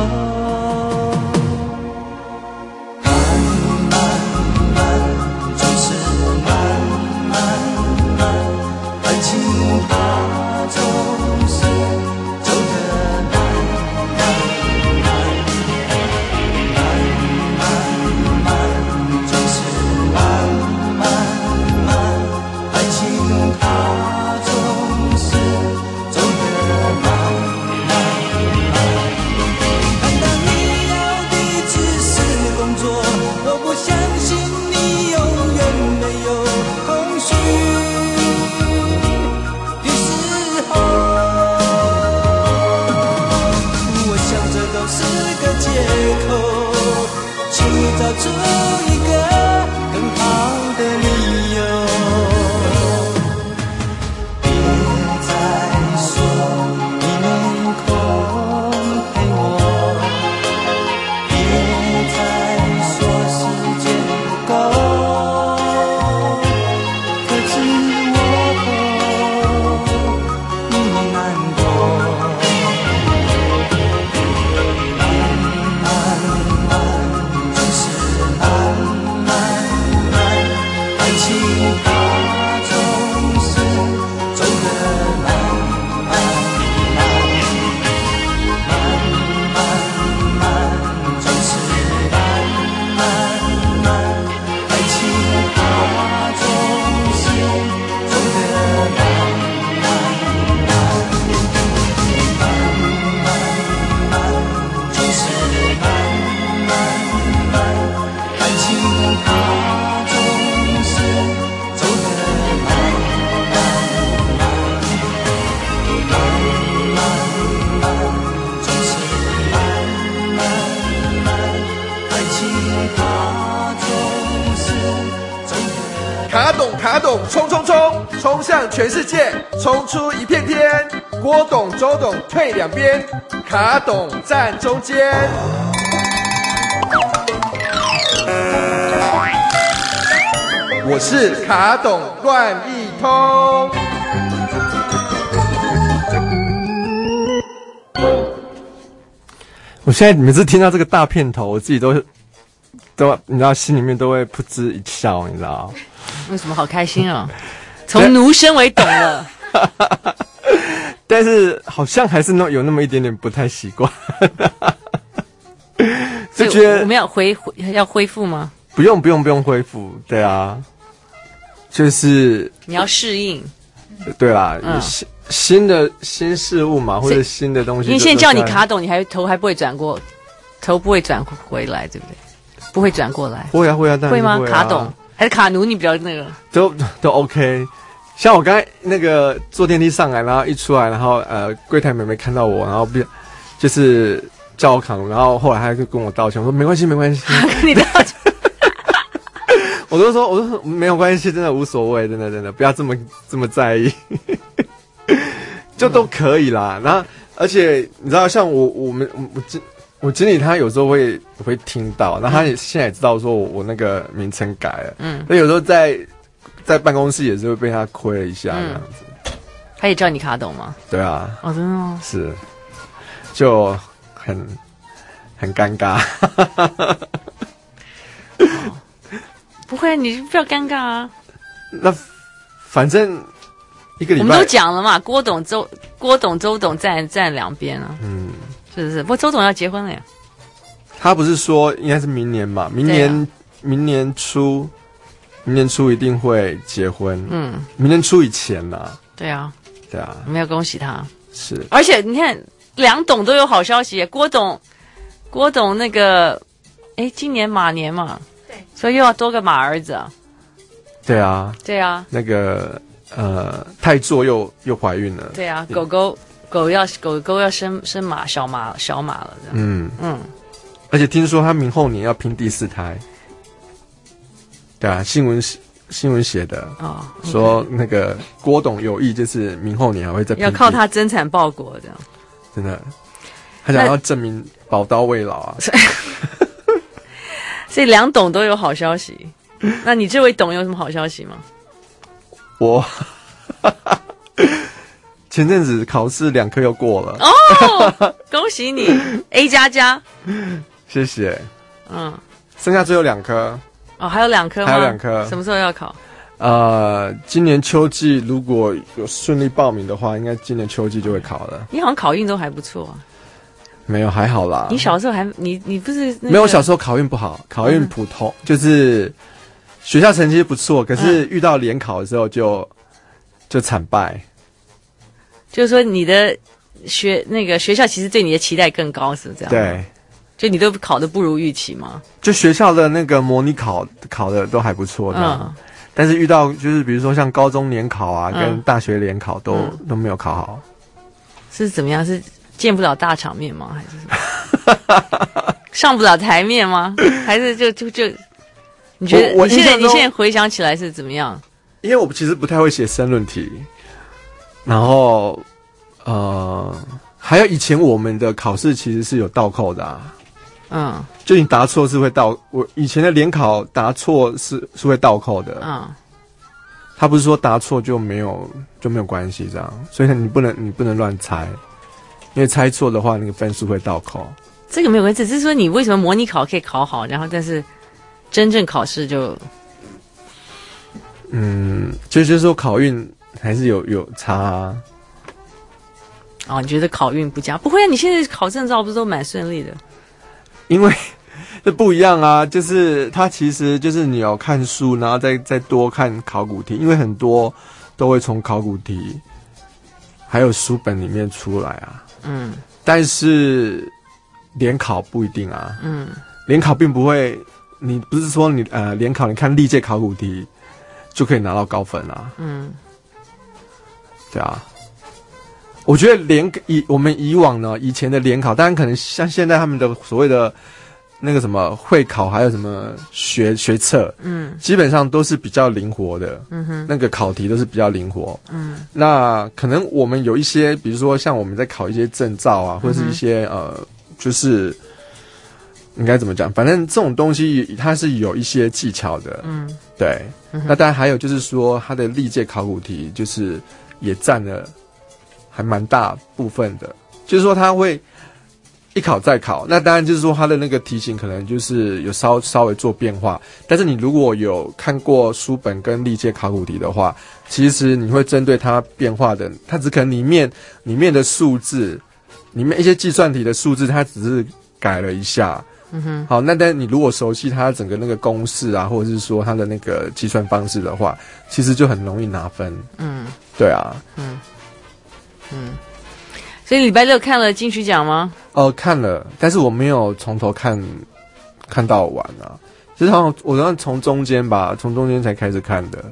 找出一个更好的理由，别再说你没空陪我，别再说时间不够，可知我因你难过。 卡董冲冲冲，冲向全世界，冲出一片天。郭董、周董退两边，卡董站中间。我是卡董乱一通。 我现在每次听到这个大片头，我自己都你知道，心里面都会噗嗤一笑，你知道为什么好开心哦？从奴生为董了。 但是好像还是有那么一点点不太习惯。就觉得我们要恢复吗？ 不用恢复，对啊，就是你要适应。 对啦，新事物嘛，或者新的东西。 因为现在叫你卡董，你头还不会转过，头不会转回来，对不对？不会转过来。 会啊，当然会吗？ 会啊。 卡董还是卡奴？你比较那个都 OK。像我刚才那个坐电梯上来，然后一出来，然后柜台妹妹看到我，然后就是叫我卡奴，然后后来她就跟我道歉，我说没关系。跟你道歉。 我都说没有关系，真的无所谓，真的不要这么在意，就都可以啦。然后而且你知道，像我经理他有时候会听到，然后他现在也知道说我那个名称改了，所以有时候在办公室也是会被他亏了一下这样子。 他也叫你卡董吗？ 对啊。 哦，真的哦。 是，就很尴尬。 不会，你不要尴尬啊。 那反正一个礼拜我们都讲了嘛，郭董、周董站两边啊。是不是？不过周董要结婚了呀。 他不是说应该是明年嘛？明年初一定会结婚。明年初以前啦。对啊。我们要恭喜他。 是。 而且你看，两董都有好消息。郭董那个，今年马年嘛。对。所以又要多个马儿子啊。 对啊。那个太座又怀孕了。 对啊，狗狗要生小马了这样。 而且听说他明后年要拼第4胎。对啊，新闻写的说那个郭董有意就是明后年还会再拼要靠他增产报国这样。 真的，他想要证明宝刀未老啊。 所以两董都有好消息。那你这位董有什么好消息吗？ 我前阵子考试2科又过了哦，恭喜你 A++， 谢谢。剩下最后2科。 哦，还有2科吗？ 还有2科。 什么时候要考？ 今年秋季如果有顺利报名的话，应该今年秋季就会考了。 你好像考运都还不错啊。 没有，还好啦。 你小时候你不是没有？小时候考运不好，考运普通，就是学校成绩不错，可是遇到联考的时候就惨败。 就是说你的学校其实对你的期待更高，是不是这样？ 对， 就你都考得不如预期吗？ 就学校的那个模拟考的都还不错的，但是遇到就是比如说像高中联考啊，跟大学联考都没有考好。 是怎么样？是见不了大场面吗？还是什么上不了台面吗？还是就你觉得你现在回想起来是怎么样？ 因为我其实不太会写申论题。然后，还有以前我们的考试其实是有倒扣的啊。就你答错是会倒，我以前的联考答错是会倒扣的。他不是说答错就没有关系这样，所以你不能乱猜，因为猜错的话那个分数会倒扣。 这个没有关系，只是说你为什么模拟考可以考好，然后但是真正考试就， 就是说考运。还是有差啊。 你觉得考运不佳？不会啊，你现在考证照不是都蛮顺利的？ 因为这不一样啊，就是它其实就是你要看书，然后再多看考古题，因为很多都会从考古题还有书本里面出来啊。但是联考不一定啊。联考并不会，你不是说你联考你看历届考古题就可以拿到高分啊。对啊，我觉得我们以往呢，以前的联考，当然可能像现在他们的所谓的那个什么会考，还有什么学测，基本上都是比较灵活的，那个考题都是比较灵活，那可能我们有一些，比如说像我们在考一些证照啊，或者是一些就是应该怎么讲，反正这种东西它是有一些技巧的，对，那当然还有就是说它的历届考古题就是也占了还蛮大部分的，就是说他会一考再考，那当然就是说他的那个题型可能就是有稍微做变化，但是你如果有看过书本跟历届考古题的话，其实你会针对它变化的，它只可能里面的数字，里面一些计算题的数字，它只是改了一下。好，那但你如果熟悉它整个那个公式啊，或者是说它的那个计算方式的话，其实就很容易拿分。对啊。 所以礼拜六看了金曲奖吗？ 看了，但是我没有从头看到完啊。其实好像我好像从中间才开始看的。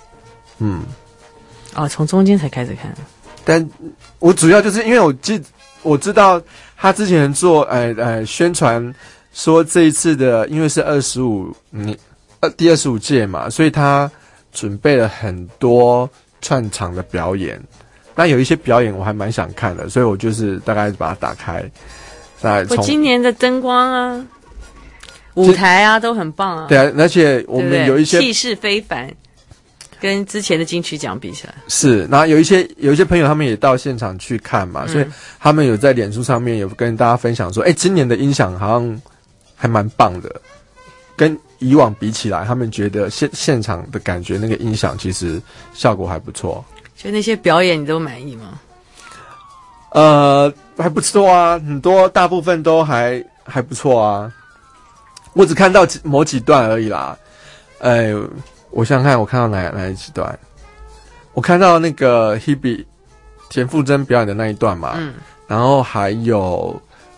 从中间才开始看。 但我主要就是因为我知道他之前做宣传说这一次的，因为是25 第25届嘛，所以他准备了很多串场的表演。那有一些表演我还蛮想看的，所以我就是大概把它打开。 我今年的灯光啊、舞台啊都很棒啊。 对啊，而且我们有一些气势非凡，跟之前的金曲奖比起来是。然后有一些朋友他们也到现场去看嘛，所以他们有在脸书上面有跟大家分享说，今年的音响好像还蛮棒的，跟以往比起来，他们觉得现场的感觉那个音响其实效果还不错。 就那些表演你都满意吗？ 还不错啊，很多大部分都还不错啊。我只看到某几段而已啦。我想想看，我看到哪几段？我看到那个 Hebe 田馥甄表演的那一段嘛，然后还有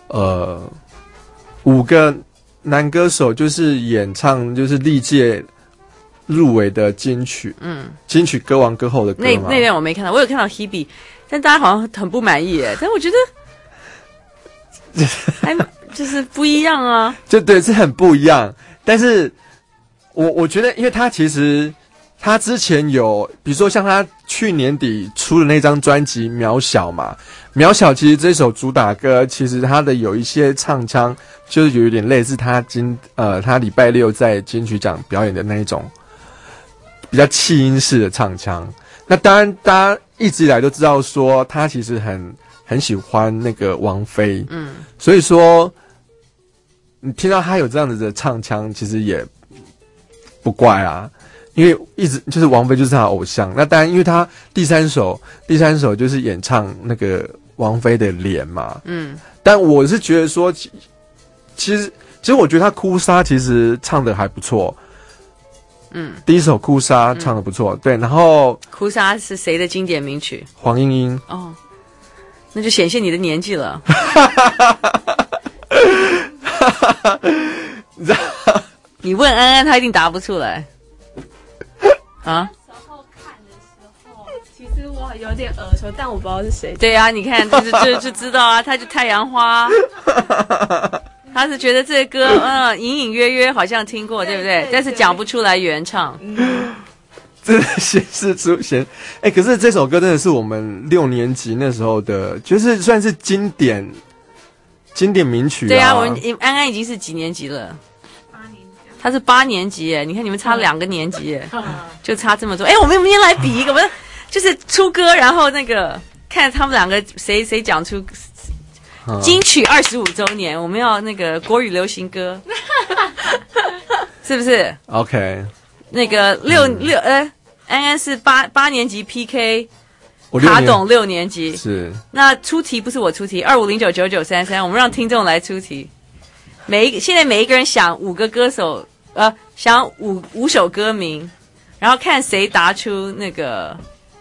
5个男歌手就是演唱就是历届入围的金曲，金曲歌王歌后的歌嘛。 那段我没看到，我有看到 Hebe， 但大家好像很不满意耶。但我觉得还就是不一样啊， 就对，是很不一样。但是我觉得，因为他其实他之前有，比如说像他去年底出的那张专辑《渺小》嘛，《渺小》其实这首主打歌，其实他的有一些唱腔，就是有一点类似他礼拜六在金曲奖表演的那一种。比较气音式的唱腔，那当然大家一直以来都知道说他其实很喜欢那个王菲，所以说你听到他有这样子的唱腔，其实也不怪啊，因为一直就是王菲就是他的偶像。那当然，因为他第三首就是演唱那个王菲的脸嘛，但我是觉得说，其实我觉得他哭砂其实唱的还不错。第一首哭砂唱得不错，对，然后哭砂是谁的经典名曲？ 黄莺莺。 哦，那就显现你的年纪了。你问安安，他一定答不出来。啊？ 其实我有点耳熟，但我不知道是谁。 对啊，你看，就知道啊，他就太阳花。他是觉得这歌，隐隐约约好像听过，对不对？但是讲不出来原唱。 真的显示出可是这首歌真的是我们6年级那时候的，就是算是经典名曲啊。 对啊，安安已经是几年级了？8年级。他是8年级耶，你看你们差2个年级耶，就差这么多。我们明天来比一个，我们就是出歌，然后那个看他们2个谁讲出。金曲25周年，我们要那个国语流行歌，是不是 ？OK。 那个安安是八年级 PK， 卡董6年级是。 那出题不是我出题，25099933，我们让听众来出题。现在每一个人想5个歌手，想五首歌名，然后看谁答出那个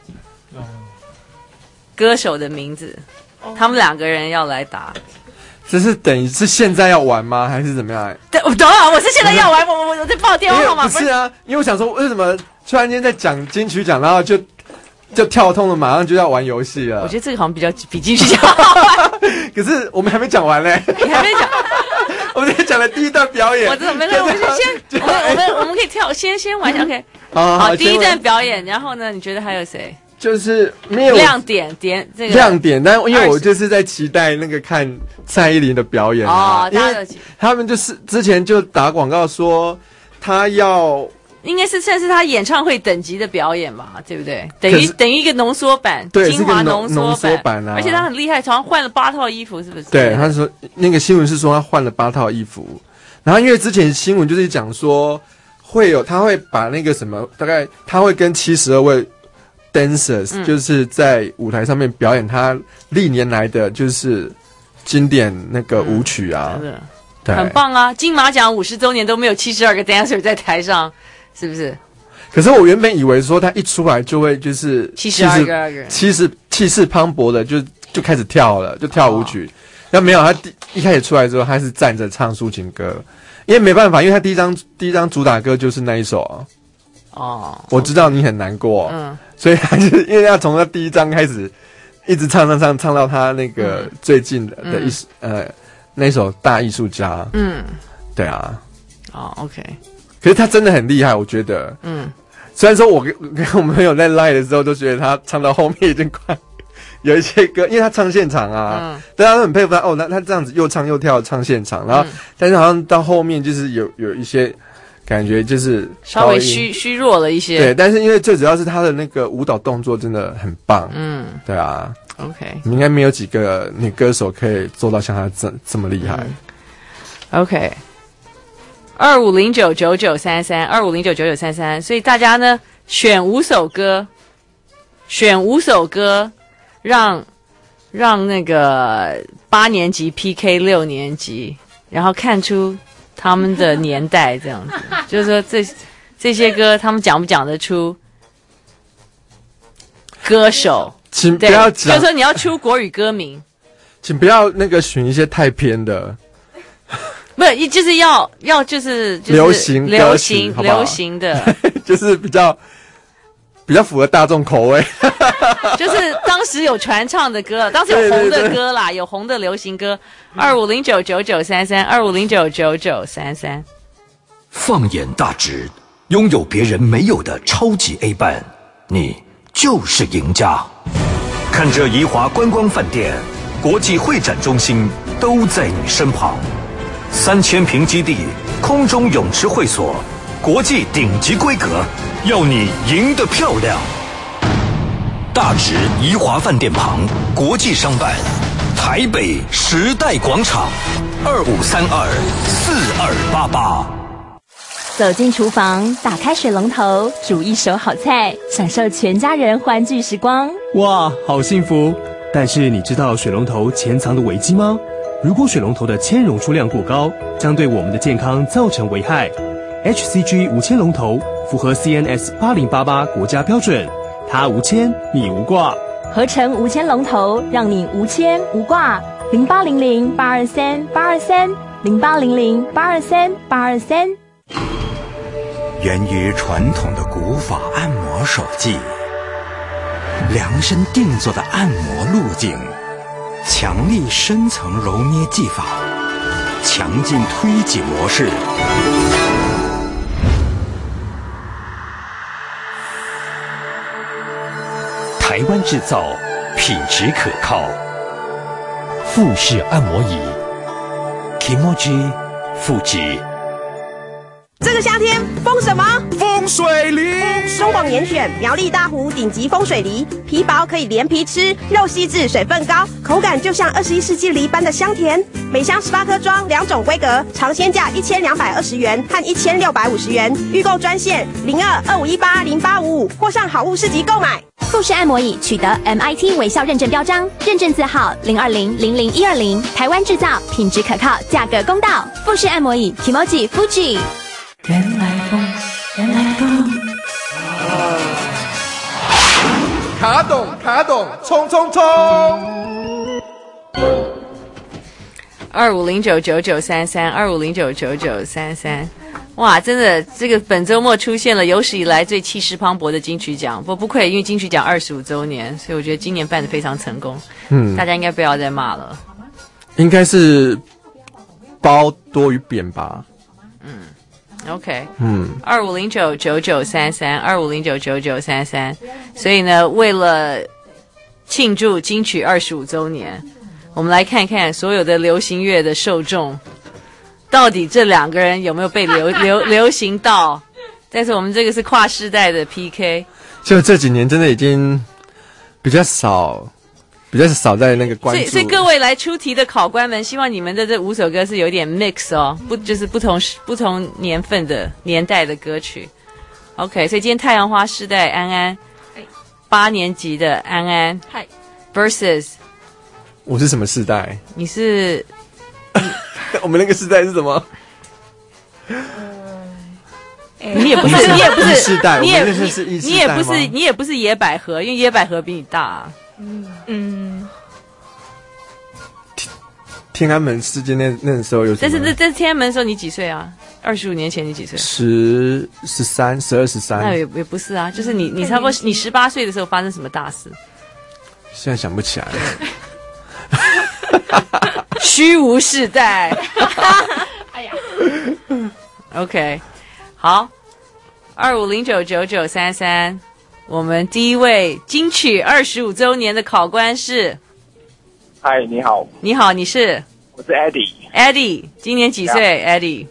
歌手的名字。他们2个人要来打， 这是等于是现在要玩吗？还是怎么样？ 对，我懂了，我是现在要玩，我在报电话号码。 不是啊，因为我想说，为什么突然间在讲金曲奖，然后就跳通了，马上就要玩游戏了？ 我觉得这个好像比金曲奖好玩。 可是我们还没讲完嘞， 你还没讲， 我们讲了第一段表演。 我知道，没关系，我们可以跳，先玩 OK。好，第一段表演，然后呢？你觉得还有谁？ 就是没有亮点这个亮点，但因为我就是在期待那个看蔡依林的表演因为他们就是之前就打广告说他要应该是算是他演唱会等级的表演吧，对不对？等于一个浓缩版， 对， 精华浓缩版啊！ 而且他很厉害，好像换了8套衣服，是不是？ 对，他说那个新闻是说他换了8套衣服，然后因为之前新闻就是讲说他会把那个什么，大概他会跟72位。dancers 就是在舞台上面表演他历年来的就是经典那个舞曲啊， 对，很棒啊！金马奖50周年都没有72个 dancer 在台上，是不是？ 可是我原本以为说他一出来就会就是 72个人， 气势磅礴的就开始跳了，就跳舞曲。但没有，他一开始出来之后，他是站着唱抒情歌，因为没办法，因为他第一张主打歌就是那一首啊。我知道你很难过，所以他就是因为他从他第一章开始一直唱到他那个最近的那首大艺术家，对啊， OK。 可是他真的很厉害，我觉得。虽然说我跟我们朋友在 live 的时候都觉得他唱到后面已经快有一些歌，因为他唱现场啊，大家都很佩服他。那他这样子又唱又跳唱现场，然后但是好像到后面就是有一些感觉就是稍微虚弱了一些。 对，但是因为最主要是他的那个舞蹈动作真的很棒。对啊。 OK， 应该没有几个女歌手可以做到像她这么厉害。 OK，25099933，25099933，所以大家呢选5首歌，让那个8年级 PK 6年级，然后看出他们的年代，这样子，就是说这些歌他们讲不讲得出歌手。 请不要讲， 就是说你要出国语歌名， 请不要那个选一些太偏的， 不是，就是要就是流行的， 就是比较符合大众口味， 就是当时有传唱的歌，当时有红的歌啦，有红的流行歌。25099933，25099933。 放眼大直，拥有别人没有的超级 A 班，你就是赢家。看着怡华观光饭店、国际会展中心都在你身旁，3000平基地、空中泳池会所，国际顶级规格，要你赢得漂亮。大直怡华饭店旁国际商办，台北时代广场，2532-4288。 走进厨房，打开水龙头，煮一手好菜，享受全家人欢聚时光。 哇，好幸福！但是你知道水龙头潜藏的危机吗？如果水龙头的铅溶出量过高，将对我们的健康造成危害。HCG 无铅龙头符合 CNS 8088国家标准，它无铅，你无挂。 合成无铅龙头，让你无铅无挂。0800-823-823，0800-823-823。 源于传统的古法按摩手技，量身定做的按摩路径，强力深层揉捏技法，强劲推挤模式， 台湾制造，品质可靠，富士按摩椅 Kimoji 富士。 这个夏天风什么？风水梨。中广严选苗栗大湖顶级风水梨，皮薄可以连皮吃，肉细致水分高，口感就像21世纪梨般的香甜。每箱18颗装，2种规格，尝鲜价1220元和1650元。预购专线0225180855，或上好物市集购买。 富士按摩椅取得 MIT 微笑认证标章，认证字号020-00120，台湾制造，品质可靠，价格公道。富士按摩椅 Kimoji Fuji。 人来疯，人来疯。 卡懂，冲冲冲 ！25099933，25099933，哇，真的，这个本周末出现了有史以来最气势磅礴的金曲奖，不愧，因为金曲奖25周年，所以我觉得今年办得非常成功。大家应该不要再骂了。 应该是褒多于贬吧。 OK， 25099933，25099933，所以呢，为了庆祝金曲25周年，我们来看看所有的流行乐的受众，到底这2个人有没有被流行到？但是我们这个是跨世代的 PK， 就这几年真的已经比较少在那个关注， 所以各位来出题的考官们，希望你们的这5首歌是有点 mix 哦，就是不同年份的年代的歌曲。OK， 所以今天太阳花世代安安，8年级的安安 ，versus 我是什么世代？ 你是我们那个世代是什么？ 你也不是世代， 你也不是野百合，因为野百合比你大啊。 天安门事件那时候有什么？ 但是天安门的时候你几岁啊？25年前你几岁 ？12、13。 那也不是啊，就是你差不多你18岁的时候发生什么大事？ 现在想不起来了。虚无世代。哎呀。OK， 好，25099933，我们第一位金曲25周年的考官是。 嗨，你好。 你好，你是？ 我是 Eddie。 Eddie， 今年几岁 ？Eddie？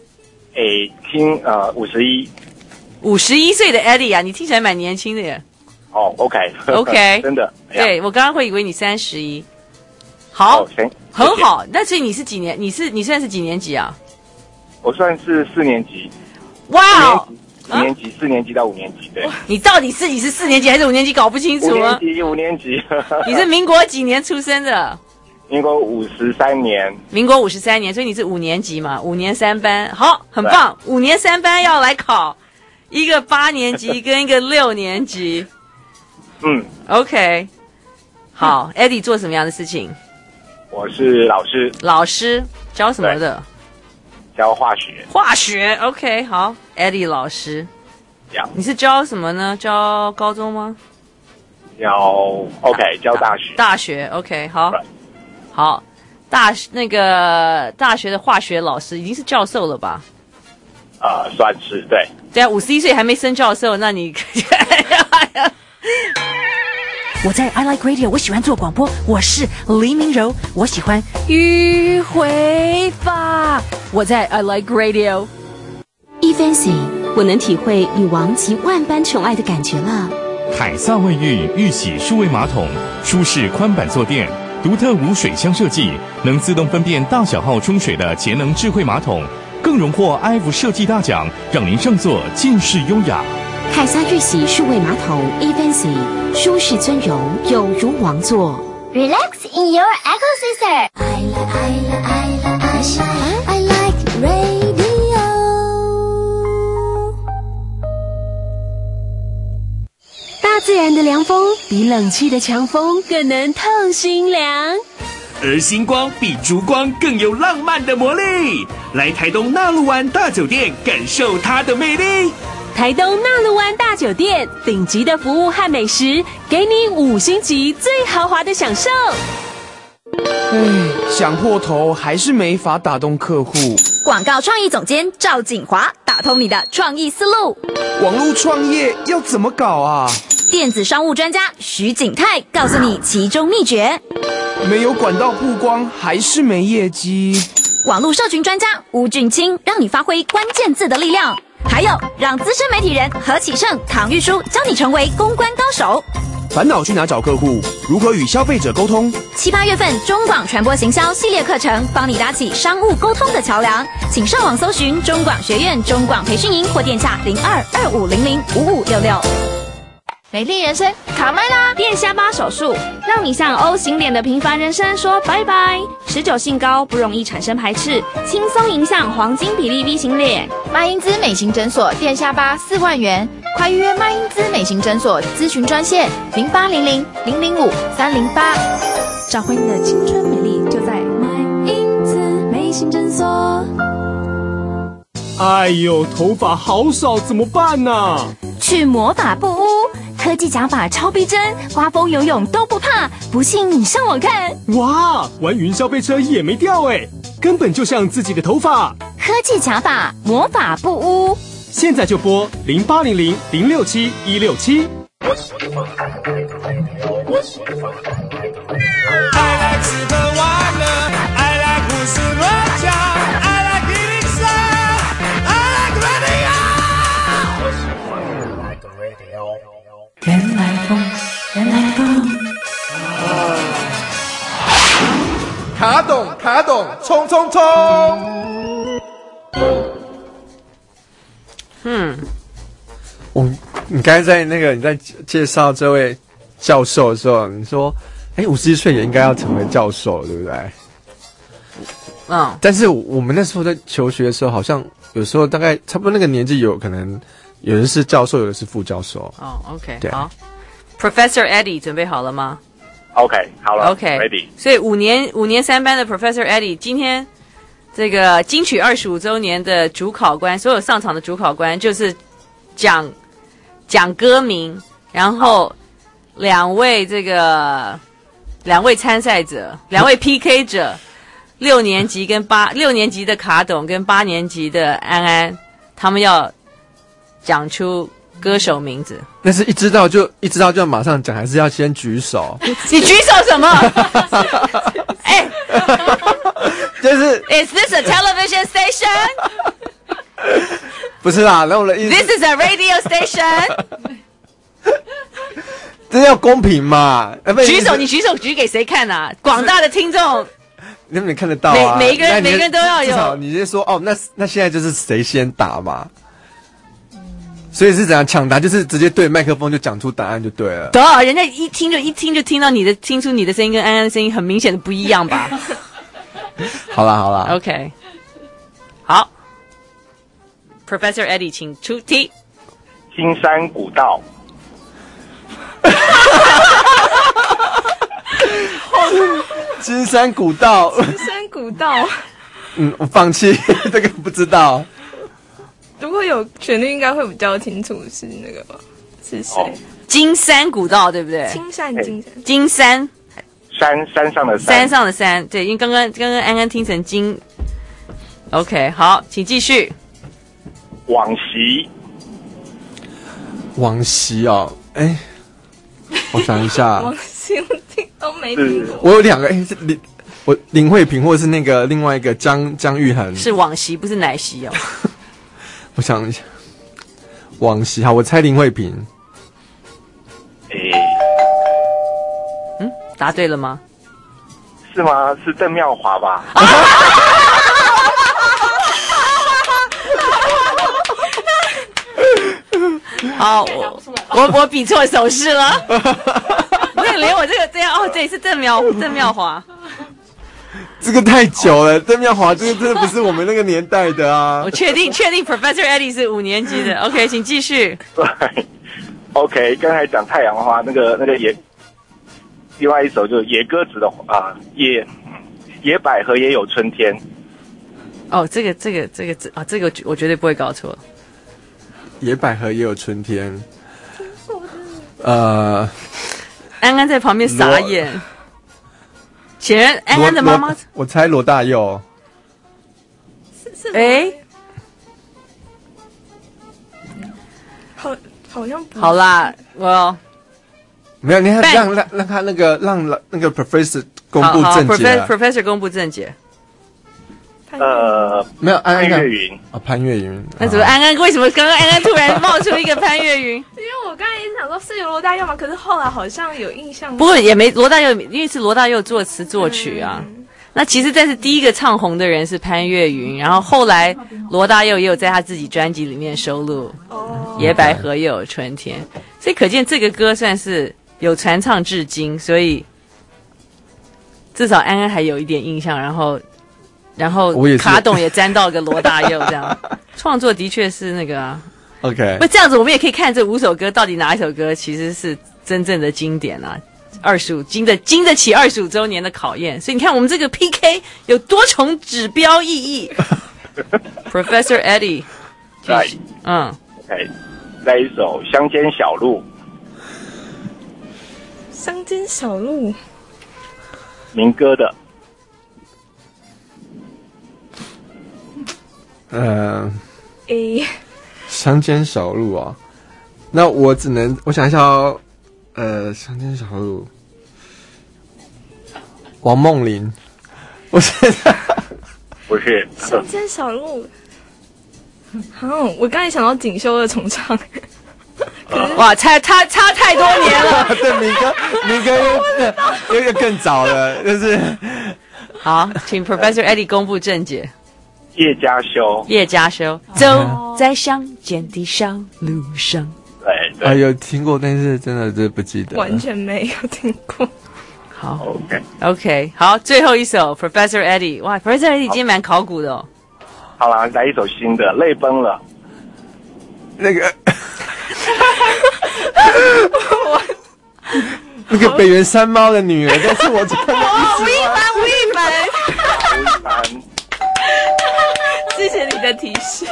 51。 51岁的 Eddie 啊，你听起来蛮年轻的耶。 哦 ，OK， 真的。对，我刚刚会以为你31。 好， 很好。那所以你是几年？你算是几年级啊？ 我算是4年级。 哇 ！5年级，4年级到5年级，对。 你到底自己是4年级还是5年级？搞不清楚啊。 5年级。 你是民国几年出生的？ 民国53年。 民国53年，所以你是5年级嘛？5年3班，好，很棒。5年3班要来考一个8年级跟一个6年级。OK， 好，Eddie 做什么样的事情？ 我是老师。 老师教什么的？ 教化学。 化学 ，OK， 好 ，Eddie 老师。你是教什么呢？教高中吗？ 教大学。 大学 OK， 好，好，大学的化学老师已经是教授了吧？ 算是对。 对啊，51岁还没升教授，那你。 我在 I Like Radio， 我喜欢做广播，我是黎明柔，我喜欢迂回法。 我在 I Like Radio。 eFancy， 我能体会女王及万般宠爱的感觉了。 凯撒卫浴浴洗数位马桶，舒适宽板坐垫，独特无水箱设计，能自动分辨大小号冲水的节能智慧马桶，更荣获 IF 设计大奖，让您上座尽是优雅。 凯撒浴洗数位马桶 eFancy， 舒适尊荣，有如王座。 Relax in your ecosystem。 I like radio。 大自然的凉风比冷气的强风更能透心凉， 而星光比烛光更有浪漫的魔力。来台东纳鹿湾大酒店感受它的魅力。 台东纳鹿湾大酒店，顶级的服务和美食，给你5星级最豪华的享受。 想破头还是没法打动客户。 广告创意总监赵景华打通你的创意思路。 网络创业要怎么搞啊？ 电子商务专家徐景泰告诉你其中秘诀。 没有管道曝光还是没业绩。 网络社群专家吴俊清让你发挥关键字的力量。还有，让资深媒体人何启胜、唐玉书教你成为公关高手。 烦恼去哪找客户？如何与消费者沟通 ？7、8月份中广传播行销系列课程，帮你搭起商务沟通的桥梁。请上网搜寻中广学院、中广培训营或电洽0225005566。 美丽人生卡麦拉电下巴手术，让你向 O 型脸的平凡人生说拜拜。持久性高，不容易产生排斥，轻松迎向黄金比例 V 型脸。 麦因兹美型诊所电下巴4万元，快预约麦因兹美型诊所咨询专线0800-005-308。 找回你的青春美丽，就在麦因兹美型诊所。 哎呦，头发好少怎么办啊？ 去魔法布屋，科技假发超逼真，刮风游泳都不怕。不信你上网看。 哇，玩云霄飞车也没掉哎，根本就像自己的头发。 科技假发魔法布屋， 现在就拨0800-067-167。 I like 吃喝玩乐 I like 胡思乱想 I like 103 I like radio 原来风，原来风。 卡懂，冲冲冲！ 你刚才在你在介绍这位教授的时候，你说，51岁也应该要成为教授，对不对？但是我们那时候在求学的时候，好像有时候大概差不多那个年纪，有可能有人是教授，有的是副教授。 OK， 对， 好 ，Professor Eddie 准备好了吗 ？OK， 好了 ，OK，Ready。所以5年3班的 Professor Eddie 今天这个金曲25周年的主考官，所有上场的主考官就是讲歌名，然后两位参赛者，2位 PK 者，6年级的卡董跟8年级的安安，他们要讲出歌手名字。 但是一知道就要马上讲，还是要先举手？ 你举手什么？哎， 就是 Is this a television station？ 不是啦，那我的意思 This is a radio station。 这要公平嘛？ 举手，你举手举给谁看啊？广大的听众， 你们看得到啊？ 每个人都要有。 至少你直接说哦，那现在就是谁先打嘛？所以是怎样抢答？就是直接对麦克风就讲出答案就对了。 对，人家一听就听到听出你的声音跟安安的声音很明显的不一样吧？ 好啦 ，OK， 好 ，Professor Eddie， 请出题。 金山古道。 金山古道，我放弃，这个不知道。 如果有旋律，应该会比较清楚是那个吧？是谁？ 金山古道，对不对？金山， 山上的山上的山，对，因为刚刚安安听成金。OK， 好，请继续。 往昔哦，哎，我想一下， 往昔我听都没听过。 我有两个，是林慧萍，或者是那个另外一个姜育恒， 是往昔，不是奶昔哦。 我想一下，往昔，好，我猜林慧萍。 答对了吗？ 是吗？是邓妙华吧？ 好，我比错手势了。那连我这个样哦，对，是邓妙华。 这个太久了，邓妙华这个真的不是我们那个年代的啊。 我确定 Professor Eddie 是5年级的。OK， 请继续。 对 ，OK， 刚才讲太阳花那个也，另外一首就是野鸽子的野百合也有春天。 哦，这个我绝对不会搞错。 野百合也有春天。 安安在旁边傻眼。显然安安的妈妈， 我猜罗大佑。 好像不好啦，我没有，你看让他那个 Professor 公布正解。 Professor 公布正解。 没有潘越云啊，潘越云。 那怎么安安为什么刚刚安安突然冒出一个潘越云？ 因为我刚才也想说是有罗大佑嘛，可是后来好像有印象。 不过也没罗大佑，因为是罗大佑作词作曲啊。那其实但是第一个唱红的人是潘越云，然后后来罗大佑也有在他自己专辑里面收录《野百合也有春天》，所以可见这个歌算是有传唱至今，所以至少安安还有一点印象，然后卡董也沾到个罗大佑这样，创作的确是那个啊。 OK， 那这样子我们也可以看这5首歌到底哪一首歌其实是真正的经典啊，25经得起25周年的考验。所以你看我们这个 PK 有多重指标意义。Professor Eddie， OK， 来一首《乡间小路》。 乡间小路， 民歌的。 乡间小路啊，那我想一下哦，乡间小路，王梦麟，我现在不是乡间小路，我刚才想到锦绣二重唱， 哇，差太多年了。 对，民歌又更早了，就是好，请 Professor Eddie 公布正解。 叶嘉修， 走在乡间的小路上。 对， 有听过，但是真的不记得， 完全没有听过。 好 ，OK， 好，最后一首 Professor Eddie， 哇 ，Professor Eddie 今天蛮考古的哦。 好啦，来一首新的，泪崩了。 那个那个北原山猫的女儿，但是我真的吴亦凡。 谢谢你的提示。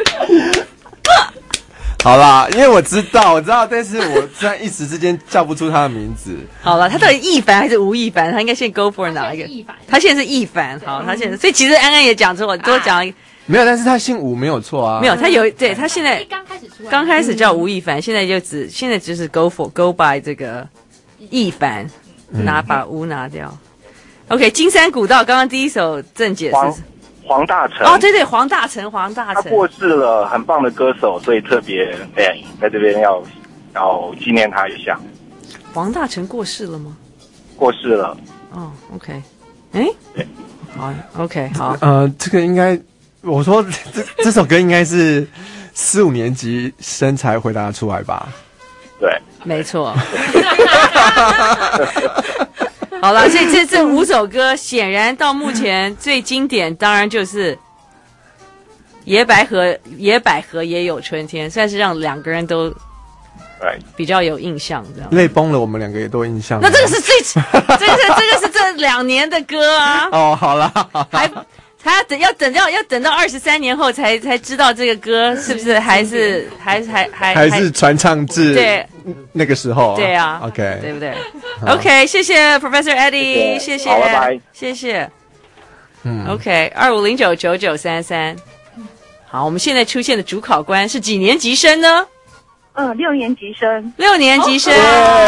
好啦，因为我知道，但是我现在一时之间叫不出他的名字。 好了，他到底亦凡还是吴亦凡？他应该先 go for 哪一个？他现在是亦凡。好，他现在，所以其实安安也讲错，多讲没有，但是他姓吴没有错啊。 没有，他对他现在刚开始叫吴亦凡，现在就是 go by 这个亦凡，把吴拿掉。OK， 金山古道刚刚第一首正解是黄大成。 哦，对，黄大成， 他过世了，很棒的歌手，所以特别在这边要纪念他一下。 黄大成过世了吗？ 过世了。 哦 ，OK， 对，好 ，OK， 好。 这个应该，我说这首歌应该是4、5年级生才回答出来吧？ 对， 没错。好了，所以这5首歌，显然到目前最经典，当然就是野百合也有春天，算是让2个人都比较有印象，这样。 泪崩了，我们2个也都有印象。 那这个是这个是这2年的歌啊。 哦，好啦， 他要等到23年后才知道这个歌是不是还是传唱至对那个时候。 对啊 ，OK， 对不对 ？OK， 谢谢 Professor Eddie， 谢谢， 好，拜拜， 谢谢。OK， 25099933。好，我们现在出现的主考官是几年级生呢 ？6年级生。 6年级生。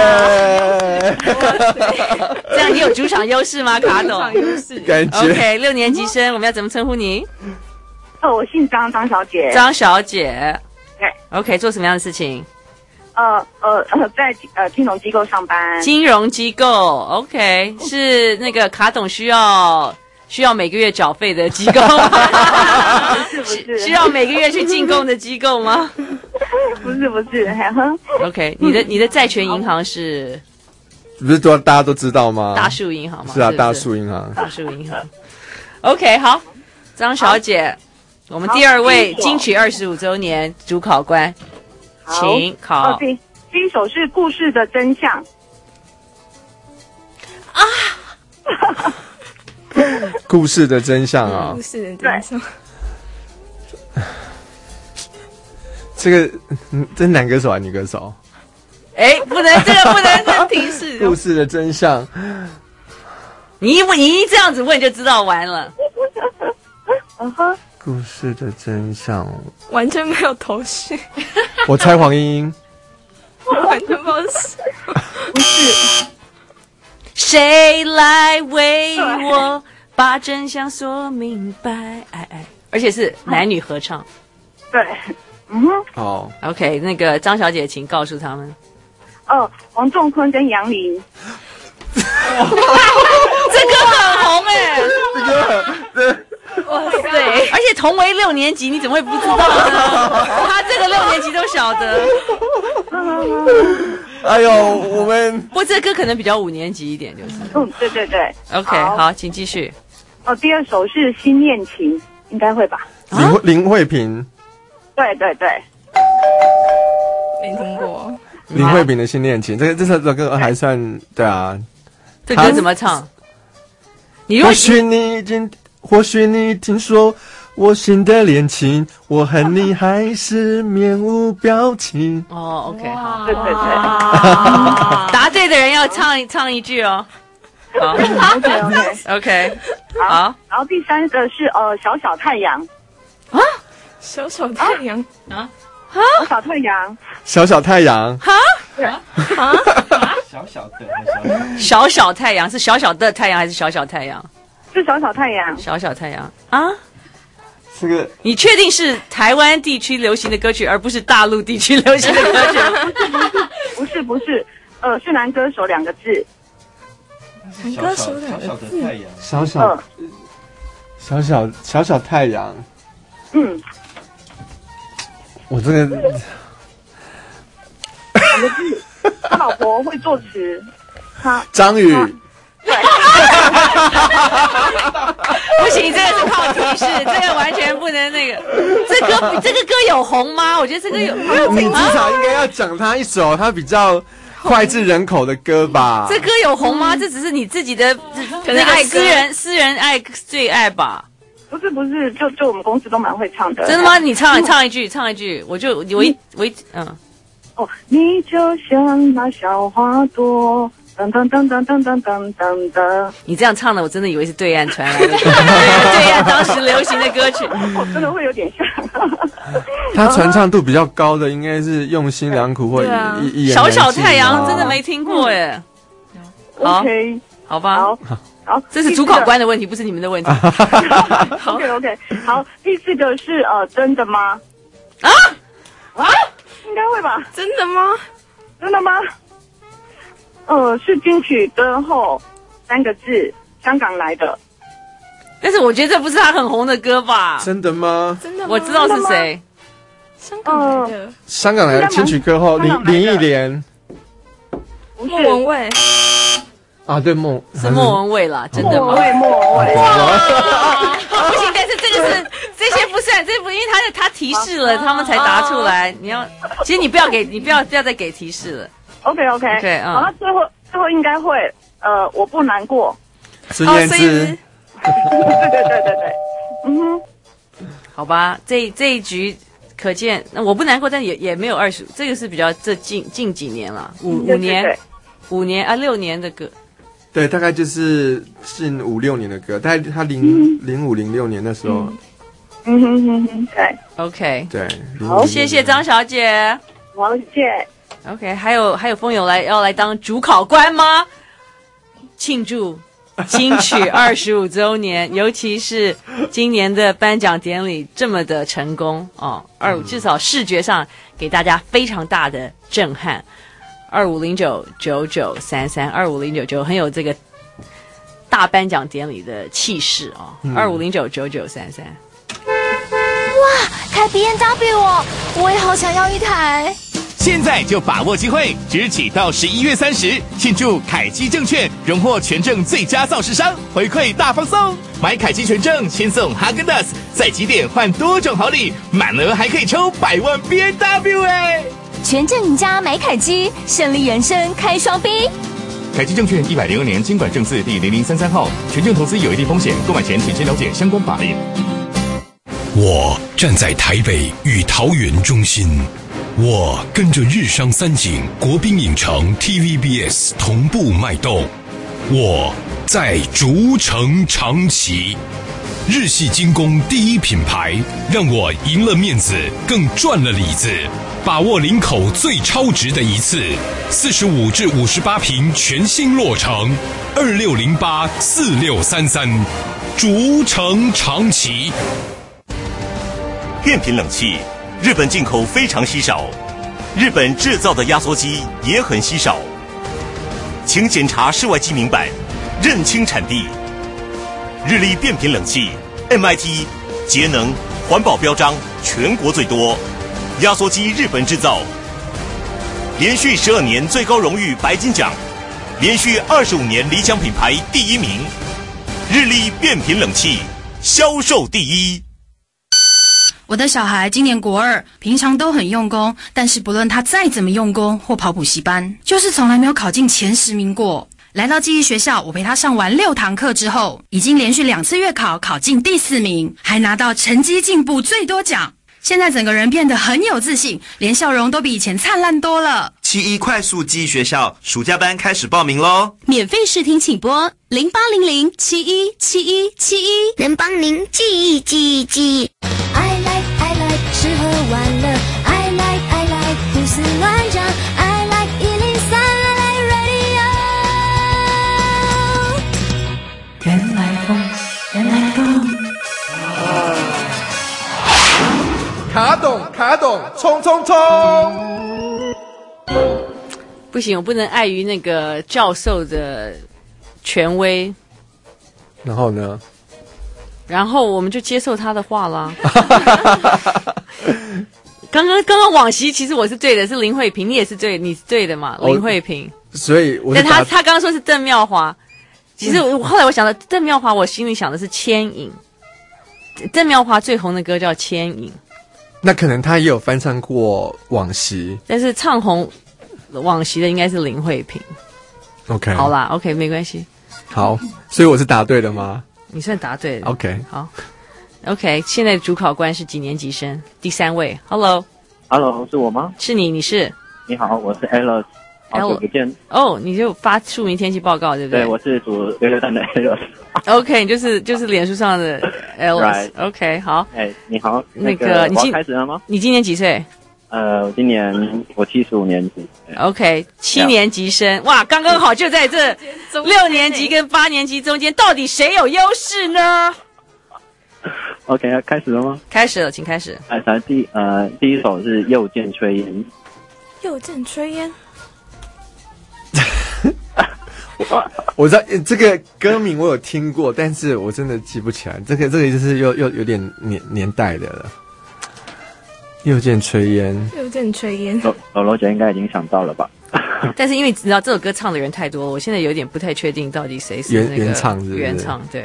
这样你有主场优势吗，卡董？ 感觉。 OK， 6年级生，我们要怎么称呼你？ 我姓张，张小姐。 张小姐。 对。 OK， 做什么样的事情？ 在金融机构上班。 金融机构 ，OK， 是那个卡董需要每个月缴费的机构吗？ 不是， 需要每个月去进贡的机构吗？ 不是。 OK， 你的债权银行是？ 不是大家都知道吗？ 大树银行吗？ 是啊，大树银行。 大树银行。OK， 好，张小姐，我们第2位金曲25周年主考官，请考。 第一首是《故事的真相》 啊。 故事的真相啊！ 故事的真相。 这是男歌手还是女歌手？ 不能这提示。 故事的真相， 你一这样子问就知道完了。 故事的真相， 完全没有头绪。 我猜黄莺莺。 完全不是。 不是。 谁来为我把真相说明白？而且是男女合唱。 对， 哦 ，OK， 那个张小姐，请告诉他们。 王仲坤跟杨林。 这歌很红这个哇塞！而且同为6年级，你怎么会不知道呢？他这个6年级都晓得。 哎呦，我们不过这歌可能比较5年级一点，就是。 对。 OK， 好，请继续。 第2首是《新恋情》，应该会吧？ 林慧萍。 对。 没听过。 林慧萍的《新恋情》，这首歌还算对啊。 这歌怎么唱？ 或许你听说我新的恋情，我和你还是面无表情。 OK， 好， 对。 答对的人要唱一句哦。好 ，OK， 好。 然后第3个是小小太阳。 啊？小小太阳啊？小太阳。 小小太阳。 哈？小小太阳是小小的太阳还是小小太阳？ 是小小太阳。 小小太阳啊？ 这个你确定是台湾地区流行的歌曲，而不是大陆地区流行的歌曲？ 不是，是男歌手2个字。 男歌手2个字。 小小太阳。我这个 2个字，他老婆会作词。 张宇。 对。 不行，这个是靠提示，这个完全不能那个。这个歌有红吗？我觉得这个有。 你至少应该要讲他一首他比较脍炙人口的歌吧。 这歌有红吗？这只是你自己的那个私人爱最爱吧。 不是，就我们公司都蛮会唱的。 真的吗？你唱一句，我你就像那小花朵， 噔噔噔噔噔噔噔噔噔。 你这样唱的，我真的以为是对岸传来的，对岸当时流行的歌曲， 我真的会有点像。 他传唱度比较高的应该是用心良苦或一言难尽。 小小太阳真的没听过耶。 OK， 好吧， 好， 这是主考官的问题，不是你们的问题。 OK， 好，第4个是真的吗？啊，应该会吧？ 真的吗？ 真的吗？是金曲歌后3个字，香港来的。 但是我觉得这不是他很红的歌吧？ 真的吗？ 真的吗？ 我知道是谁。 香港来的。 香港来的金曲歌后林忆莲。 莫文蔚。 啊，对， 是莫文蔚啦，真的吗？ 莫文蔚。 哇，不行，但是这些不算，这不因为他提示了，他们才答出来。你要，其实你不要再给提示了。 OK， 好，那最后应该会我不难过。 孙燕姿。 对， 好吧，这一局可见，那我不难过，但也没有25，这个是比较近几年了，5年啊6年的歌。 对，大概就是近5、6年的歌，大概他05、06年的时候。 对 ，OK， 对， 好，谢谢张小姐， 王姐 ，OK， 还有风友要来当主考官吗？庆祝金曲25周年，尤其是今年的颁奖典礼这么的成功哦，25至少视觉上给大家非常大的震撼。25099933，250999很有这个大颁奖典礼的气势哦。25099933。 哇，开 BMW 哦，我也好想要一台。 现在就把握机会，即日起到11月30，庆祝凯基证券荣获全证最佳造势商，回馈大放送。买凯基全证先送哈根达斯，在几点换多种好礼，满额还可以抽100万 BMW 哎！ 全证赢家买凯基，胜利人生开双逼。 凯基证券102年金管证字第0033号，全证投资有一定风险，购买前请先了解相关法令。 我站在台北与桃园中心，我跟着日商三井、国宾影城、TVBS 同步脉动，我在竹城长崎。日系精工第一品牌，让我赢了面子，更赚了里子。把握林口最超值的一次，45至58坪全新落成，26084633，竹城长崎。 变频冷气，日本进口非常稀少，日本制造的压缩机也很稀少。请检查室外机明版，认清产地。日立变频冷气 MIT 节能环保标章全国最多，压缩机日本制造，连续12年最高荣誉白金奖，连续25年理想品牌第1名。日立变频冷气销售第1。 我的小孩今年国2，平常都很用功，但是不论他再怎么用功或跑补习班，就是从来没有考进前10名过。来到记忆学校，我陪他上完6堂课之后，已经连续2次月考考进第4名，还拿到成绩进步最多奖。现在整个人变得很有自信，连笑容都比以前灿烂多了。 71快速记忆学校暑假班开始报名咯， 免费试听请拨0800717171， 能帮您记忆。I like 吃喝玩乐 I like 胡思乱想 I like 103 I like radio。 人来疯，人来疯。 卡懂，冲！ 不行，我不能碍于那个教授的权威。 然后呢？ 然后我们就接受他的话啦。刚刚往昔其实我是对的，是林慧萍，你也是对，你是对的嘛？林慧萍。 所以我但他刚刚说是邓妙华，其实后来我想到邓妙华，我心里想的是牵引。邓妙华最红的歌叫牵引。 那可能他也有翻唱过往昔， 但是唱红往昔的应该是林慧萍。 OK， 好啦 ，OK， 没关系。 好，所以我是答对了吗？ 你算答对了。 OK， 好 ，OK， 现在的主考官是几年级生？第3位 ，Hello， 是我吗？ 是你是？ 你好，我是 Alice。 好久不见。 哦，你就发庶民天气报告，对不对？ 对，我是主663的 Alice。 OK， 就是脸书上的 Alice。OK， 好。 你好， 那个你开始了吗？ 你今年几岁？ 今年我75年级。 OK， 7年级生，哇，刚刚好就在这6年级跟8年级中间，到底谁有优势呢？ OK， 开始了吗？ 开始了，请开始。 第一首是又见炊烟。 又见炊烟。 我知道这个歌名我有听过，但是我真的记不起来。这个就是又有点年代的了。又见炊烟， 又见炊烟。 罗姐应该已经想到了吧？ 但是因为你知道这首歌唱的人太多了，我现在有点不太确定到底谁是那个原唱是不是？ 原唱对。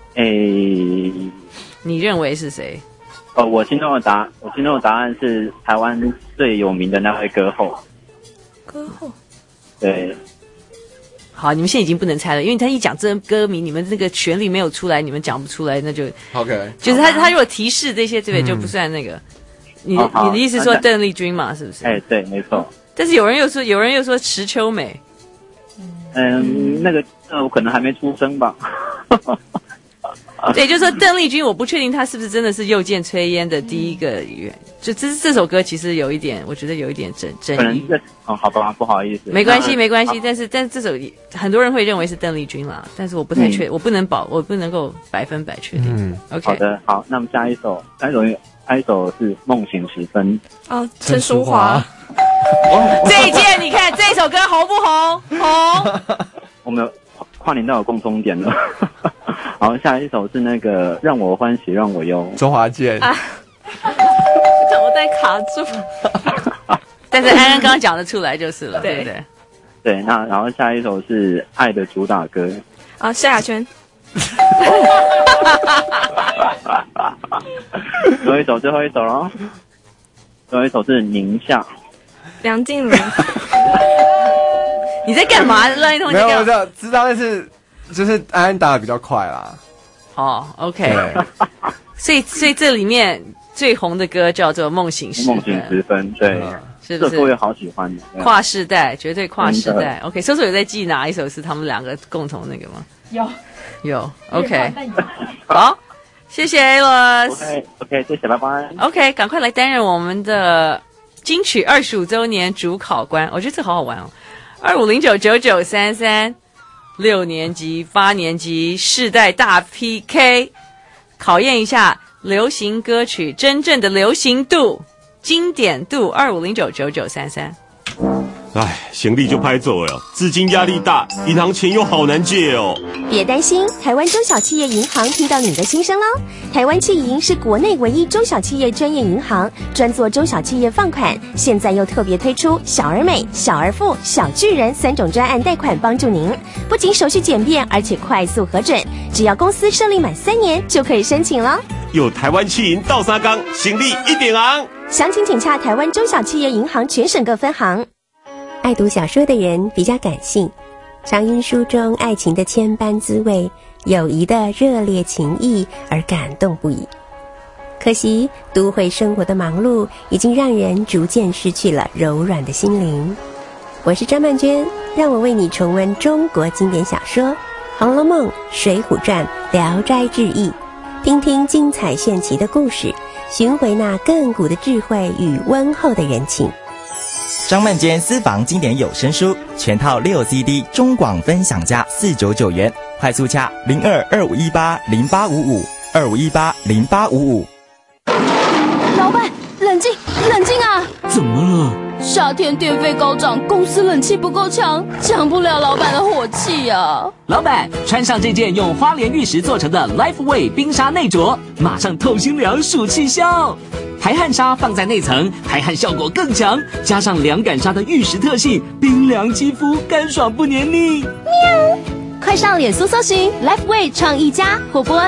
你认为是谁？ 我心中的答案是台湾最有名的那位歌后。 歌后。对。 好，你们现在已经不能猜了，因为他一讲这歌名，你们那个旋律没有出来，你们讲不出来，那就 OK。 就是他如果提示这些，对不对？就不算那个。你的意思说邓丽君嘛，是不是？ 对，没错。 但是有人又说池秋美。 那个我可能还没出生吧。 对，就是说邓丽君，我不确定她是不是真的是又见炊烟的第一个源。就这首歌其实有一点，我觉得有一点争议。 好吧，不好意思。 没关系。但是这首很多人会认为是邓丽君啦，但是我不太确，我不能够100%确定。OK。 好的，好，那么下一首是《梦醒时分》。 陈淑华。 这一届你看这首歌红不红？红。 我们跨年都有共通点了。好，下一首是那个《让我欢喜让我忧》。 周华健。 我在卡住。 但是安安刚刚讲得出来就是了，对不对？ 对，那然后下一首是《爱的主打歌》。 萧亚轩。 最后一首咯。最后一首是《宁夏》。 梁静茹。 你在干嘛？乱一通？ 没有，我知道，但是就是安安打的比较快啦。 OK。所以这里面最红的歌叫做《梦醒时分》。 梦醒时分，对， 是不是？ 这歌也好喜欢的。 跨世代，绝对跨世代。OK， 搜索有在记哪一首是他们两个共同那个吗？有。OK， 好，谢谢 Alice。 OK， 谢谢，拜拜。 OK， 赶快来担任我们的金曲25周年主考官，我觉得这好好玩哦。25099933 6年级、8年级世代大 PK， 考验一下流行歌曲真正的流行度、经典度。25099933。 行李就拍走了，资金压力大，银行钱又好难借哦。 别担心，台湾中小企业银行听到你的心声喽。台湾企银是国内唯一中小企业专业银行，专做中小企业放款，现在又特别推出小而美、小而富、小巨人3种专案贷款，帮助您。不仅手续简便，而且快速核准，只要公司设立满3年就可以申请了。 有台湾企银倒3缸，行李1点昂。 详情请洽台湾中小企业银行全省各分行。爱读小说的人比较感性，常因书中爱情的千般滋味、友谊的热烈情谊而感动不已。可惜都会生活的忙碌已经让人逐渐失去了柔软的心灵。我是张曼娟，让我为你重温中国经典小说《红楼梦》《水浒传》《聊斋志异》，听听精彩炫奇的故事，寻回那亘古的智慧与温厚的人情。 张曼娟私房经典有声书全套6 CD 中广分享价499元，快速洽0225180855 25180855。 老板，冷静啊！ 怎么了？ 夏天电费高涨，公司冷气不够强，降不了老板的火气啊！ 老板，穿上这件用花莲玉石做成的 LifeWay 冰纱内着，马上透心凉暑气消。排汗纱放在内层，排汗效果更强，加上凉感纱的玉石特性，冰凉肌肤，干爽不黏腻。 喵！快上脸书搜寻 LifeWay 创意家，或拨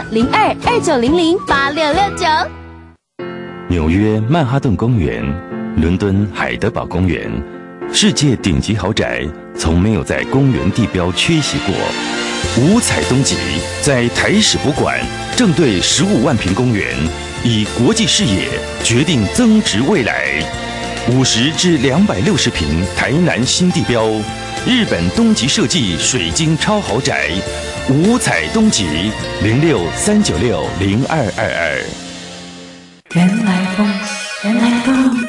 0229008669。 纽约曼哈顿公园，伦敦海德堡公园，世界顶级豪宅从没有在公园地标缺席过。五彩东极在台史博馆正对15万平公园，以国际视野决定增值未来。 50至260平台南新地标，日本东极设计水晶超豪宅，五彩东极06-396-0222。 人来疯，人来疯。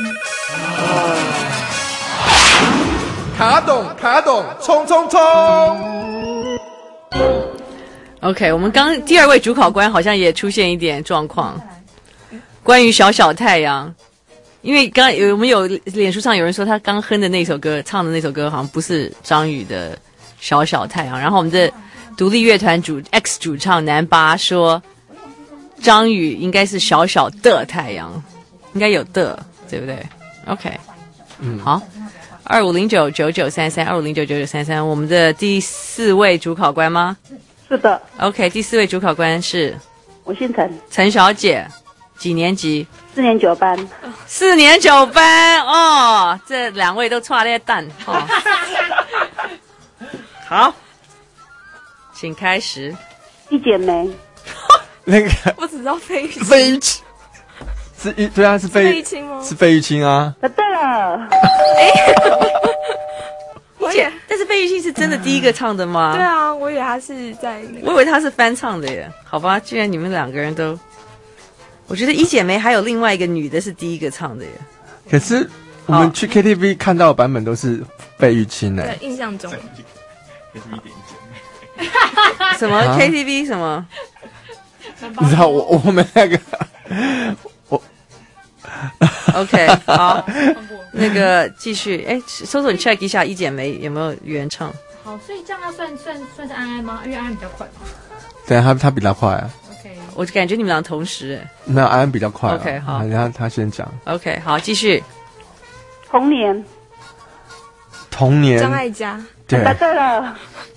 卡懂，冲冲冲！ OK， 我们刚第二位主考官好像也出现一点状况，关于小小太阳，因为刚我们有脸书上有人说他刚哼的那首歌，唱的那首歌好像不是张宇的小小太阳，然后我们的独立乐团X 主唱南巴说张宇应该是小小的太阳，应该有的，对不对 ？OK， 好。25099933，25099933，我们的第4位主考官吗？ 是的。 OK， 第4位主考官是我姓陈， 陈小姐，几年级 4年9班。 4年9班哦，这2位都差了蛋哦。好，请开始。 一姐妹。 那个我只知道费玉清。 费玉清是对啊，是费玉清吗？ 是费玉清啊。 对了。 但是费玉清是真的第一个唱的吗？ 对啊，我以为他是在我以为他是翻唱的耶。好吧，既然你们2个人都，我觉得一姐妹还有另外一个女的是第一个唱的耶。 可是我们去 KTV 看到的版本都是费玉清的。 对，印象中。 什么 KTV 什么？ 你知道我们那个 OK， 好，那个继续，搜索你 check 一下一姐妹有没有原唱。 好，所以这样要算是安安吗？因为安安比较快嘛。 对，他比较快啊。 OK， 我感觉你们俩同时没有安安比较快。 OK， 好， 他先讲。 OK， 好，继续。 童年。 张艾嘉。 对。 答对了。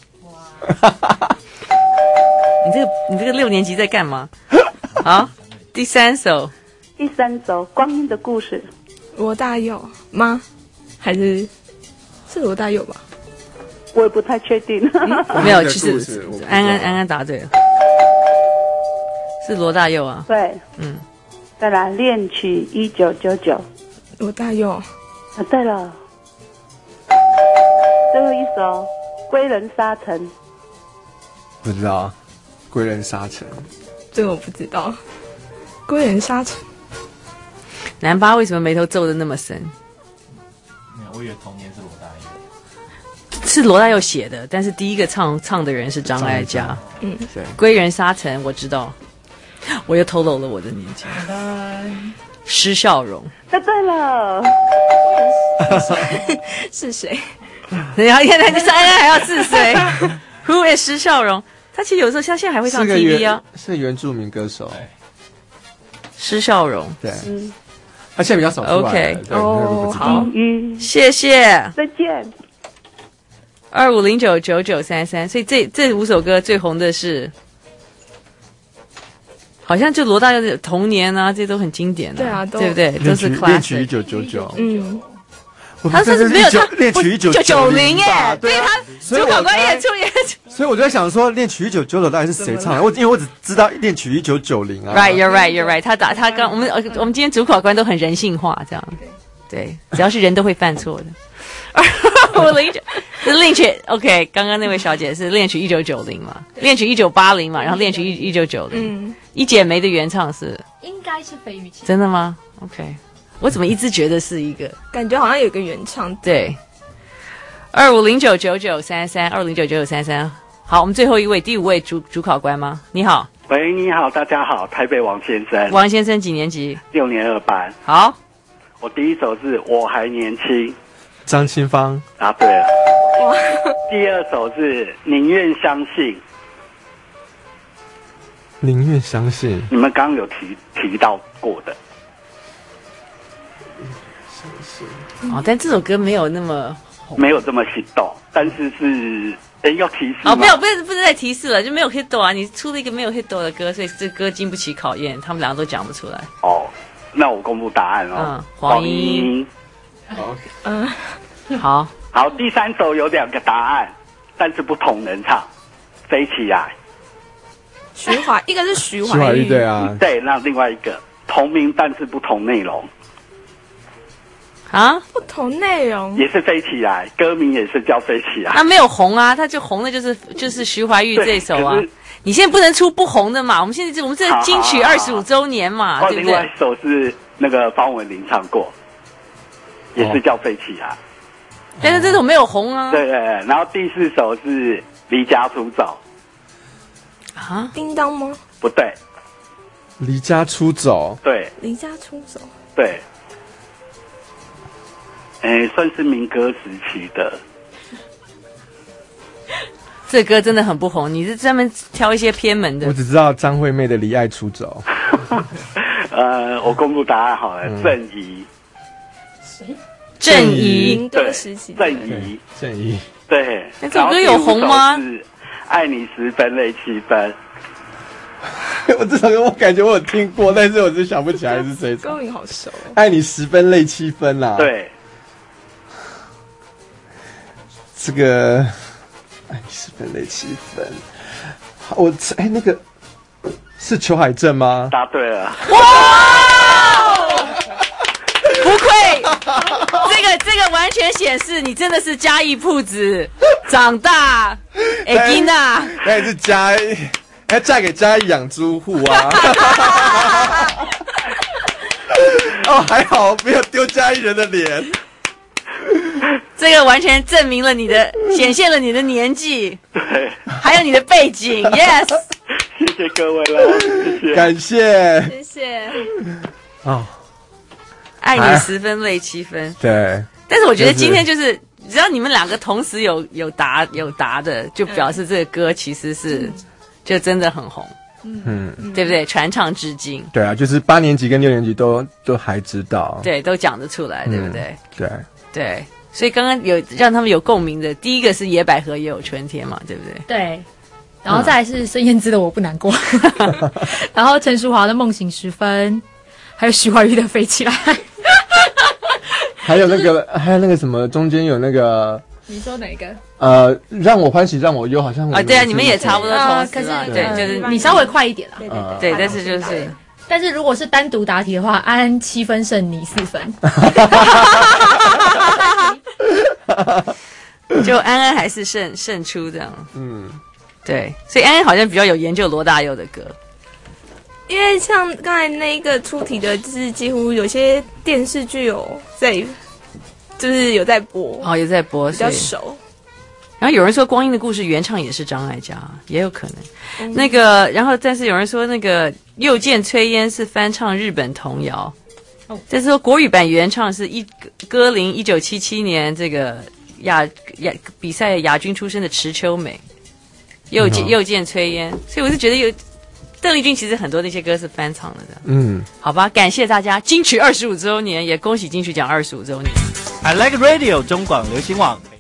你这个6年级在干嘛？好，第3首。 第3首《光阴的故事》。 罗大佑吗？还是罗大佑吧？ 我也不太确定。 没有，其实安安答对了，是罗大佑啊。 对，再来恋曲1999。 罗大佑。 对了。最后一首《归人沙城》。 不知道，归人沙城。 这个我不知道。归人沙城。 南巴为什么眉头皱得那么深？ 没有，我以为童年是罗大佑。 是罗大佑写的，但是第一个唱的人是张艾嘉。 对。 归人沙城我知道，我又透露了我的年纪。施孝荣。 答对了。 是谁？ 然后现在就是安安还要是谁？Who is 施孝荣？他其实有时候他现在还会上 TV 啊。 是原住民歌手。 施孝荣。 对。他现在比较少出来。 OK， 好， 谢谢， 再见。 25099933，所以这5首歌最红的是，好像就罗大佑的《童年》啊，这都很经典的， 对啊， 对不对？都是 classic。 恋曲1999， 他是没有他恋曲 1990耶， 对他主考官也出。 所以我就在想说，恋曲1999到底是谁唱的？因为我只知道恋曲1990啊。 Right, you're right. 他刚我们今天主考官都很人性化，这样对，只要是人都会犯错的。我是恋曲 OK， 刚刚那位小姐是恋曲1990嘛，恋曲1980嘛，然后恋曲1990。一姐妹的原唱是应该是费玉清。 真的吗 ？OK， 我怎么一直觉得是一个感觉好像有一个原唱。 对。25099933，25099933。好，我们最后一位，第5位主考官吗？你好。 喂，你好，大家好，台北王先生。 王先生几年级 ？6年2班。 好， 我第一首是我还年轻， 张清芳。 答对了。第2首是宁愿相信。 宁愿相信。 你们刚刚有提到过的。 哦，但这首歌没有这么心动，但是要提示吗？ 哦，没有，不是再提示了，就没有 hit 啊！你出了一个没有 hit 的歌，所以这歌经不起考验，他们2个都讲不出来。 哦，那我公布答案哦。 黄莺。好。 好，第3首有2个答案，但是不同人唱，飞起来。 一个是徐怀钰， 对啊， 对，那另外一个同名但是不同内容。 啊， 不同内容也是飞起来，歌名也是叫飞起来。 他没有红啊，他就红的就是徐怀钰这首啊。你现在不能出不红的嘛，我们现在我们这金曲25周年嘛，对不对？ 另外一首是那个方文琳唱过，也是叫飞起来。 但是这首没有红啊。 对，然后第4首是离家出走。 啊，叮当吗？ 不对， 离家出走。 对， 离家出走。 对，算是民歌时期的。 这歌真的很不红，你是专门挑一些偏门的。 我只知道张惠妹的《离爱出走》。 我公布答案好了，郑怡。 谁？ 郑怡。 民歌时期。 郑怡。 对。 那这首歌有红吗？ 是爱你10分泪7分。 我这首歌我感觉我有听过，但是我真想不起来是谁。 歌名好熟。 爱你10分泪7分啦。 对。 这个爱你10分泪7分，我那个是裘海正吗？ 答对了。 哇！不愧，这个完全显示你真的是嘉义铺子长大。哎，金娜， 那也是嘉义，嫁给嘉义养猪户啊。哦，还好没有丢嘉义人的脸。 这个完全证明了显现了你的年纪， 对， 还有你的背景。Yes， 谢谢各位了，谢谢， 感谢， 谢谢。 哦， 爱你10分泪7分。 对， 但是我觉得今天就是只要你们两个同时有答的，就表示这个歌其实是就真的很红。对不对？传唱至今。 对啊，就是8年级跟6年级都还知道， 对，都讲得出来，对不对？ 对， 所以刚刚有让他们有共鸣的，第一个是野百合也有春天嘛，对不对？ 对，然后再来是孙燕姿的我不难过，然后陈淑华的梦醒时分，还有徐怀钰的飞起来， 还有那个什么，中间有那个。 你说哪个？ 让我欢喜让我忧，好像对啊，你们也差不多同时啊。 对，就是你稍微快一点啦。对，但是就是， 但是如果是单独答题的话，安安7分胜你4分。 就安安还是胜出这样。对，所以安安好像比较有研究罗大佑的歌。 因为像刚才那个出题的，就是几乎有些电视剧有在。就是有在播有在播， 比较熟。 然后有人说《光阴的故事》原唱也是张艾嘉，也有可能。那个，然后但是有人说那个又见炊烟是翻唱日本童谣，但是说国语版原唱是歌林1977年这个比赛亚军出身的池秋美，又见炊烟，所以我是觉得邓丽君其实很多那些歌是翻唱的。好吧，感谢大家，金曲25周年，也恭喜金曲奖25周年。 I Like Radio 中广流行网。